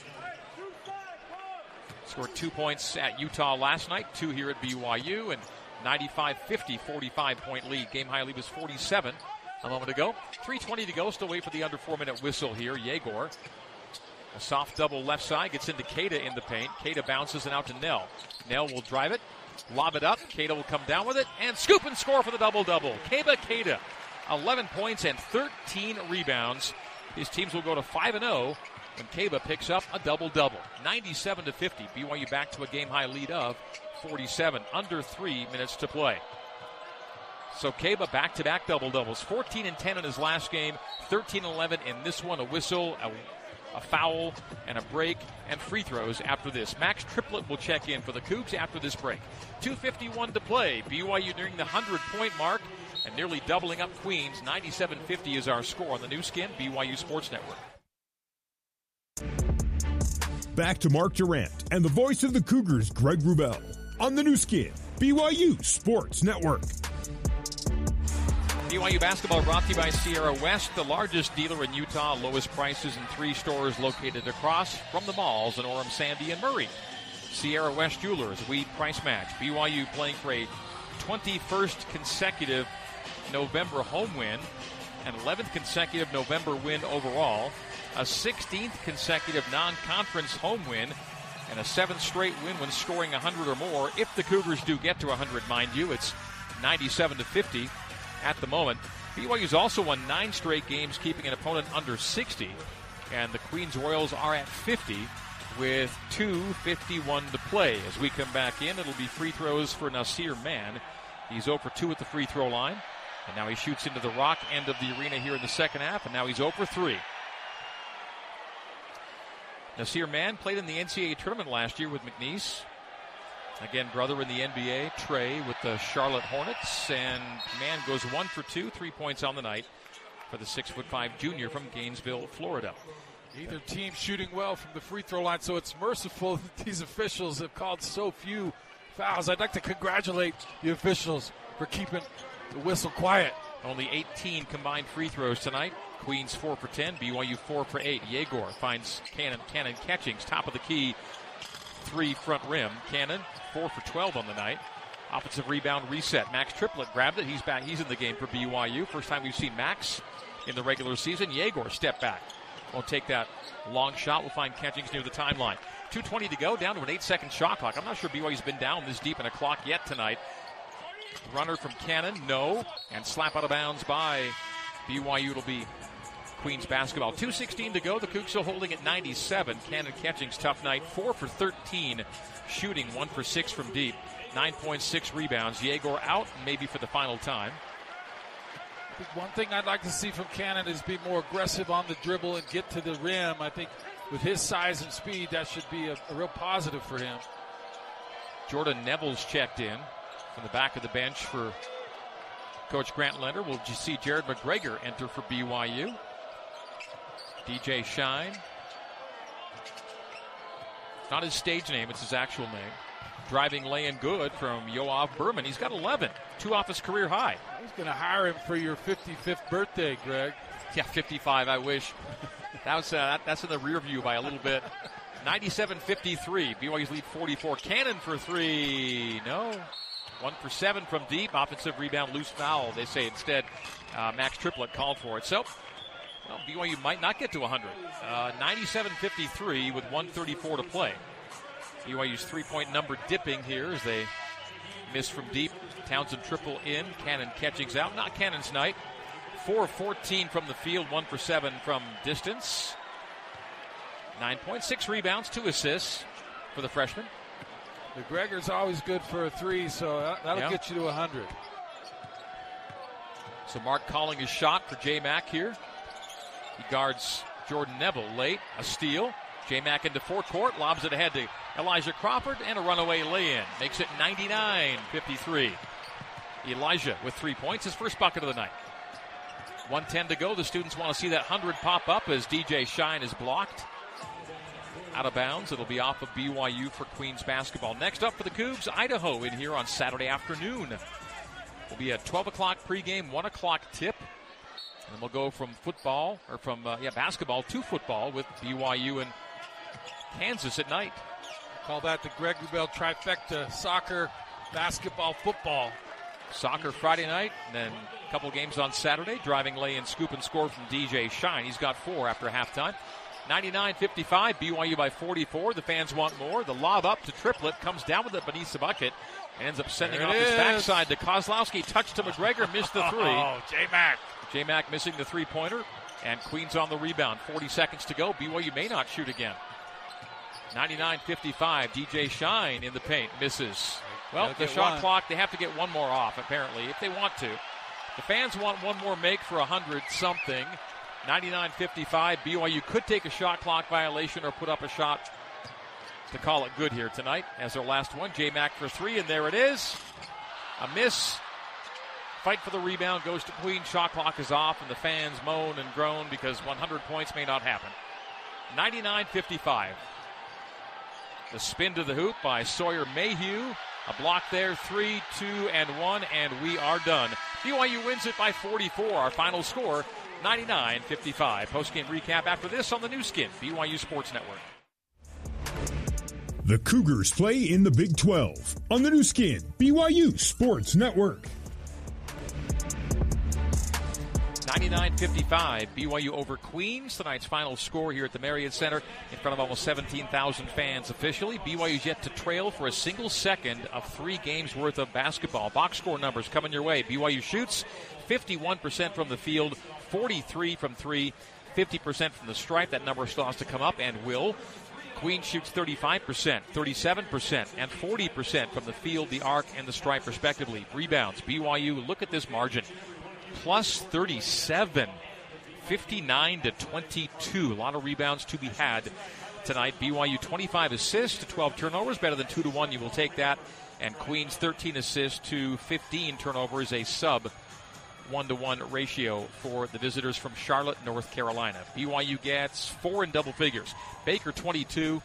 Scored two points at Utah last night, two here at B Y U, and ninety-five fifty, forty-five point lead. Game high lead was forty-seven a moment ago. three twenty to go. Still wait for the under four-minute whistle here. Yegor, a soft double left side, gets into Keita in the paint. Keita bounces it out to Nell. Nell will drive it, lob it up. Keita will come down with it, and scoop and score for the double-double. Keba Keita, eleven points and thirteen rebounds. His teams will go to five and oh when Keba picks up a double-double. ninety-seven to fifty. B Y U back to a game-high lead of forty-seven. Under three minutes to play. So Keba back-to-back double-doubles. fourteen and ten in his last game, thirteen and eleven in this one. A whistle, a, a foul, and a break, and free throws after this. Max Triplett will check in for the Cougs after this break. two fifty-one to play. B Y U nearing the one hundred point mark and nearly doubling up Queens. ninety-seven fifty is our score on the new skin, B Y U Sports Network. Back to Mark Durrant and the voice of the Cougars, Greg Wrubell, on the new skin, B Y U Sports Network. B Y U basketball brought to you by Sierra West, the largest dealer in Utah. Lowest prices in three stores located across from the malls in Orem, Sandy, and Murray. Sierra West Jewelers, we price match. B Y U playing for a twenty-first consecutive November home win, an eleventh consecutive November win overall, a sixteenth consecutive non-conference home win, and a seventh straight win when scoring one hundred or more. If the Cougars do get to one hundred, mind you, it's ninety-seven to fifty at the moment. B Y U's also won nine straight games, keeping an opponent under sixty, and the Queens Royals are at fifty with two fifty-one to play. As we come back in, it'll be free throws for Nasir Mann. He's zero for two at the free throw line, and now he shoots into the rock end of the arena here in the second half, and now he's zero for three. Nasir Mann played in the N C double A tournament last year with McNeese. Again, brother in the N B A, Trey with the Charlotte Hornets. And Mann goes one for two, three points on the night for the six foot five junior from Gainesville, Florida. Either team shooting well from the free throw line, so it's merciful that these officials have called so few fouls. I'd like to congratulate the officials for keeping the whistle quiet. Only eighteen combined free throws tonight. Queens four for ten, B Y U four for eight. Yegor finds Cannon, Cannon Catchings, top of the key, three front rim. Cannon, four for twelve on the night. Offensive rebound reset. Max Triplett grabbed it. He's back. He's in the game for B Y U. First time we've seen Max in the regular season. Yegor step back. Won't take that long shot. We'll find Catchings near the timeline. two twenty to go, down to an eight-second shot clock. I'm not sure B Y U's been down this deep in a clock yet tonight. Runner from Cannon, no. And slap out of bounds by B Y U. It'll be Queens basketball. two sixteen to go. The Cougs still holding at ninety-seven. Cannon Catchings, tough night. four for thirteen shooting, one for six from deep. nine point six rebounds. Yegor out, maybe for the final time. I think one thing I'd like to see from Cannon is be more aggressive on the dribble and get to the rim. I think with his size and speed, that should be a, a real positive for him. Jordan Neville's checked in from the back of the bench for Coach Grant Lender. We'll see Jared McGregor enter for B Y U. D J Shine. Not his stage name, it's his actual name. Driving laying good from Yoav Berman. He's got eleven, two off his career high. I was going to hire him for your fifty-fifth birthday, Greg. Yeah, fifty-five, I wish. That was uh, that, That's in the rear view by a little bit. ninety-seven fifty-three. B Y U's lead forty-four. Cannon for three. No. One for seven from deep. Offensive rebound, loose foul, they say instead. Uh, Max Triplett called for it. So, Well, B Y U might not get to one hundred. Uh, ninety-seven fifty-three with one thirty-four to play. B Y U's three-point number dipping here as they miss from deep. Townsend triple in. Cannon catching's out. Not Cannon's night. four of fourteen from the field, one for seven from distance. Nine points, six rebounds, two assists for the freshman. McGregor's always good for a three, so that'll yeah. get you to one hundred. So Mark calling his shot for J-Mac here. He guards Jordan Neville late. A steal. J-Mac into forecourt, lobs it ahead to Elijah Crawford, and a runaway lay-in. Makes it ninety-nine fifty-three. Elijah with three points, his first bucket of the night. one ten to go. The students want to see that one hundred pop up as D J Shine is blocked. Out of bounds. It'll be off of B Y U for Queens basketball. Next up for the Cougs, Idaho in here on Saturday afternoon. Will be a twelve o'clock pregame, one o'clock tip. And we'll go from football, or from uh, yeah basketball to football with B Y U and Kansas at night. Call that the Greg Wrubell trifecta: soccer, basketball, football. Soccer Friday night, and then a couple games on Saturday. Driving lay in, scoop and score from D J Shine. He's got four after halftime. ninety-nine fifty-five, B Y U by forty-four. The fans want more. The lob up to Triplett, comes down with it beneath the bucket, and ends up sending off his backside to Kozlowski. Touch to McGregor, missed the three. Oh, J-Mac. J-Mac missing the three-pointer, and Queens on the rebound. forty seconds to go. B Y U may not shoot again. ninety-nine fifty-five, D J Shine in the paint, misses. Well, the shot one. clock, they have to get one more off, apparently, if they want to. The fans want one more make for one hundred something. ninety-nine fifty-five, B Y U could take a shot clock violation or put up a shot to call it good here tonight as their last one. J-Mac for three, and there it is. A miss. Fight for the rebound goes to Queens. Shot clock is off, and the fans moan and groan because one hundred points may not happen. ninety-nine fifty-five. The spin to the hoop by Sawyer Mayhew. A block there, three, two, and one, and we are done. B Y U wins it by forty-four. Our final score, ninety-nine fifty-five. Post-game recap after this on the new skin, B Y U Sports Network. The Cougars play in the Big twelve on the new skin, B Y U Sports Network. ninety-nine fifty-five, B Y U over Queens. Tonight's final score here at the Marriott Center in front of almost seventeen thousand fans officially. B Y U's yet to trail for a single second of three games worth of basketball. Box score numbers coming your way. B Y U shoots fifty-one percent from the field, forty-three from three, fifty percent from the stripe. That number still has to come up and will. Queens shoots thirty-five percent, thirty-seven percent, and forty percent from the field, the arc, and the stripe respectively. Rebounds, B Y U, look at this margin. Plus thirty-seven, fifty-nine to twenty-two. A lot of rebounds to be had tonight. B Y U twenty-five assists to twelve turnovers, better than two to one. You will take that. And Queens thirteen assists to fifteen turnovers, a sub one to one ratio for the visitors from Charlotte, North Carolina. B Y U gets four in double figures. Baker twenty-two,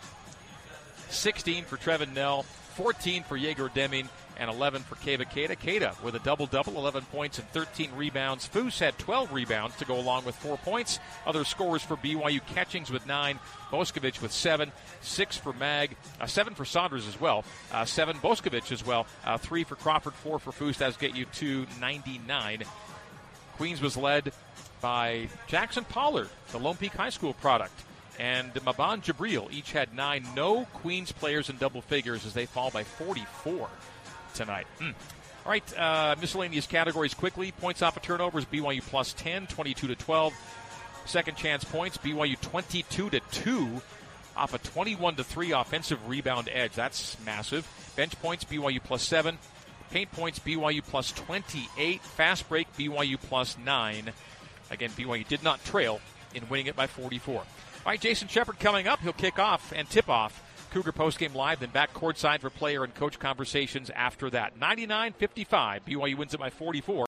sixteen for Trevin Nell, fourteen for Jaeger Deming, and eleven for Keva Keita. Keita with a double-double, eleven points and thirteen rebounds. Foose had twelve rebounds to go along with four points. Other scorers for B Y U, Catchings with nine, Boskovic with seven, six for Mag, uh, seven for Saunders as well, uh, seven Boskovic as well, uh, three for Crawford, four for Foose. That's get you to ninety-nine. Queens was led by Jackson Pollard, the Lone Peak High School product, and Maban Jabril. Each had nine. No Queens players in double figures as they fall by forty-four. Tonight. Mm. All right, uh, miscellaneous categories quickly. Points off of turnovers, B Y U plus ten, twenty-two to twelve. Second chance points, B Y U twenty-two to two off a twenty-one to three offensive rebound edge. That's massive. Bench points, B Y U plus seven. Paint points, B Y U plus twenty-eight. Fast break, B Y U plus nine. Again, B Y U did not trail in winning it by forty-four. All right, Jason Shepard coming up. He'll kick off and tip off Cougar postgame live, then back courtside for player and coach conversations after that. ninety-nine fifty-five, B Y U wins it by forty-four.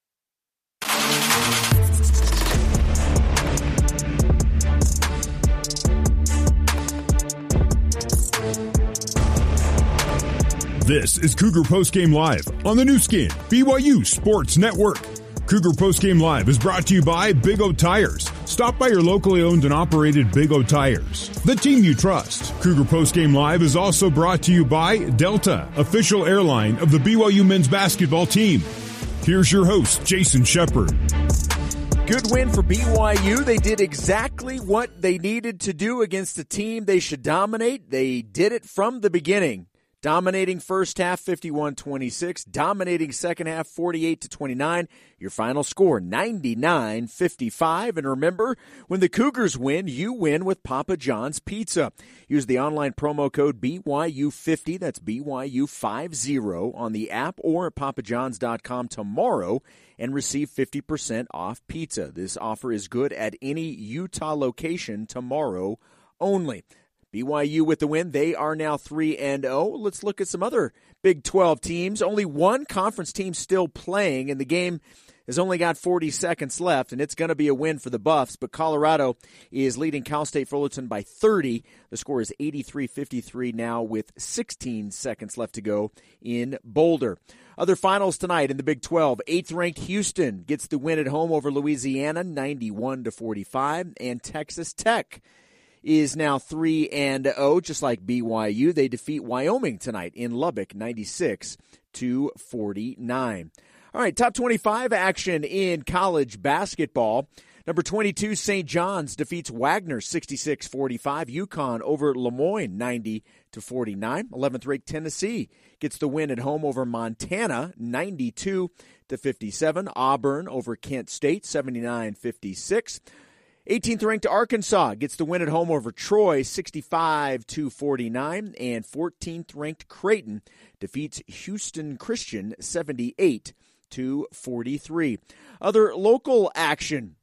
This is Cougar Postgame Live on the new skin, B Y U Sports Network. Cougar Postgame Live is brought to you by Big O Tires. Stop by your locally owned and operated Big O Tires, the team you trust. Cougar Postgame Live is also brought to you by Delta, official airline of the B Y U men's basketball team. Here's your host, Jason Shepard. Good win for B Y U. They did exactly what they needed to do against a team they should dominate. They did it from the beginning. Dominating first half fifty-one twenty-six, dominating second half forty-eight to twenty-nine. Your final score ninety-nine fifty-five. And remember, when the Cougars win, you win with Papa John's Pizza. Use the online promo code B Y U fifty, that's B Y U fifty, on the app or at papa johns dot com tomorrow and receive fifty percent off pizza. This offer is good at any Utah location tomorrow only. B Y U with the win. They are now three and oh. Let's look at some other Big twelve teams. Only one conference team still playing, and the game has only got forty seconds left, and it's going to be a win for the Buffs. But Colorado is leading Cal State Fullerton by thirty. The score is eighty-three fifty-three now with sixteen seconds left to go in Boulder. Other finals tonight in the Big twelve. Eighth-ranked Houston gets the win at home over Louisiana, ninety-one to forty-five, and Texas Tech is now three and oh, just like B Y U. They defeat Wyoming tonight in Lubbock, ninety-six to forty-nine. All right, top twenty-five action in college basketball. Number twenty-two, Saint John's defeats Wagner, sixty-six forty-five. UConn over Lemoyne, ninety to forty-nine. eleventh-ranked Tennessee gets the win at home over Montana, ninety-two to fifty-seven. Auburn over Kent State, seventy-nine fifty-six. eighteenth-ranked Arkansas gets the win at home over Troy, sixty-five to forty-nine, and fourteenth-ranked Creighton defeats Houston Christian, seventy-eight to forty-three. Other local action.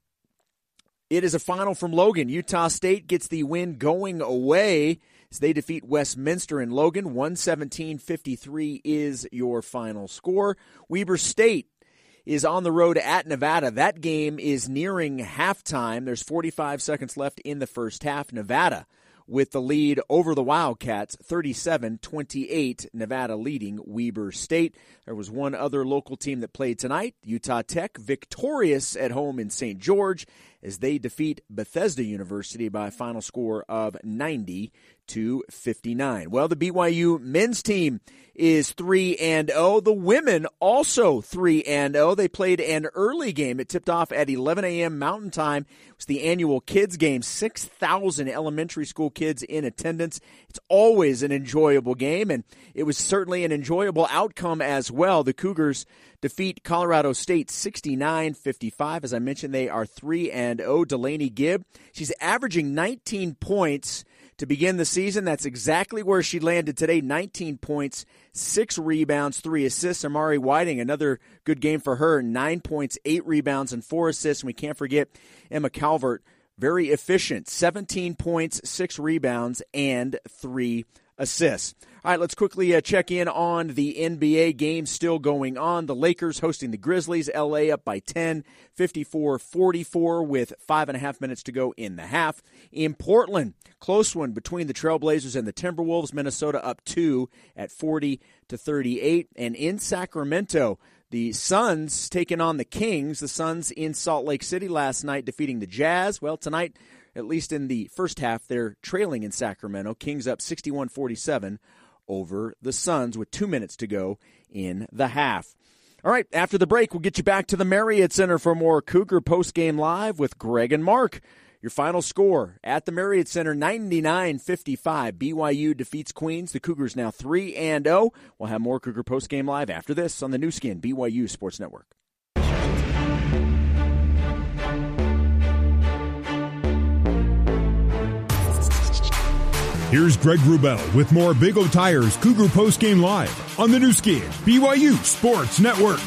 It is a final from Logan. Utah State gets the win going away as they defeat Westminster in Logan. one seventeen fifty-three is your final score. Weber State is on the road at Nevada. That game is nearing halftime. There's forty-five seconds left in the first half. Nevada with the lead over the Wildcats, thirty-seven twenty-eight, Nevada leading Weber State. There was one other local team that played tonight, Utah Tech, victorious at home in Saint George as they defeat Bethesda University by a final score of ninety to fifty-nine. Well, the B Y U men's team is three and oh. The women also three and oh. They played an early game. It tipped off at eleven a.m. Mountain Time. It was the annual kids game. six thousand elementary school kids in attendance. It's always an enjoyable game, and it was certainly an enjoyable outcome as well. The Cougars defeat Colorado State sixty-nine fifty-five. As I mentioned, they are three and oh. Delaney Gibb, she's averaging nineteen points to begin the season. That's exactly where she landed today. nineteen points, six rebounds, three assists. Amari Whiting, another good game for her. nine points, eight rebounds, and four assists. And we can't forget Emma Calvert, very efficient. seventeen points, six rebounds, and three assists. All right, let's quickly uh, check in on the N B A game still going on. The Lakers hosting the Grizzlies. L A up by ten, fifty-four forty-four with five and a half minutes to go in the half. In Portland, close one between the Trailblazers and the Timberwolves. Minnesota up two at forty to thirty-eight. And in Sacramento, the Suns taking on the Kings. The Suns in Salt Lake City last night defeating the Jazz. Well, tonight, at least in the first half, they're trailing in Sacramento. Kings up sixty-one forty-seven over the Suns with two minutes to go in the half. All right, after the break, we'll get you back to the Marriott Center for more Cougar Postgame Live with Greg and Mark. Your final score at the Marriott Center, ninety-nine fifty-five. B Y U defeats Queens. The Cougars now three and oh. We'll have more Cougar Postgame Live after this on the new skin B Y U Sports Network. Here's Greg Wrubell with more Big O Tires Cougar Postgame Live on the new skin B Y U Sports Network.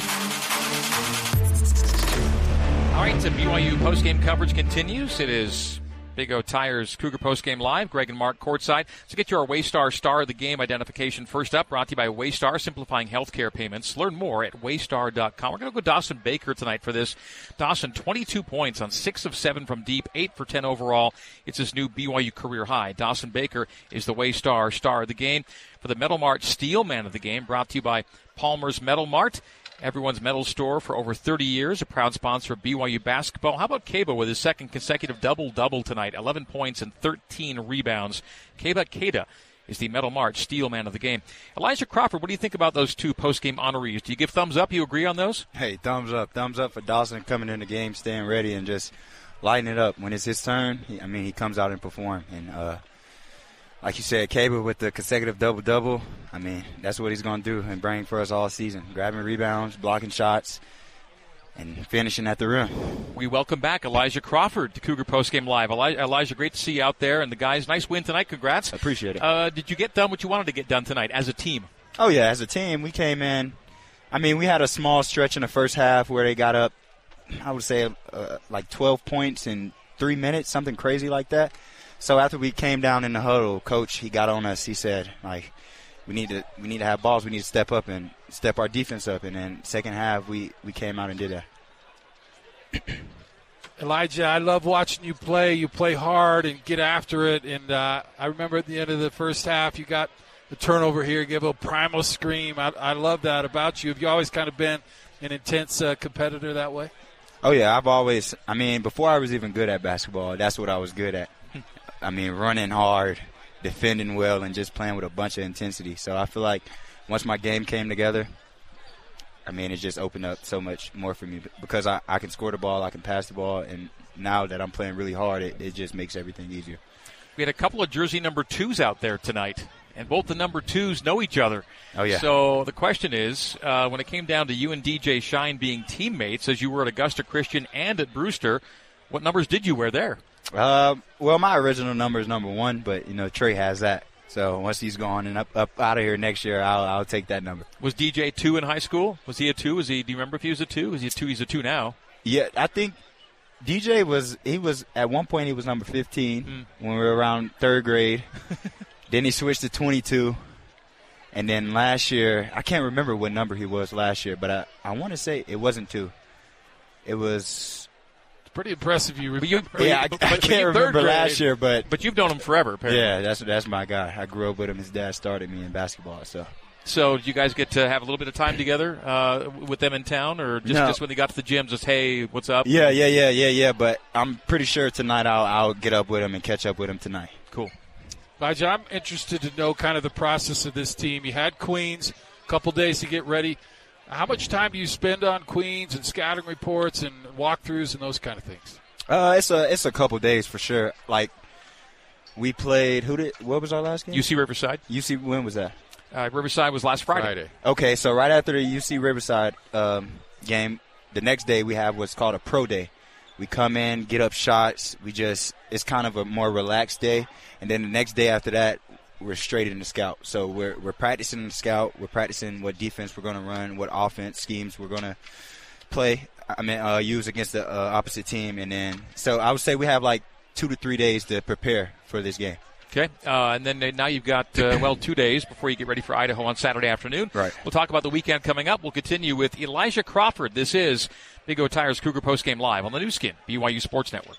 All right, the B Y U postgame coverage continues. It is Big O Tires Cougar Postgame Live. Greg and Mark courtside. So get your Waystar Star of the Game identification first up. Brought to you by Waystar, simplifying healthcare payments. Learn more at waystar dot com. We're going to go Dawson Baker tonight for this. Dawson, twenty-two points on six of seven from deep, eight for ten overall. It's his new B Y U career high. Dawson Baker is the Waystar Star of the Game. For the Metal Mart Steel Man of the Game, brought to you by Palmer's Metal Mart. Everyone's metal store for over thirty years, a proud sponsor of B Y U basketball. How about Keba with his second consecutive double-double tonight, eleven points and thirteen rebounds. Keba Keita is the Medal March Steel Man of the game. Elijah Crawford, what do you think about those two post-game honorees? Do you give thumbs up? You agree on those? Hey, thumbs up. Thumbs up for Dawson coming in the game, staying ready, and just lighting it up. When it's his turn, he, I mean, he comes out and perform. And uh, like you said, Cable with the consecutive double-double, I mean, that's what he's going to do and bring for us all season. Grabbing rebounds, blocking shots, and finishing at the rim. We welcome back Elijah Crawford to Cougar Postgame Live. Eli- Elijah, great to see you out there. And the guys, nice win tonight. Congrats. Appreciate it. Uh, did you get done what you wanted to get done tonight as a team? Oh, yeah, as a team, we came in. I mean, we had a small stretch in the first half where they got up, I would say, uh, like twelve points in three minutes, something crazy like that. So after we came down in the huddle, Coach, he got on us. He said, like, we need to we need to have balls. We need to step up and step our defense up. And then second half, we, we came out and did that. Elijah, I love watching you play. You play hard and get after it. And uh, I remember at the end of the first half, you got the turnover here, give a primal scream. I, I love that about you. Have you always kind of been an intense uh, competitor that way? Oh, yeah, I've always – I mean, before I was even good at basketball, that's what I was good at. I mean, running hard, defending well, and just playing with a bunch of intensity. So I feel like once my game came together, I mean, it just opened up so much more for me because I, I can score the ball, I can pass the ball, and now that I'm playing really hard, it, it just makes everything easier. We had a couple of jersey number twos out there tonight, and both the number twos know each other. Oh, yeah. So the question is, uh, when it came down to you and D J Shine being teammates, as you were at Augusta Christian and at Brewster, what numbers did you wear there? Uh, well, my original number is number one, but, you know, Trey has that. So once he's gone and up, up out of here next year, I'll, I'll take that number. Was D J two in high school? Was he a two? Was he? Do you remember if he was a two? Was he a two? He's a two now. Yeah, I think D J was, he was, at one point he was number fifteen mm. when we were around third grade. Then he switched to twenty-two. And then last year, I can't remember what number he was last year, but I, I want to say it wasn't two. It was... Pretty impressive. You remember? You, yeah, I, I can't remember grade, last year, but but you've known him forever. Apparently. Yeah, that's that's my guy. I grew up with him. His dad started me in basketball. So, so did you guys get to have a little bit of time together uh, with them in town, or just, no. just when they got to the gym, just hey, what's up? Yeah, yeah, yeah, yeah, yeah. But I'm pretty sure tonight I'll I'll get up with him and catch up with him tonight. Cool. Elijah, I'm interested to know kind of the process of this team. You had Queens, a couple days to get ready. How much time do you spend on Queens and scouting reports and walkthroughs and those kind of things? Uh, it's a it's a couple days for sure. Like we played. Who did? What was our last game? U C Riverside. U C. When was that? Uh, Riverside was last Friday. Friday. Okay, so right after the U C Riverside um, game, the next day we have what's called a pro day. We come in, get up shots. We just it's kind of a more relaxed day, and then the next day after that, we're straight in the scout. So we're we're practicing in the scout. We're practicing what defense we're going to run, what offense schemes we're going to play. I mean, uh, use against the uh, opposite team, and then so I would say we have like two to three days to prepare for this game. Okay, uh, and then now you've got uh, well two days before you get ready for Idaho on Saturday afternoon. Right. We'll talk about the weekend coming up. We'll continue with Elijah Crawford. This is Big O Tires Cougar Postgame Live on the new skin B Y U Sports Network.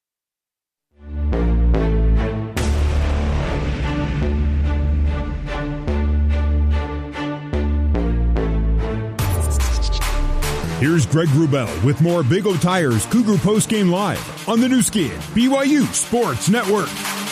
Here's Greg Wrubell with more Big O Tires Cougar Postgame Live on the new skin B Y U Sports Network.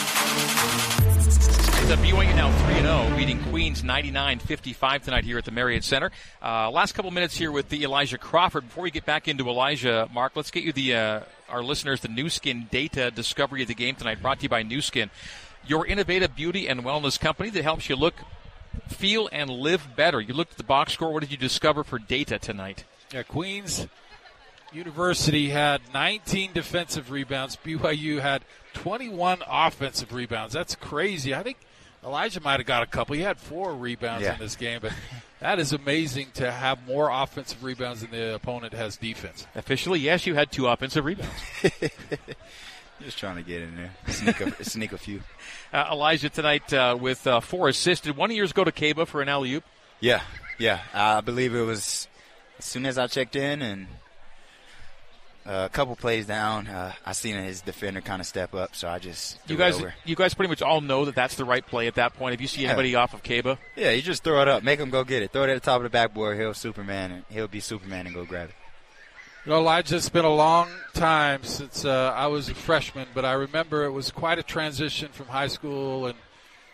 The B Y U now three and oh, beating Queens ninety-nine fifty-five tonight here at the Marriott Center. Uh, last couple minutes here with the Elijah Crawford. Before we get back into Elijah, Mark, let's get you the uh, our listeners the new skin data discovery of the game tonight, brought to you by new skin, your innovative beauty and wellness company that helps you look, feel, and live better. You looked at the box score. What did you discover for data tonight? Yeah, Queens University had nineteen defensive rebounds. B Y U had twenty-one offensive rebounds. That's crazy. I think Elijah might have got a couple. He had four rebounds yeah. in this game, but that is amazing to have more offensive rebounds than the opponent has defense. Officially, yes, you had two offensive rebounds. Just trying to get in there, sneak a, sneak a few. Uh, Elijah tonight uh, with uh, four assists. Did one of yours go to Caba for an alley-oop? Yeah, yeah. I believe it was as soon as I checked in and uh, a couple plays down, uh, I seen his defender kind of step up, so I just threw you guys, it over. You guys pretty much all know that that's the right play at that point. If you see anybody yeah. off of Caba, yeah, you just throw it up, make him go get it, throw it at the top of the backboard. He'll Superman, and he'll be Superman and go grab it. You know, Elijah, it's been a long time since uh, I was a freshman, but I remember it was quite a transition from high school and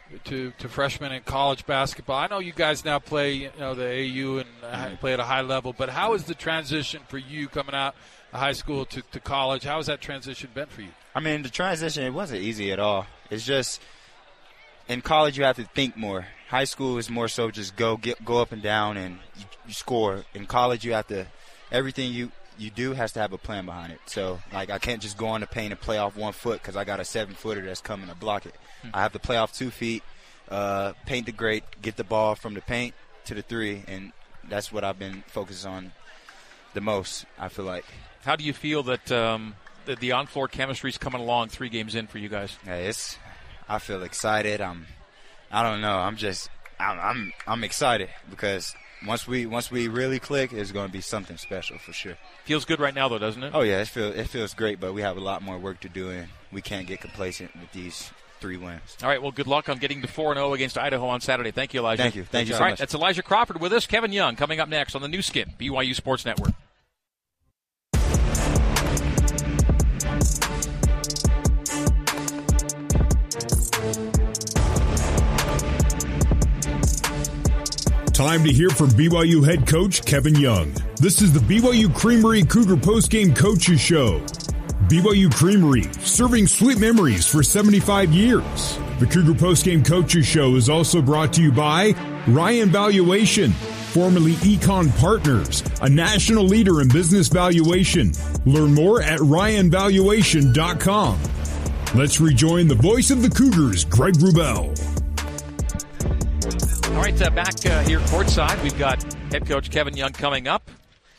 to, to freshmen in college basketball. I know you guys now play, you know, the A U and uh, play at a high level, but how is the transition for you coming out of high school to, to college? How has that transition been for you? I mean, the transition, it wasn't easy at all. It's just in college you have to think more. High school is more so just go get go up and down and you, you score. In college you have to everything you you do has to have a plan behind it. So, like, I can't just go on the paint and play off one foot because I got a seven-footer that's coming to block it. Mm-hmm. I have to play off two feet, uh, paint the great, get the ball from the paint to the three, and that's what I've been focused on the most, I feel like. How do you feel that um, the, the on-floor chemistry is coming along three games in for you guys? Yeah, it's. I feel excited. I'm. I don't know. I'm just. I'm. I'm, I'm excited because once we once we really click, it's going to be something special for sure. Feels good right now, though, doesn't it? Oh yeah, it feels it feels great, but we have a lot more work to do, and we can't get complacent with these three wins. All right. Well, good luck on getting to four and zero against Idaho on Saturday. Thank you, Elijah. Thank you. Thank you so All right. much. That's Elijah Crawford with us. Kevin Young coming up next on the new skin, B Y U Sports Network. Time to hear from B Y U head coach Kevin Young. This is the B Y U Creamery Cougar Postgame Coaches Show. B Y U Creamery, serving sweet memories for seventy-five years. The Cougar Postgame Coaches Show is also brought to you by Ryan Valuation, formerly Econ Partners, a national leader in business valuation. Learn more at ryan valuation dot com. Let's rejoin the voice of the Cougars, Greg Wrubell. All right, uh, back uh, here courtside, we've got head coach Kevin Young coming up.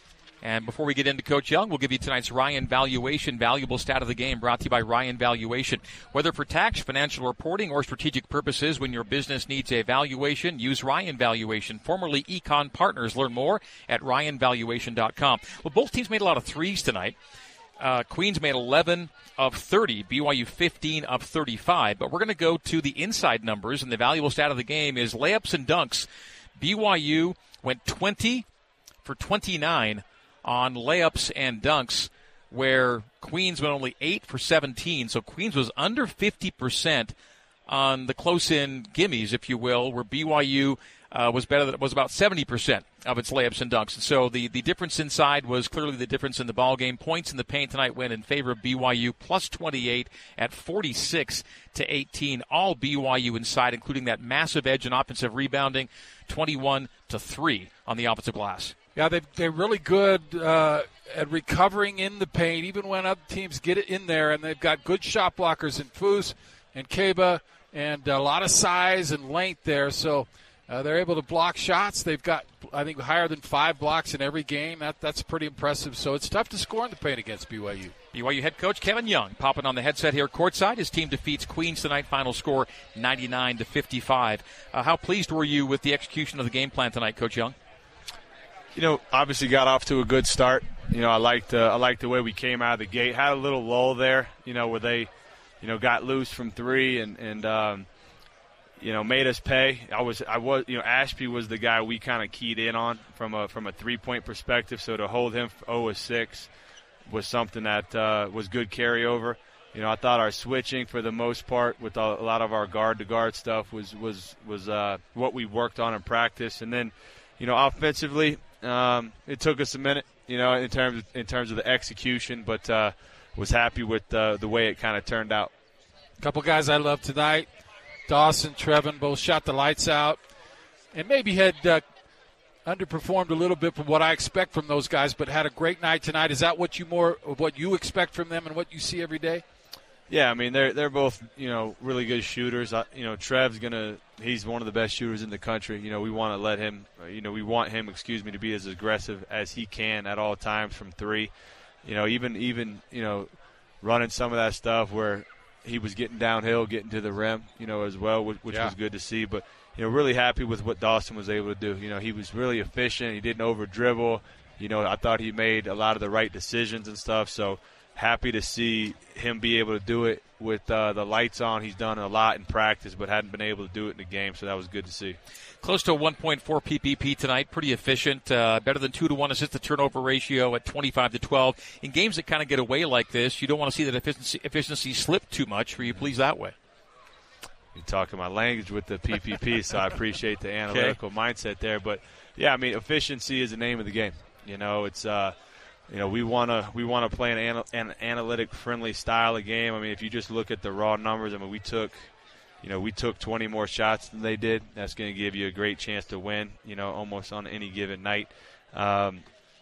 And before we get into Coach Young, we'll give you tonight's Ryan Valuation Valuable Stat of the Game, brought to you by Ryan Valuation. Whether for tax, financial reporting, or strategic purposes, when your business needs a valuation, use Ryan Valuation, formerly Econ Partners. Learn more at ryan valuation dot com. Well, both teams made a lot of threes tonight. Uh, Queens made eleven of thirty, B Y U fifteen of thirty-five. But we're going to go to the inside numbers, and the valuable stat of the game is layups and dunks. B Y U went twenty for twenty-nine on layups and dunks, where Queens went only eight for seventeen. So Queens was under fifty percent on the close-in gimmies, if you will, where B Y U uh, was better than it was about seventy percent of its layups and dunks. And so the, the difference inside was clearly the difference in the ball game. Points in the paint tonight went in favor of B Y U, plus twenty-eight at forty-six to eighteen. All B Y U inside, including that massive edge in offensive rebounding, twenty-one to three on the offensive glass. Yeah, they, they're really good uh, at recovering in the paint, even when other teams get it in there, and they've got good shot blockers in Foose and Keba and a lot of size and length there. So uh, they're able to block shots. They've got, I think, higher than five blocks in every game. That That's pretty impressive. So it's tough to score in the paint against B Y U. B Y U head coach Kevin Young popping on the headset here courtside. His team defeats Queens tonight. Final score ninety-nine to fifty-five. Uh, how pleased were you with the execution of the game plan tonight, Coach Young? You know, obviously got off to a good start. You know, I liked uh, I liked the way we came out of the gate. Had a little lull there, you know, where they, you know, got loose from three and and um, you know, made us pay. I was I was you know Ashby was the guy we kind of keyed in on from a from a three point perspective. So to hold him zero of six was something that uh, was good carryover. You know, I thought our switching for the most part with a lot of our guard to guard stuff was was was uh, what we worked on in practice, and then you know offensively. Um, it took us a minute, you know, in terms of, in terms of the execution, but uh, was happy with uh, the way it kind of turned out. A couple guys I love tonight, Dawson, Trevin, both shot the lights out, and maybe had uh, underperformed a little bit from what I expect from those guys, but had a great night tonight. Is that what you more what you expect from them and what you see every day? Yeah, I mean they're they're both you know really good shooters. I, you know Trev's gonna he's one of the best shooters in the country. You know we want to let him you know we want him excuse me to be as aggressive as he can at all times from three. You know even even you know running some of that stuff where he was getting downhill, getting to the rim, you know as well, which, which yeah. was good to see. But you know really happy with what Dawson was able to do. You know he was really efficient. He didn't over dribble. You know I thought he made a lot of the right decisions and stuff. So. Happy to see him be able to do it with uh, the lights on. He's done a lot in practice, but hadn't been able to do it in the game, so that was good to see. Close to a one point four P P P tonight, pretty efficient, uh, better than two to one assist to turnover ratio at twenty-five to twelve. In games that kind of get away like this, you don't want to see that efficiency, efficiency slip too much. Were you pleased that way? you're talking my language with the P P P, so I appreciate the analytical okay. mindset there. But, yeah, I mean, efficiency is the name of the game. You know, it's uh, you know, we want to we want to play an, anal- an analytic-friendly style of game. I mean, if you just look at the raw numbers, I mean, we took – You know, we took twenty more shots than they did. That's going to give you a great chance to win, you know, almost on any given night. Um,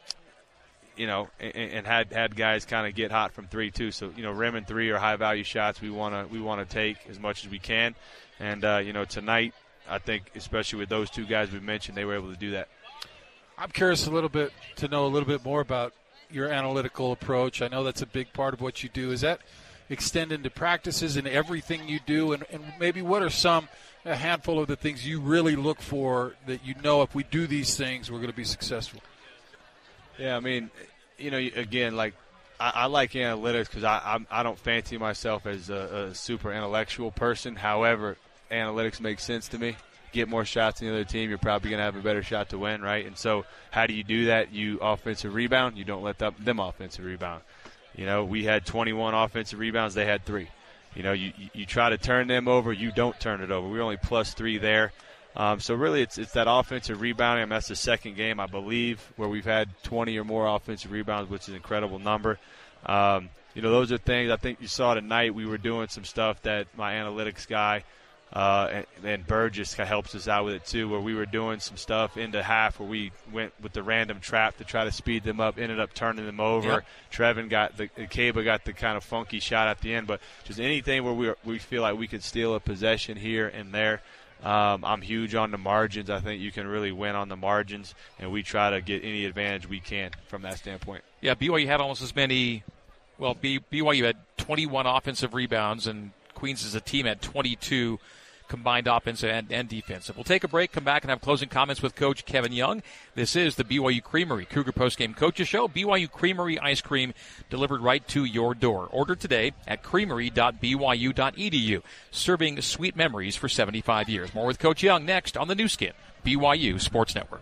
you know, and, and had had guys kind of get hot from three, too. So, you know, rim and three are high-value shots we want to we want to take as much as we can. And, uh, you know, tonight, I think, especially with those two guys we mentioned, they were able to do that. I'm curious a little bit to know a little bit more about your analytical approach. I know that's a big part of what you do. Is that – extend into practices and everything you do, and, and maybe what are some, a handful of the things you really look for that you know if we do these things, we're going to be successful? Yeah, I mean, you know, again, like, I, I like analytics because I I'm, I don't fancy myself as a, a super intellectual person. However, analytics make sense to me. Get more shots than the other team, you're probably going to have a better shot to win, right? And so how do you do that? You offensive rebound. You don't let them, them offensive rebound. You know, we had twenty-one offensive rebounds. They had three. You know, you, you try to turn them over. You don't turn it over. We were only plus three there. Um, so, really, it's it's that offensive rebounding. I mean, that's the second game, I believe, where we've had twenty or more offensive rebounds, which is an incredible number. Um, you know, those are things I think you saw tonight. We were doing some stuff that my analytics guy uh, and, and Burgess helps us out with it, too, where we were doing some stuff into half where we went with the random trap to try to speed them up, ended up turning them over. Yep. Trevin got the – Kaba got the kind of funky shot at the end. But just anything where we, we feel like we could steal a possession here and there. Um, I'm huge on the margins. I think you can really win on the margins, and we try to get any advantage we can from that standpoint. Yeah, B Y U had almost as many – well, B- BYU had twenty-one offensive rebounds, and Queens as a team had twenty-two combined offensive and, and defensive. We'll take a break, come back, and have closing comments with Coach Kevin Young. This is the B Y U Creamery Cougar Postgame Coaches Show. B Y U Creamery ice cream delivered right to your door. Order today at creamery dot b y u dot e d u. Serving sweet memories for seventy-five years. More with Coach Young next on the new skin, B Y U Sports Network.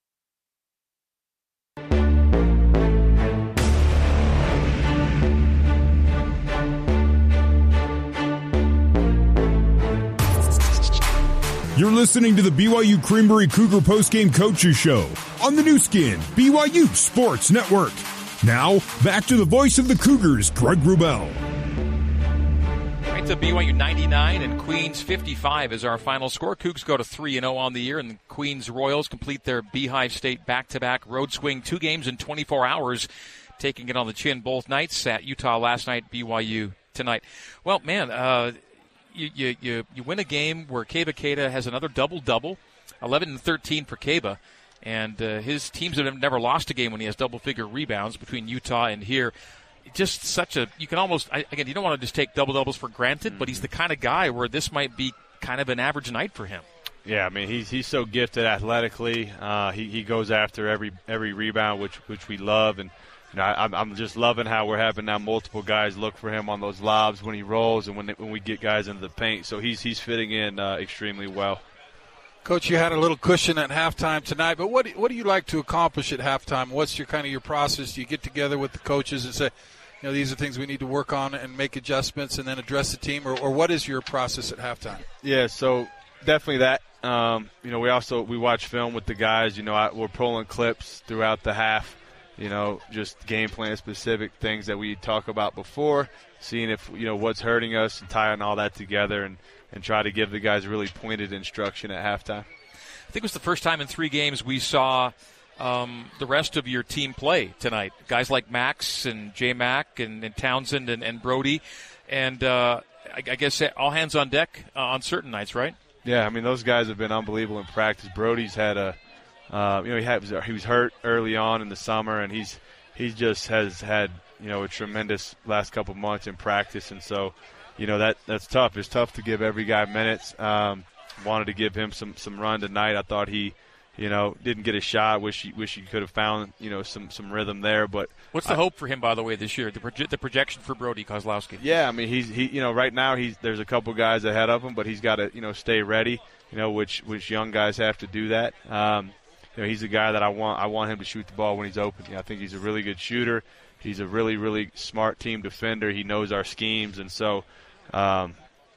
You're listening to the B Y U Creamery Cougar Postgame Coaches Show on the new skin, B Y U Sports Network. Now, back to the voice of the Cougars, Greg Wrubell. Right to B Y U ninety-nine and Queens fifty-five is our final score. Cougs go to three and oh on the year, and the Queens Royals complete their Beehive State back-to-back road swing, two games in twenty-four hours, taking it on the chin both nights. At Utah last night, B Y U tonight. Well, man, uh, You, you you you win a game where Kaba Keita has another double-double, eleven and thirteen for Kaba, and uh, his teams have never lost a game when he has double-figure rebounds between Utah and here. Just such a – you can almost – again, you don't want to just take double-doubles for granted, mm-hmm. but he's the kind of guy where this might be kind of an average night for him. Yeah, I mean, he's he's so gifted athletically. Uh, he, he goes after every every rebound, which which we love, and – You know, I, I'm just loving how we're having now multiple guys look for him on those lobs when he rolls and when they, when we get guys into the paint. So he's he's fitting in uh, extremely well. Coach, you had a little cushion at halftime tonight, but what do, what do you like to accomplish at halftime? What's your kind of your process? Do you get together with the coaches and say, you know, these are things we need to work on and make adjustments and then address the team, or, or what is your process at halftime? Yeah, so definitely that. Um, you know, we also we watch film with the guys. You know, I, we're pulling clips throughout the half. You know, just game plan specific things that we talk about before, seeing if, you know, what's hurting us and tying all that together and, and try to give the guys really pointed instruction at halftime. I think it was the first time in three games we saw um, the rest of your team play tonight. Guys like Max and J-Mac and, and Townsend and, and Brody. And uh, I, I guess all hands on deck uh, on certain nights, right? Yeah, I mean, those guys have been unbelievable in practice. Brody's had a Uh, you know, he, had, he was hurt early on in the summer, and he's he just has had, you know, a tremendous last couple months in practice. And so, you know, that that's tough. It's tough to give every guy minutes. Um, wanted to give him some, some run tonight. I thought he, you know, didn't get a shot. Wish he wish he could have found, you know, some, some rhythm there. But what's the I, hope for him, by the way, this year? The, proje- the projection for Brody Kozlowski. Yeah, I mean, he's he you know right now he's there's a couple guys ahead of him, but he's got to, you know, stay ready. You know, which which young guys have to do that. Um, You know, he's a guy that I want. I want him to shoot the ball when he's open. You know, I think he's a really good shooter. He's a really, really smart team defender. He knows our schemes, and so, um,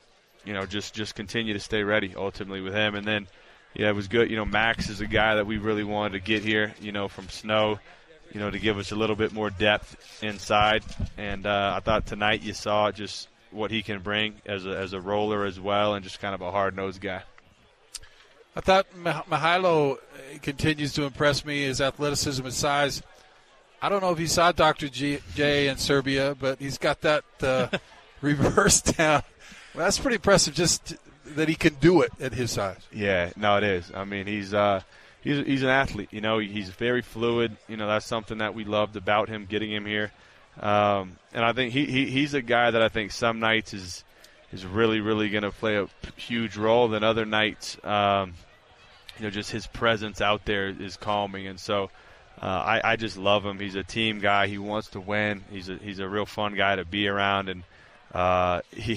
you know, just, just continue to stay ready ultimately with him. And then, yeah, it was good. You know, Max is a guy that we really wanted to get here, you know, from Snow, you know, to give us a little bit more depth inside. And uh, I thought tonight you saw just what he can bring as a, as a roller as well, and just kind of a hard-nosed guy. I thought Mihailo continues to impress me, his athleticism and size. I don't know if you saw Doctor G, J in Serbia, but he's got that uh, reverse down. Well, that's pretty impressive, just that he can do it at his size. Yeah, no, it is. I mean, he's uh, he's he's an athlete. You know, he's very fluid. You know, that's something that we loved about him, getting him here. Um, and I think he, he he's a guy that I think some nights is is really really going to play a huge role. Then other nights, um, you know, just his presence out there is calming. And so uh, I I just love him. He's a team guy. He wants to win. He's a he's a real fun guy to be around. And Uh, he,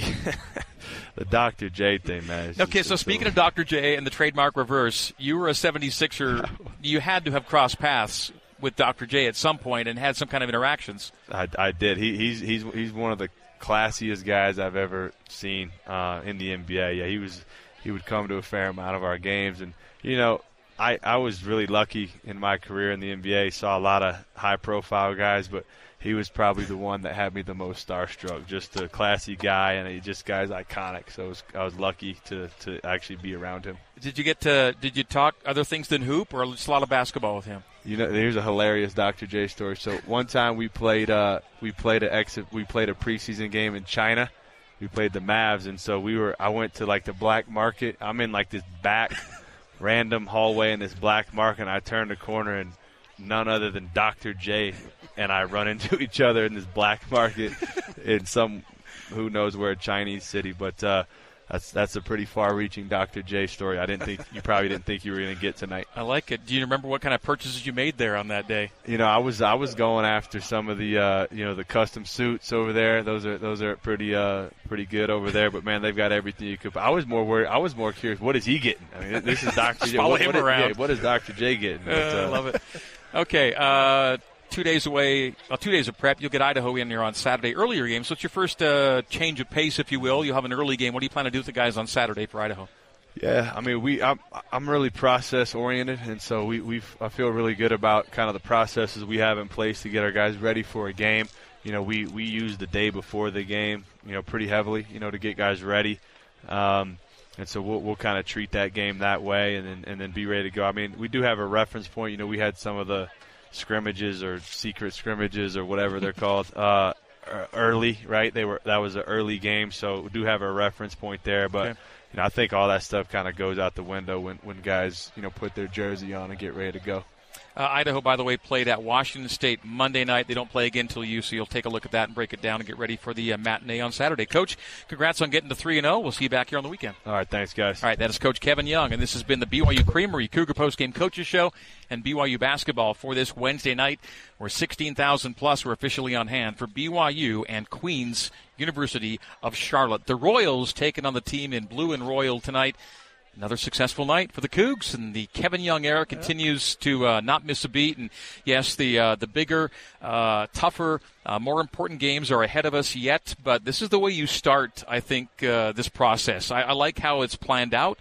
the Doctor J thing, man. Okay, so speaking of Doctor J and the trademark reverse, you were a seventy-sixer. You had to have crossed paths with Doctor J at some point and had some kind of interactions. I, I did. He, he's he's he's one of the classiest guys I've ever seen uh, in the N B A. Yeah, he was. He would come to a fair amount of our games, and you know, I I was really lucky in my career in the N B A. Saw a lot of high-profile guys, but he was probably the one that had me the most starstruck. Just a classy guy, and he just guy's iconic. So it was, I was lucky to, to actually be around him. Did you get to? Did you talk other things than hoop, or just a lot of basketball with him? You know, here's a hilarious Doctor J story. So one time we played, uh, we played a exit, we played a preseason game in China. We played the Mavs, and so we were. I went to like the black market. I'm in like this back random hallway in this black market, and I turned the corner and none other than Doctor J and I run into each other in this black market in some who knows where Chinese city. But uh, that's that's a pretty far-reaching Doctor J story. I didn't think you probably didn't think you were going to get tonight. I like it. Do you remember what kind of purchases you made there on that day? You know, I was I was going after some of the uh, you know the custom suits over there. Those are those are pretty uh, pretty good over there. But man, they've got everything you could. I was more worried. I was more curious. What is he getting? I mean, this is Doctor J. Follow what, him what around. Is, yeah, what is Doctor J getting? But, uh, uh, I love it. Okay, uh, two days away, well, two days of prep. You'll get Idaho in here on Saturday, earlier game. So it's your first uh, change of pace, if you will. You'll have an early game. What do you plan to do with the guys on Saturday for Idaho? Yeah, I mean, we I'm, I'm really process oriented, and so we we I feel really good about kind of the processes we have in place to get our guys ready for a game. You know, we we use the day before the game, you know, pretty heavily, you know, to get guys ready. Um, And so we'll we'll kind of treat that game that way, and then and then be ready to go. I mean, we do have a reference point. You know, we had some of the scrimmages or secret scrimmages or whatever they're called uh, early, right? They were that was an early game, so we do have a reference point there. But okay. you know, I think all that stuff kind of goes out the window when when guys you know put their jersey on and get ready to go. Uh, Idaho, by the way, played at Washington State Monday night. They don't play again until you, so you'll take a look at that and break it down and get ready for the uh, matinee on Saturday. Coach, congrats on getting to three and oh. We'll see you back here on the weekend. All right, thanks, guys. All right, that is Coach Kevin Young, and this has been the B Y U Creamery Cougar Postgame Coaches Show and B Y U Basketball for this Wednesday night, where sixteen thousand plus were officially on hand for B Y U and Queens University of Charlotte. The Royals taking on the team in blue and royal tonight. Another successful night for the Cougs, and the Kevin Young era continues to uh, not miss a beat. And yes, the uh, the bigger, uh, tougher, uh, more important games are ahead of us yet. But this is the way you start, I think, uh, this process. I, I like how it's planned out.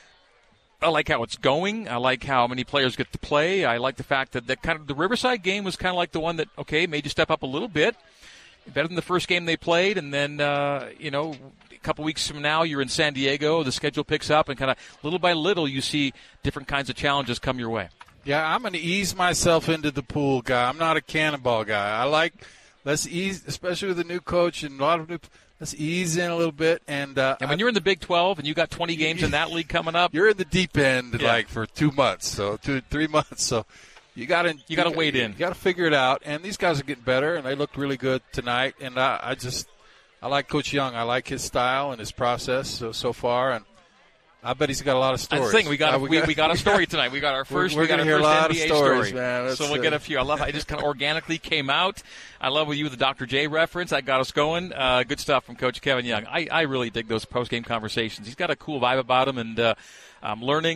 I like how it's going. I like how many players get to play. I like the fact that that kind of the Riverside game was kind of like the one that okay made you step up a little bit, better than the first game they played, and then uh, you know. A couple weeks from now, you're in San Diego. The schedule picks up, and kind of little by little, you see different kinds of challenges come your way. Yeah, I'm going to ease myself into the pool guy. I'm not a cannonball guy. I like let's ease, especially with a new coach and a lot of new. Let's ease in a little bit. And uh, and when I, you're in the Big twelve and you got twenty games in that league coming up, you're in the deep end yeah. like for two months, so two three months. So you got to you got to wade in. You got to figure it out. And these guys are getting better, and they looked really good tonight. And I, I just. I like Coach Young. I like his style and his process so, so far, and I bet he's got a lot of stories. That's the thing. We got, uh, we, we, got we got a story tonight. We got our first. We're, we're we got going to hear a lot of stories, story. man. That's so we'll uh, get a few. I love how it just kind of organically came out. I love with you with the Doctor J reference. That got us going. Uh, good stuff from Coach Kevin Young. I, I really dig those post game conversations. He's got a cool vibe about him, and uh, I'm learning.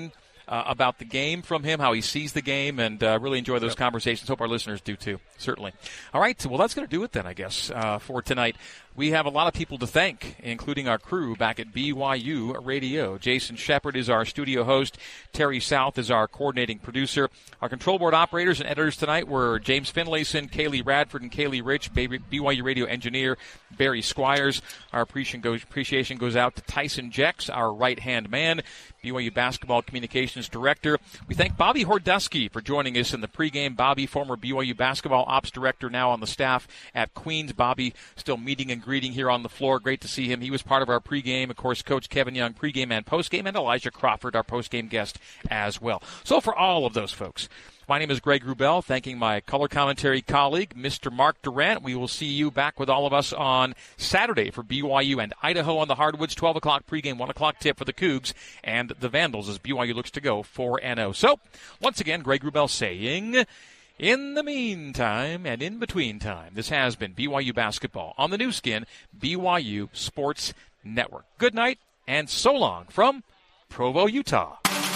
uh, about the game from him, how he sees the game, and uh, really enjoy those yep. conversations. Hope our listeners do too, certainly. All right, well, that's going to do it then, I guess, uh, for tonight. We have a lot of people to thank, including our crew back at B Y U Radio. Jason Shepard is our studio host. Terry South is our coordinating producer. Our control board operators and editors tonight were James Finlayson, Kaylee Radford, and Kaylee Rich, B Y U Radio engineer Barry Squires. Our appreciation goes out to Tyson Jex, our right-hand man, B Y U basketball communications director. We thank Bobby Hordusky for joining us in the pregame. Bobby, former B Y U basketball ops director, now on the staff at Queens. Bobby still meeting and greeting here on the floor. Great to see him. He was part of our pregame. Of course, Coach Kevin Young pregame and postgame, and Elijah Crawford, our postgame guest as well. So for all of those folks, my name is Greg Wrubell, thanking my color commentary colleague, Mister Mark Durant. We will see you back with all of us on Saturday for B Y U and Idaho on the hardwoods, twelve o'clock pregame, one o'clock tip for the Cougs and the Vandals as B Y U looks to go four and oh. So, once again, Greg Wrubell saying, in the meantime and in between time, this has been B Y U Basketball on the new skin, B Y U Sports Network. Good night and so long from Provo, Utah.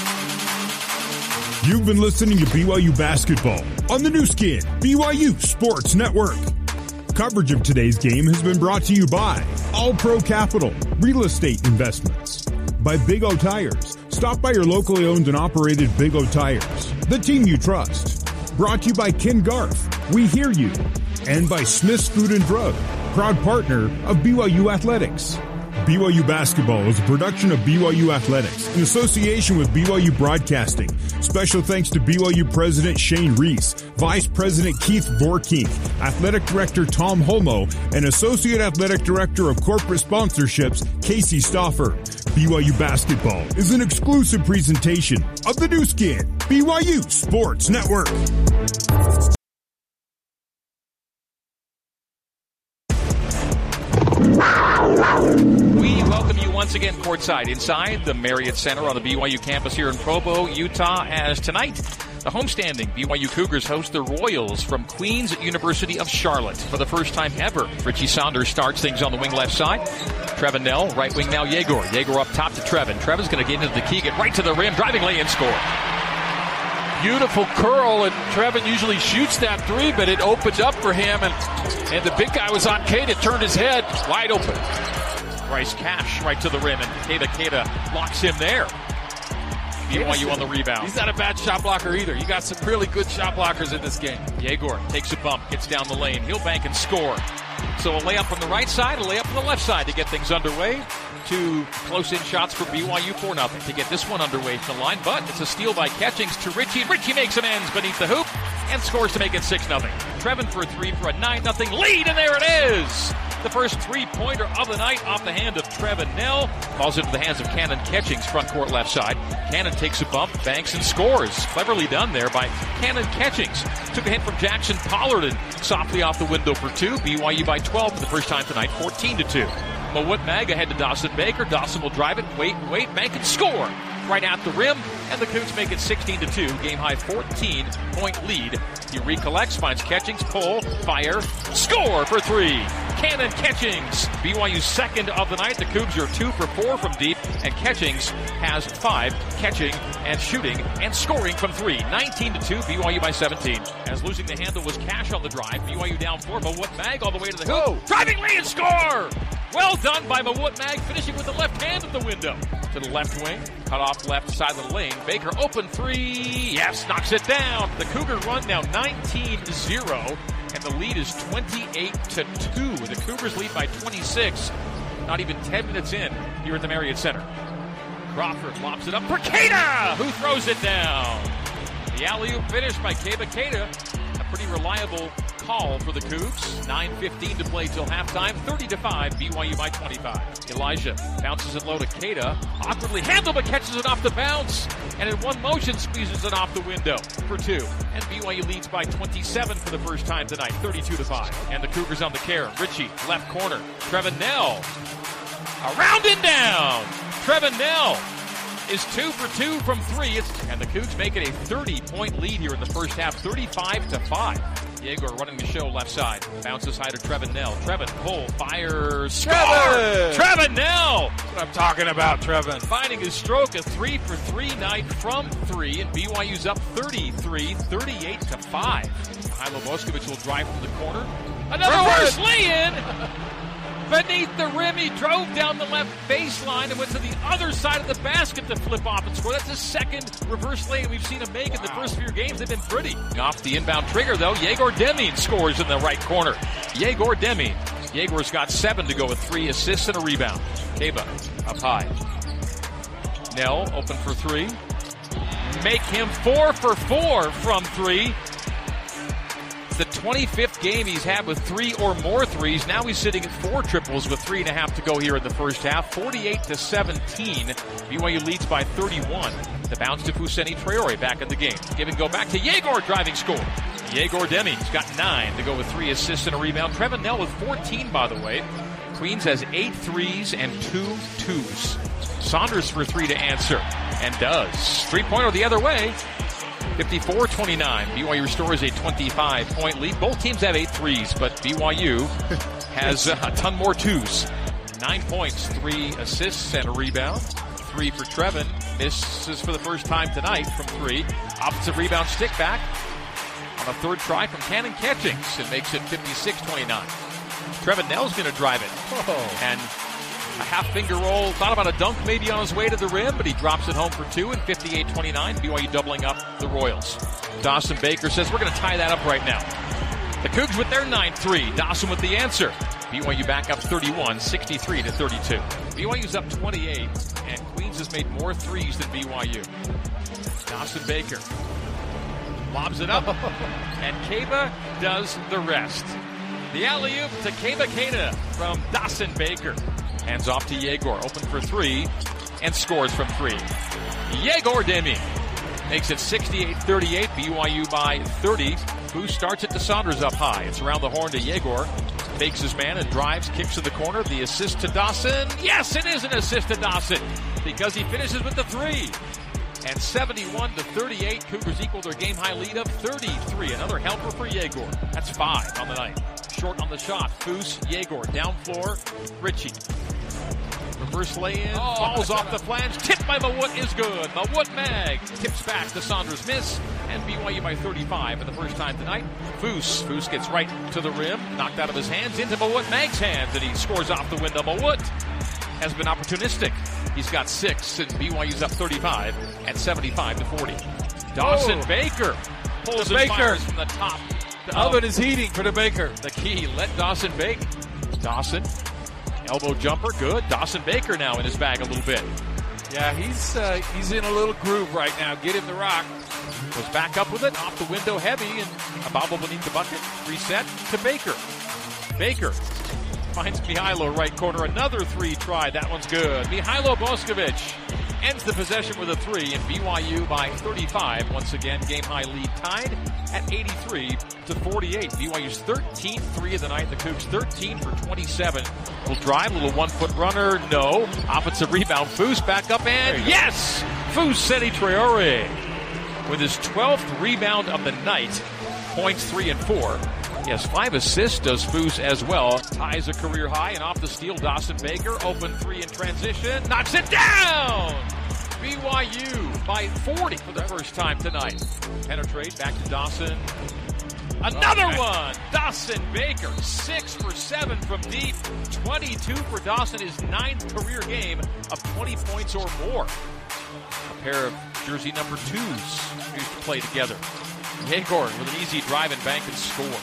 You've been listening to B Y U Basketball on the new skin, B Y U Sports Network. Coverage of today's game has been brought to you by All Pro Capital, Real Estate Investments, by Big O Tires. Stop by your locally owned and operated Big O Tires, the team you trust. Brought to you by Ken Garf, We Hear You, and by Smith's Food and Drug, proud partner of B Y U Athletics. B Y U Basketball is a production of B Y U Athletics in association with B Y U Broadcasting. Special thanks to B Y U President Shane Reese, Vice President Keith Vorkink, Athletic Director Tom Holmo, and Associate Athletic Director of Corporate Sponsorships Casey Stauffer. B Y U Basketball is an exclusive presentation of the new skin, B Y U Sports Network. We welcome you once again courtside inside the Marriott Center on the B Y U campus here in Provo, Utah, as tonight the homestanding B Y U Cougars host the Royals from Queens University of Charlotte. For the first time ever, Richie Saunders starts things on the wing left side. Trevin Nell, right wing now Yegor. Yegor up top to Trevin. Trevin's going to get into the key, get right to the rim, driving lay and score. Beautiful curl, and Trevin usually shoots that three, but it opened up for him, and, and the big guy was on Keita, turned his head, wide open. Bryce Cash right to the rim, and Keita Keita locks him there. B Y U on the rebound. He's not a bad shot blocker either. You got some really good shot blockers in this game. Yegor takes a bump, gets down the lane. He'll bank and score. So a layup from the right side, a layup from the left side to get things underway. Two close-in shots for B Y U for nothing to get this one underway from the line, but it's a steal by Catchings to Richie. Richie makes amends beneath the hoop and scores to make it six nothing. Trevin for a three for a nine nothing lead, and there it is! The first three-pointer of the night off the hand of Trevin Nell. Falls into the hands of Cannon Catchings, front court left side. Cannon takes a bump, banks, and scores. Cleverly done there by Cannon Catchings. Took a hit from Jackson Pollard and softly off the window for two. B Y U by twelve for the first time tonight, fourteen to two. Mawut Mag ahead to Dawson Baker. Dawson will drive it, wait, wait, bank, and score. Right at the rim, and the Cougs make it sixteen to two. Game-high fourteen-point lead. He recollects, finds Catchings, pull, fire, score for three. Cannon Catchings, B Y U's second of the night. The Cougs are two for four from deep, and Catchings has five catching and shooting and scoring from three. nineteen to two, B Y U by seventeen. As losing the handle was Cash on the drive. B Y U down four, Mawut Mag all the way to the hoop. Whoa. Driving lane and score! Well done by Mawut Mag, finishing with the left hand of the window. To the left wing, cut off left side of the lane. Baker open three, yes, knocks it down. The Cougar run now nineteen to zero, and the lead is twenty-eight to two. The Cougars lead by twenty-six, not even ten minutes in here at the Marriott Center. Crawford lobs it up for Keita, who throws it down. The alley-oop finish by Keba Keita, a pretty reliable call for the Cougs. nine fifteen to play till halftime. thirty to five, B Y U by twenty-five. Elijah bounces it low to Keita. Awkwardly handled, but catches it off the bounce. And in one motion, squeezes it off the window for two. And B Y U leads by twenty-seven for the first time tonight. thirty-two to five. And the Cougars on the care. Richie, left corner. Trevin Nell. Around and down. Trevin Nell is two for two from three. It's, and the Cougs make it a thirty-point lead here in the first half. thirty-five to five. Jaeger running the show left side. Bounces high to Trevin Nell. Trevin, pull, fires, score! Trevin! Trevin Nell! That's what I'm talking about, Trevin. Finding his stroke, a three for three night from three, and B Y U's up thirty-three, thirty-eight to five. Mihajlo Boskovic will drive from the corner. Another reverse lay-in! Beneath the rim, he drove down the left baseline and went to the other side of the basket to flip off and score. That's his second reverse lay-in we've seen him make wow. in the first few games. They've been pretty. Off the inbound trigger, though, Yegor Deming scores in the right corner. Yegor Deming. Yegor's got seven to go with three assists and a rebound. Keba up high. Nell open for three. Make him four for four from three. The twenty-fifth game he's had with three or more threes. Now he's sitting at four triples with three and a half to go here in the first half. forty-eight to seventeen. B Y U leads by thirty-one. The bounce to Fousseyni Traore back in the game. Give and go back to Yegor, driving score. Yegor Deming's got nine to go with three assists and a rebound. Trevin Nell with fourteen, by the way. Queens has eight threes and two twos. Saunders for three to answer, and does. Three-pointer the other way. fifty-four twenty-nine. B Y U restores a twenty-five point lead. Both teams have eight threes, but B Y U has a ton more twos. Nine points, three assists, and a rebound. Three for Trevin. Misses for the first time tonight from three. Offensive rebound stick back on a third try from Cannon Catchings. It makes it fifty-six twenty-nine. Trevin Nell's going to drive it. Whoa. And a half finger roll, thought about a dunk maybe on his way to the rim, but he drops it home for two, and fifty-eight twenty-nine. B Y U doubling up the Royals. Dawson Baker says, we're going to tie that up right now. The Cougs with their nine three. Dawson with the answer. B Y U back up thirty-one, sixty-three to thirty-two. B Y U's up twenty-eight, and Queens has made more threes than B Y U. Dawson Baker lobs it up, and Keba does the rest. The alley-oop to Keba Keita from Dawson Baker. Hands off to Yegor, open for three, and scores from three. Yegor Deming makes it sixty-eight thirty-eight, B Y U by thirty. Who starts it to Saunders up high. It's around the horn to Yegor. Fakes his man and drives, kicks in the corner. The assist to Dawson. Yes, it is an assist to Dawson because he finishes with the three. And seventy-one to thirty-eight, Cougars equal their game-high lead of thirty-three. Another helper for Yegor. That's five on the night. Short on the shot. Foose, Yegor, down floor. Ritchie. Reverse lay-in, oh, falls off the flange. Tipped by Mawut is good. Mawut Mag tips back to Saunders miss. And B Y U by thirty-five for the first time tonight. Foose. Foose gets right to the rim. Knocked out of his hands into Mawut Mag's hands. And he scores off the window. Mawut has been opportunistic. He's got six, and B Y U's up thirty-five at seventy-five to forty. Dawson oh. Baker pulls the and Baker. Fires from the top. The um, oven is heating for the Baker. The key, let Dawson bake. Dawson, elbow jumper, good. Dawson Baker now in his bag a little bit. Yeah, he's uh, he's in a little groove right now. Get him the rock. Goes back up with it, off the window heavy, and a bobble beneath the bucket. Reset to Baker. Baker finds Mihajlo right corner. Another three try. That one's good. Mihajlo Boskovic ends the possession with a three, and B Y U by thirty-five. Once again, game high lead tied at eighty-three to forty-eight. B Y U's thirteenth three of the night. The Cougs thirteen for twenty-seven. Will drive, little one-foot runner. No. Offensive rebound. Foose back up, and yes! Fousseyni Traore with his twelfth rebound of the night. Points three and four. He has five assists, does Foose as well. Ties a career high, and off the steal, Dawson Baker. Open three in transition. Knocks it down! B Y U by forty for the first time tonight. Penetrate, back to Dawson. Another okay. one! Dawson Baker, six for seven from deep. twenty-two for Dawson, his ninth career game of twenty points or more. A pair of jersey number twos used to play together. Yegor with an easy drive and bank and score.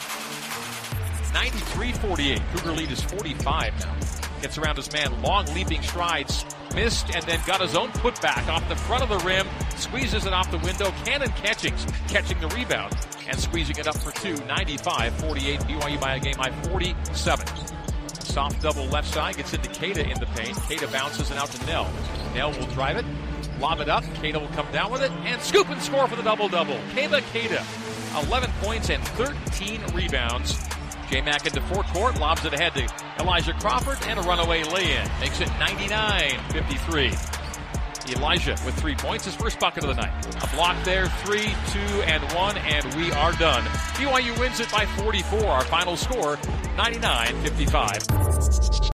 ninety-three forty-eight. Cougar lead is forty-five now. Gets around his man. Long leaping strides. Missed and then got his own putback off the front of the rim. Squeezes it off the window. Cannon Catchings catching the rebound and squeezing it up for two. ninety-five forty-eight. B Y U by a game high forty-seven. Soft double left side. Gets into Keita in the paint. Keita bounces it out to Nell. Nell will drive it. Lob it up. Keita will come down with it and scoop and score for the double-double. Keba Keita, eleven points and thirteen rebounds. J-Mac into forecourt, lobs it ahead to Elijah Crawford, and a runaway lay-in. Makes it ninety-nine fifty-three. Elijah with three points, his first bucket of the night. A block there, three, two, and one, and we are done. B Y U wins it by forty-four. Our final score, ninety-nine fifty-five.